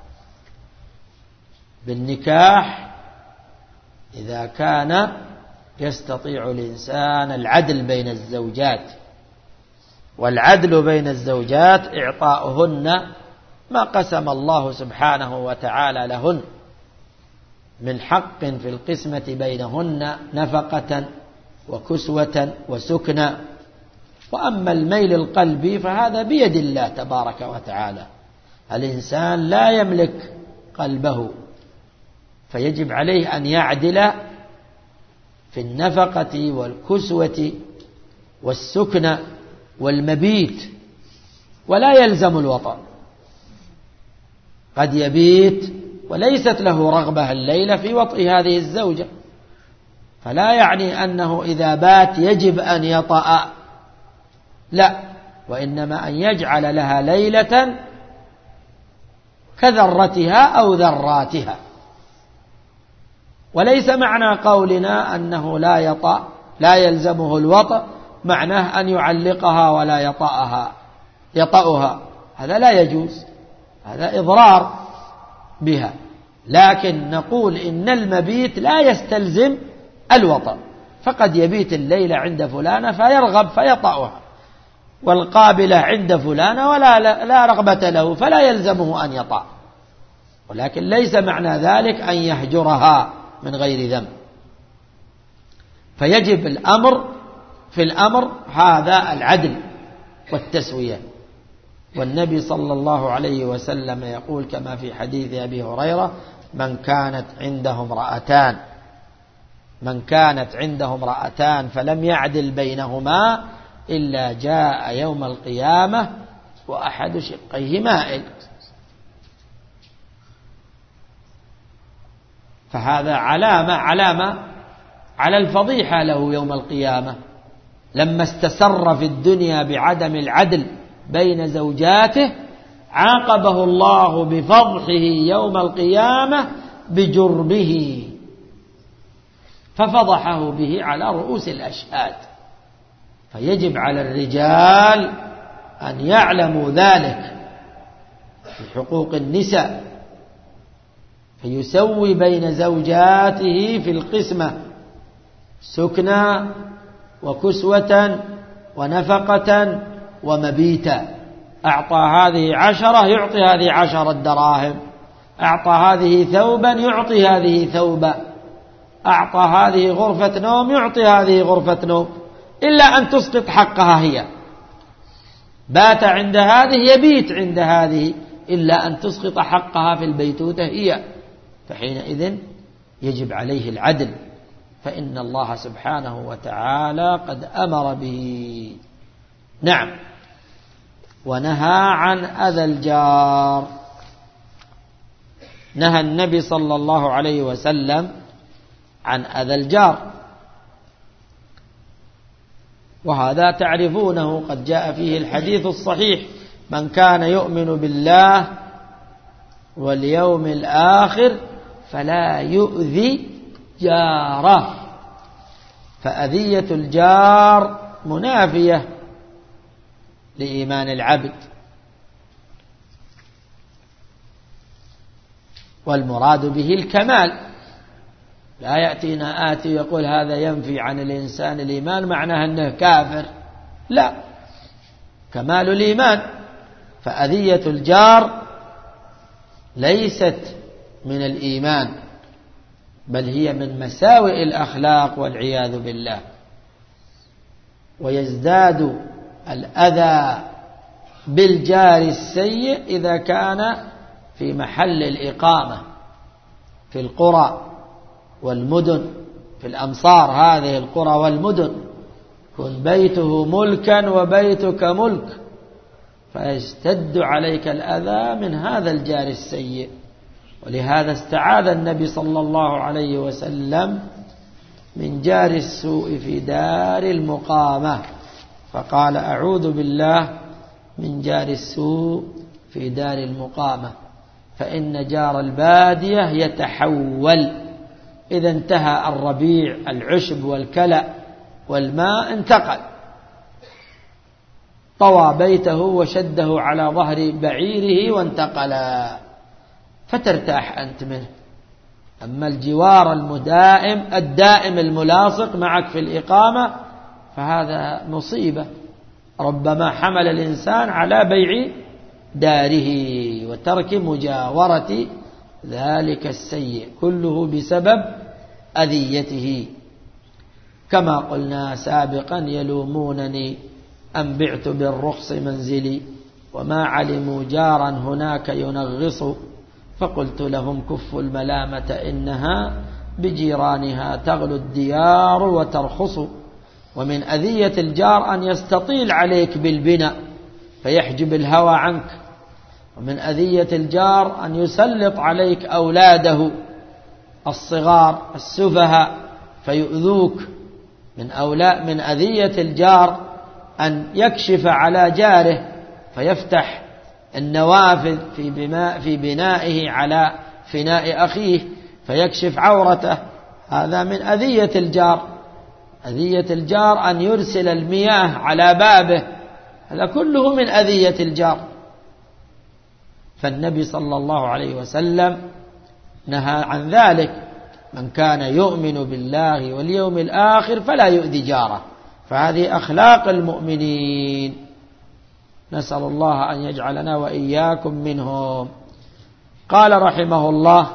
بالنكاح إذا كان يستطيع الإنسان العدل بين الزوجات. والعدل بين الزوجات إعطاؤهن ما قسم الله سبحانه وتعالى لهن من حق في القسمة بينهن نفقة وكسوة وسكنى. وأما الميل القلبي فهذا بيد الله تبارك وتعالى، الإنسان لا يملك قلبه، فيجب عليه أن يعدل في النفقة والكسوة والسكنى والمبيت، ولا يلزم الوطن. قد يبيت وليست له رغبة الليلة في وطئ هذه الزوجة، فلا يعني أنه إذا بات يجب أن يطأ، لا، وإنما أن يجعل لها ليلة كذرتها أو ذراتها. وليس معنى قولنا أنه لا يطأ لا يلزمه الوطأ معناه أن يعلقها ولا يطأها، هذا لا يجوز، هذا إضرار بها. لكن نقول إن المبيت لا يستلزم الوطأ، فقد يبيت الليلة عند فلانة فيرغب فيطأها، والقابلة عند فلانة لا رغبة له فلا يلزمه أن يطأ، ولكن ليس معنى ذلك أن يهجرها من غير ذنب. فيجب في الأمر هذا العدل والتسوية. والنبي صلى الله عليه وسلم يقول كما في حديث أبي هريرة: من كانت عنده امرأتان فلم يعدل بينهما إلا جاء يوم القيامة وأحد شقيه مائل. فهذا علامة على الفضيحة له يوم القيامة، لما استسر في الدنيا بعدم العدل بين زوجاته عاقبه الله بفضحه يوم القيامة بجرمه، ففضحه به على رؤوس الأشهاد. فيجب على الرجال أن يعلموا ذلك في حقوق النساء، فيسوي بين زوجاته في القسمة سكنى وكسوة ونفقة ومبيتا. أعطى هذه 10 يعطي هذه 10 دراهم، أعطى هذه ثوبا يعطي هذه ثوبا، أعطى هذه غرفة نوم يعطي هذه غرفة نوم، إلا أن تسقط حقها هي. بات عند هذه يبيت عند هذه، إلا أن تسقط حقها في البيتوتة هي، فحينئذ يجب عليه العدل، فإن الله سبحانه وتعالى قد أمر به. نعم. ونهى عن أذى الجار، نهى النبي صلى الله عليه وسلم عن أذى الجار، وهذا تعرفونه، قد جاء فيه الحديث الصحيح: من كان يؤمن بالله واليوم الآخر فلا يؤذي جاره. فأذية الجار منافية لإيمان العبد، والمراد به الكمال. لا يأتينا آتي يقول هذا ينفي عن الإنسان الإيمان معناه أنه كافر، لا، كمال الإيمان. فأذية الجار ليست من الإيمان، بل هي من مساوئ الأخلاق والعياذ بالله. ويزداد الأذى بالجار السيء إذا كان في محل الإقامة في القرى والمدن، في الأمصار هذه القرى والمدن، كن بيته ملكا وبيتك ملك، فيشتد عليك الأذى من هذا الجار السيء. ولهذا استعاذ النبي صلى الله عليه وسلم من جار السوء في دار المقامة، فقال أعوذ بالله من جار السوء في دار المقامة، فإن جار البادية يتحول إذا انتهى الربيع العشب والكلأ والماء انتقل، طوى بيته وشده على ظهر بعيره وانتقل، فترتاح أنت منه. أما الجوار الدائم الملاصق معك في الإقامة فهذا مصيبة، ربما حمل الإنسان على بيع داره وترك مجاورة ذلك السيء، كله بسبب أذيته. كما قلنا سابقا يلومونني أن بعت بالرخص منزلي وما علموا جارا هناك ينغص، فقلت لهم كفوا الملامة إنها بجيرانها تغلو الديار وترخص. ومن أذية الجار أن يستطيل عليك بالبناء فيحجب الهوى عنك، ومن أذية الجار أن يسلط عليك أولاده الصغار السفهاء فيؤذوك. من أذية الجار أن يكشف على جاره فيفتح النوافذ في بنائه على فناء أخيه فيكشف عورته، هذا من أذية الجار. أذية الجار أن يرسل المياه على بابه، هذا كله من أذية الجار. فالنبي صلى الله عليه وسلم نهى عن ذلك، من كان يؤمن بالله واليوم الآخر فلا يؤذي جاره، فهذه أخلاق المؤمنين، نسأل الله أن يجعلنا وإياكم منهم. قال رحمه الله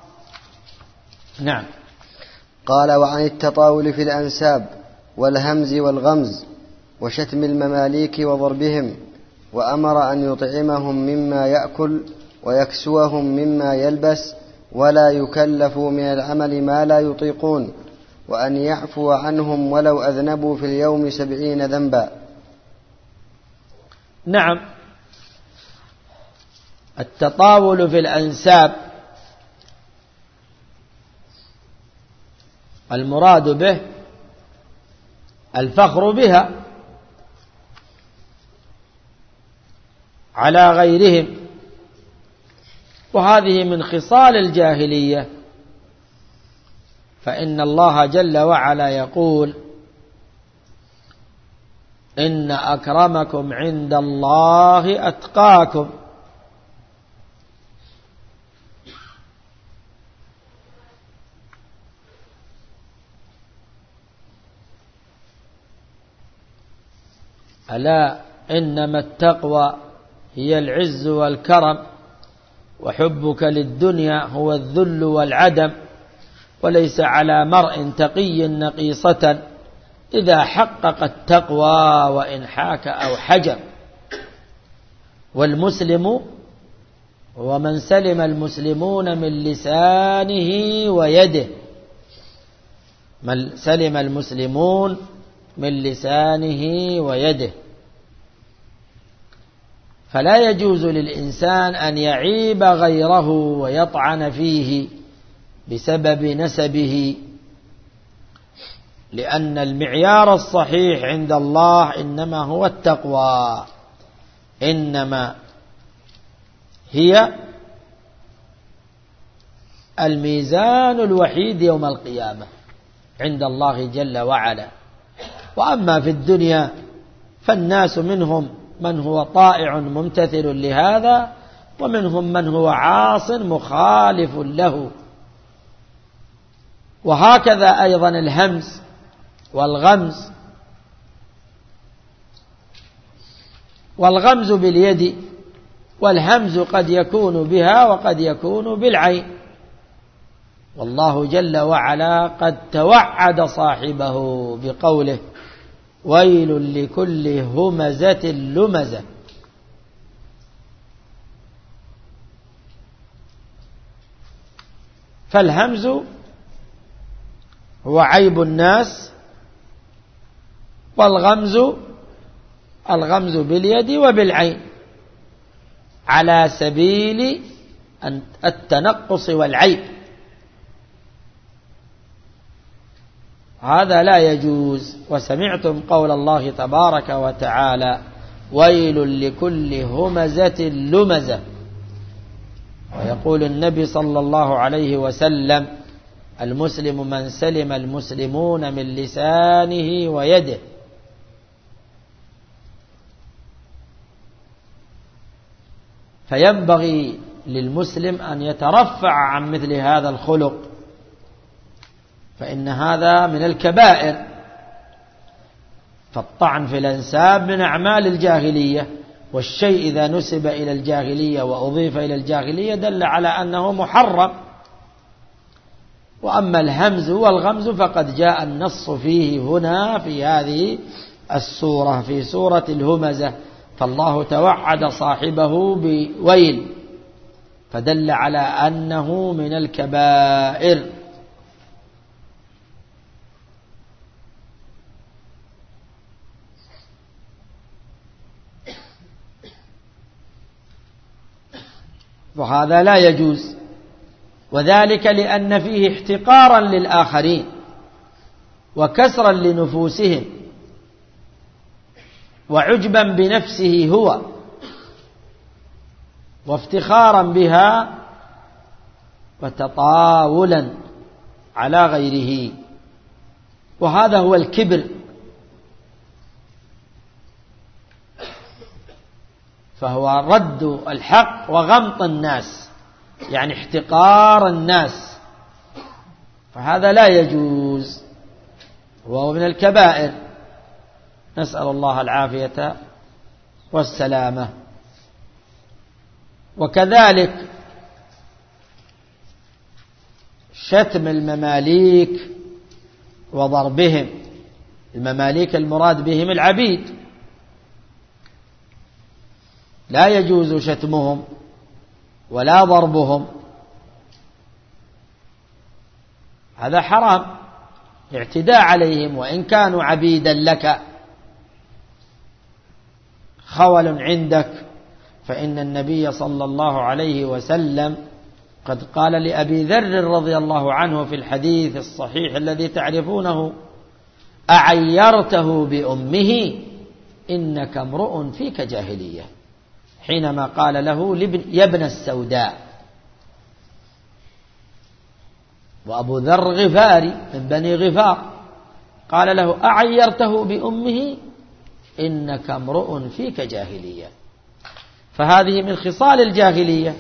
نعم. قال وعن التطاول في الأنساب والهمز والغمز وشتم المماليك وضربهم، وأمر أن يطعمهم مما يأكل ويكسوهم مما يلبس، ولا يكلفوا من العمل ما لا يطيقون، وأن يعفو عنهم ولو أذنبوا في اليوم 70 ذنبا. نعم، التطاول في الأنساب المراد به الفخر بها على غيرهم، وهذه من خصال الجاهلية، فإن الله جل وعلا يقول إن أكرمكم عند الله أتقاكم. ألا إنما التقوى هي العز والكرم، وحبك للدنيا هو الذل والعدم، وليس على مرء تقي نقيصة إذا حقق التقوى وإن حاك أو حجر. والمسلم هو من سلم المسلمون من لسانه ويده، من سلم المسلمون من لسانه ويده، فلا يجوز للإنسان أن يعيب غيره ويطعن فيه بسبب نسبه، لأن المعيار الصحيح عند الله إنما هو التقوى، إنما هي الميزان الوحيد يوم القيامة عند الله جل وعلا. وأما في الدنيا فالناس منهم من هو طائع ممتثل لهذا، ومنهم من هو عاص مخالف له. وهكذا أيضا الهمز والغمز، والغمز باليد، والهمز قد يكون بها وقد يكون بالعين. والله جل وعلا قد توعد صاحبه بقوله ويل لكل همزة لمزة. فالهمز هو عيب الناس، والغمز باليد وبالعين على سبيل التنقص والعيب، هذا لا يجوز. وسمعتم قول الله تبارك وتعالى ويل لكل همزة لمزة. ويقول النبي صلى الله عليه وسلم المسلم من سلم المسلمون من لسانه ويده. فينبغي للمسلم أن يترفع عن مثل هذا الخلق، فإن هذا من الكبائر. فالطعن في الأنساب من أعمال الجاهلية، والشيء إذا نسب إلى الجاهلية وأضيف إلى الجاهلية دل على أنه محرم. وأما الهمز والغمز فقد جاء النص فيه هنا في هذه السورة، في سورة الهمزة، فالله توعد صاحبه بويل، فدل على أنه من الكبائر. وهذا لا يجوز، وذلك لأن فيه احتقارا للآخرين وكسرا لنفوسهم وعجبا بنفسه هو وافتخارا بها وتطاولا على غيره، وهذا هو الكبر. فهو رد الحق وغمط الناس، يعني احتقار الناس، فهذا لا يجوز وهو من الكبائر. نسأل الله العافية والسلامة. وكذلك شتم المماليك وضربهم. المماليك المراد بهم العبيد، لا يجوز شتمهم ولا ضربهم، هذا حرام، اعتداء عليهم وإن كانوا عبيدا لك، خول عندك. فإن النبي صلى الله عليه وسلم قد قال لأبي ذر رضي الله عنه في الحديث الصحيح الذي تعرفونه أعيرته بأمه إنك امرؤ فيك جاهلية، حينما قال له يا ابن السوداء. وأبو ذر غفاري من بني غفار، قال له أعيرته بأمه إنك امرؤ فيك جاهلية. فهذه من خصال الجاهلية،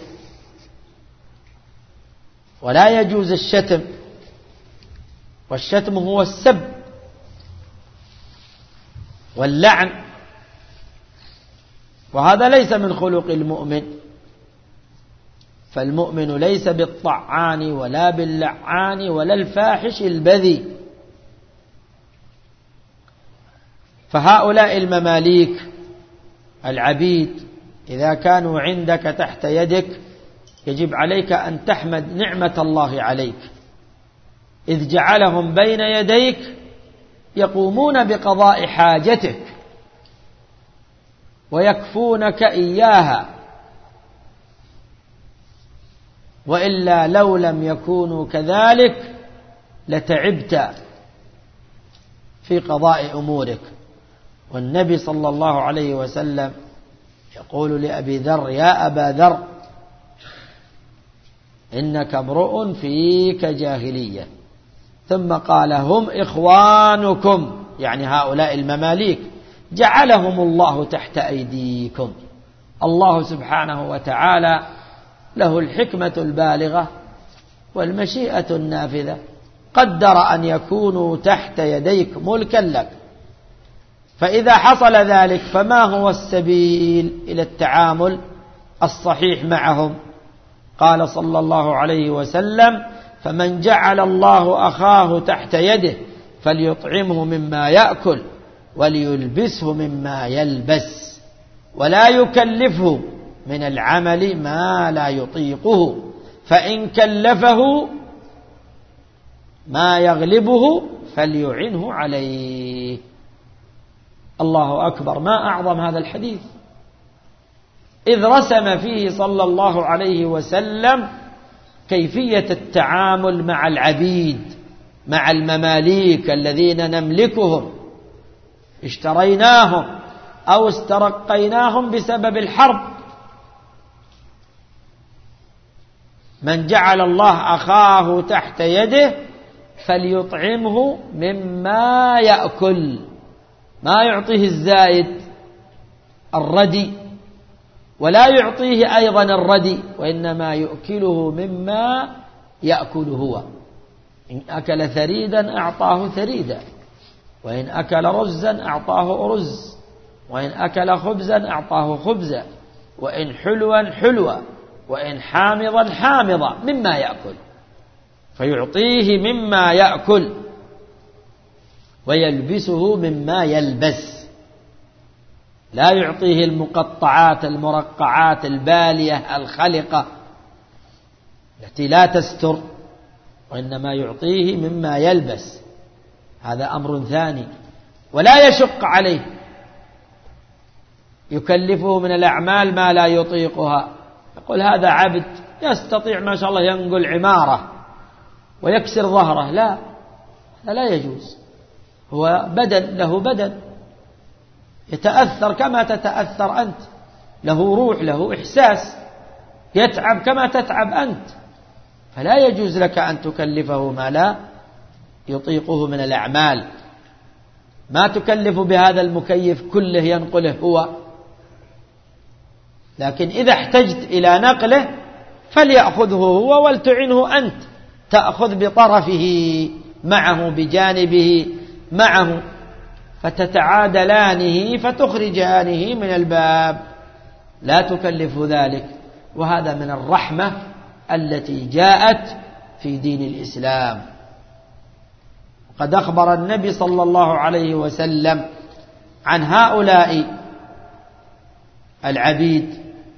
ولا يجوز الشتم، والشتم هو السب واللعن، وهذا ليس من خلق المؤمن. فالمؤمن ليس بالطعان ولا باللعان ولا الفاحش البذي. فهؤلاء المماليك العبيد إذا كانوا عندك تحت يدك يجب عليك أن تحمد نعمة الله عليك إذ جعلهم بين يديك يقومون بقضاء حاجتك ويكفونك إياها، وإلا لو لم يكونوا كذلك لتعبت في قضاء أمورك. والنبي صلى الله عليه وسلم يقول لأبي ذر يا أبا ذر إنك امرؤ فيك جاهلية، ثم قال هم إخوانكم، يعني هؤلاء المماليك جعلهم الله تحت أيديكم. الله سبحانه وتعالى له الحكمة البالغة والمشيئة النافذة، قدر أن يكونوا تحت يديك ملكا لك. فإذا حصل ذلك فما هو السبيل إلى التعامل الصحيح معهم؟ قال صلى الله عليه وسلم فمن جعل الله أخاه تحت يده فليطعمه مما يأكل وليلبسه مما يلبس ولا يكلفه من العمل ما لا يطيقه، فإن كلفه ما يغلبه فليعنه عليه. الله أكبر، ما أعظم هذا الحديث، إذ رسم فيه صلى الله عليه وسلم كيفية التعامل مع العبيد، مع المماليك الذين نملكهم، اشتريناهم أو استرقيناهم بسبب الحرب. من جعل الله أخاه تحت يده فليطعمه مما يأكل، ما يعطيه الزائد الردي ولا يعطيه أيضا الردي، وإنما يؤكله مما يأكل هو. إن أكل ثريدا أعطاه ثريدا، وإن أكل رزا أعطاه رز، وإن أكل خبزا أعطاه خبزا، وإن حلوا حلوا، وإن حامضا حامضا، مما يأكل، فيعطيه مما يأكل ويلبسه مما يلبس، لا يعطيه المقطعات المرقعات البالية الخلقة التي لا تستر، وإنما يعطيه مما يلبس. هذا أمر ثاني. ولا يشق عليه، يكلفه من الأعمال ما لا يطيقها. يقول هذا عبد يستطيع ما شاء الله ينقل عمارة ويكسر ظهره، لا، هذا لا يجوز. هو بدن، له بدن يتأثر كما تتأثر أنت، له روح، له إحساس، يتعب كما تتعب أنت، فلا يجوز لك أن تكلفه ما لا يطيقه من الأعمال. ما تكلف بهذا المكيف كله ينقله هو، لكن إذا احتجت إلى نقله فليأخذه هو ولتعنه أنت، تأخذ بطرفه معه، بجانبه معه، فتتعادلانه فتخرجانه من الباب، لا تكلف ذلك. وهذا من الرحمة التي جاءت في دين الإسلام. قد أخبر النبي صلى الله عليه وسلم عن هؤلاء العبيد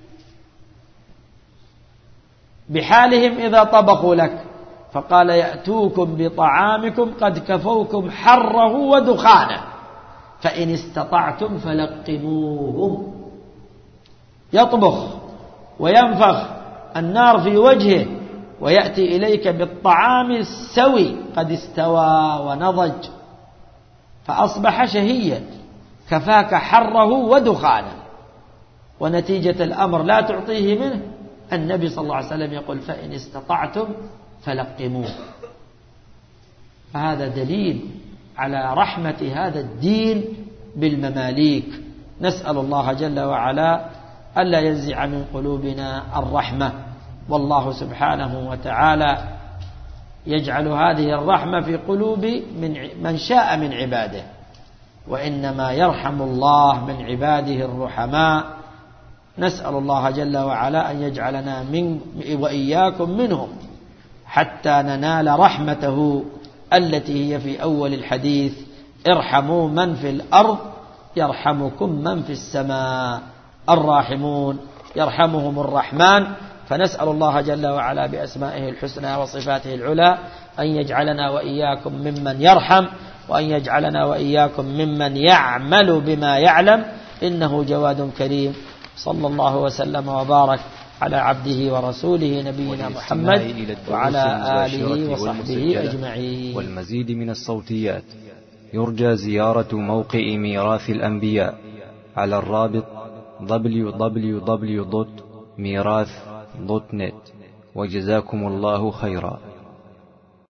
بحالهم إذا طبخوا لك، فقال يأتوكم بطعامكم قد كفوكم حره ودخانه فإن استطعتم فلقموهم. يطبخ وينفخ النار في وجهه ويأتي إليك بالطعام السوي قد استوى ونضج، فأصبح شهيا، كفاك حره ودخانه، ونتيجة الأمر لا تعطيه منه. النبي صلى الله عليه وسلم يقول فإن استطعتم فلقموه. فهذا دليل على رحمة هذا الدين بالمماليك. نسأل الله جل وعلا ألا ينزع من قلوبنا الرحمة، والله سبحانه وتعالى يجعل هذه الرحمة في قلوب من شاء من عباده، وإنما يرحم الله من عباده الرحماء. نسأل الله جل وعلا أن يجعلنا وإياكم منهم حتى ننال رحمته التي هي في أول الحديث: ارحموا من في الأرض يرحمكم من في السماء، الراحمون يرحمهم الرحمن. فنسأل الله جل وعلا بأسمائه الحسنى وصفاته العلى أن يجعلنا وإياكم ممن يرحم، وأن يجعلنا وإياكم ممن يعمل بما يعلم، إنه جواد كريم. صلى الله وسلم وبارك على عبده ورسوله نبينا محمد وعلى آله وصحبه أجمعين. والمزيد من الصوتيات يرجى زيارة موقع ميراث الأنبياء على الرابط www.mirath.net. وجزاكم الله خيرا.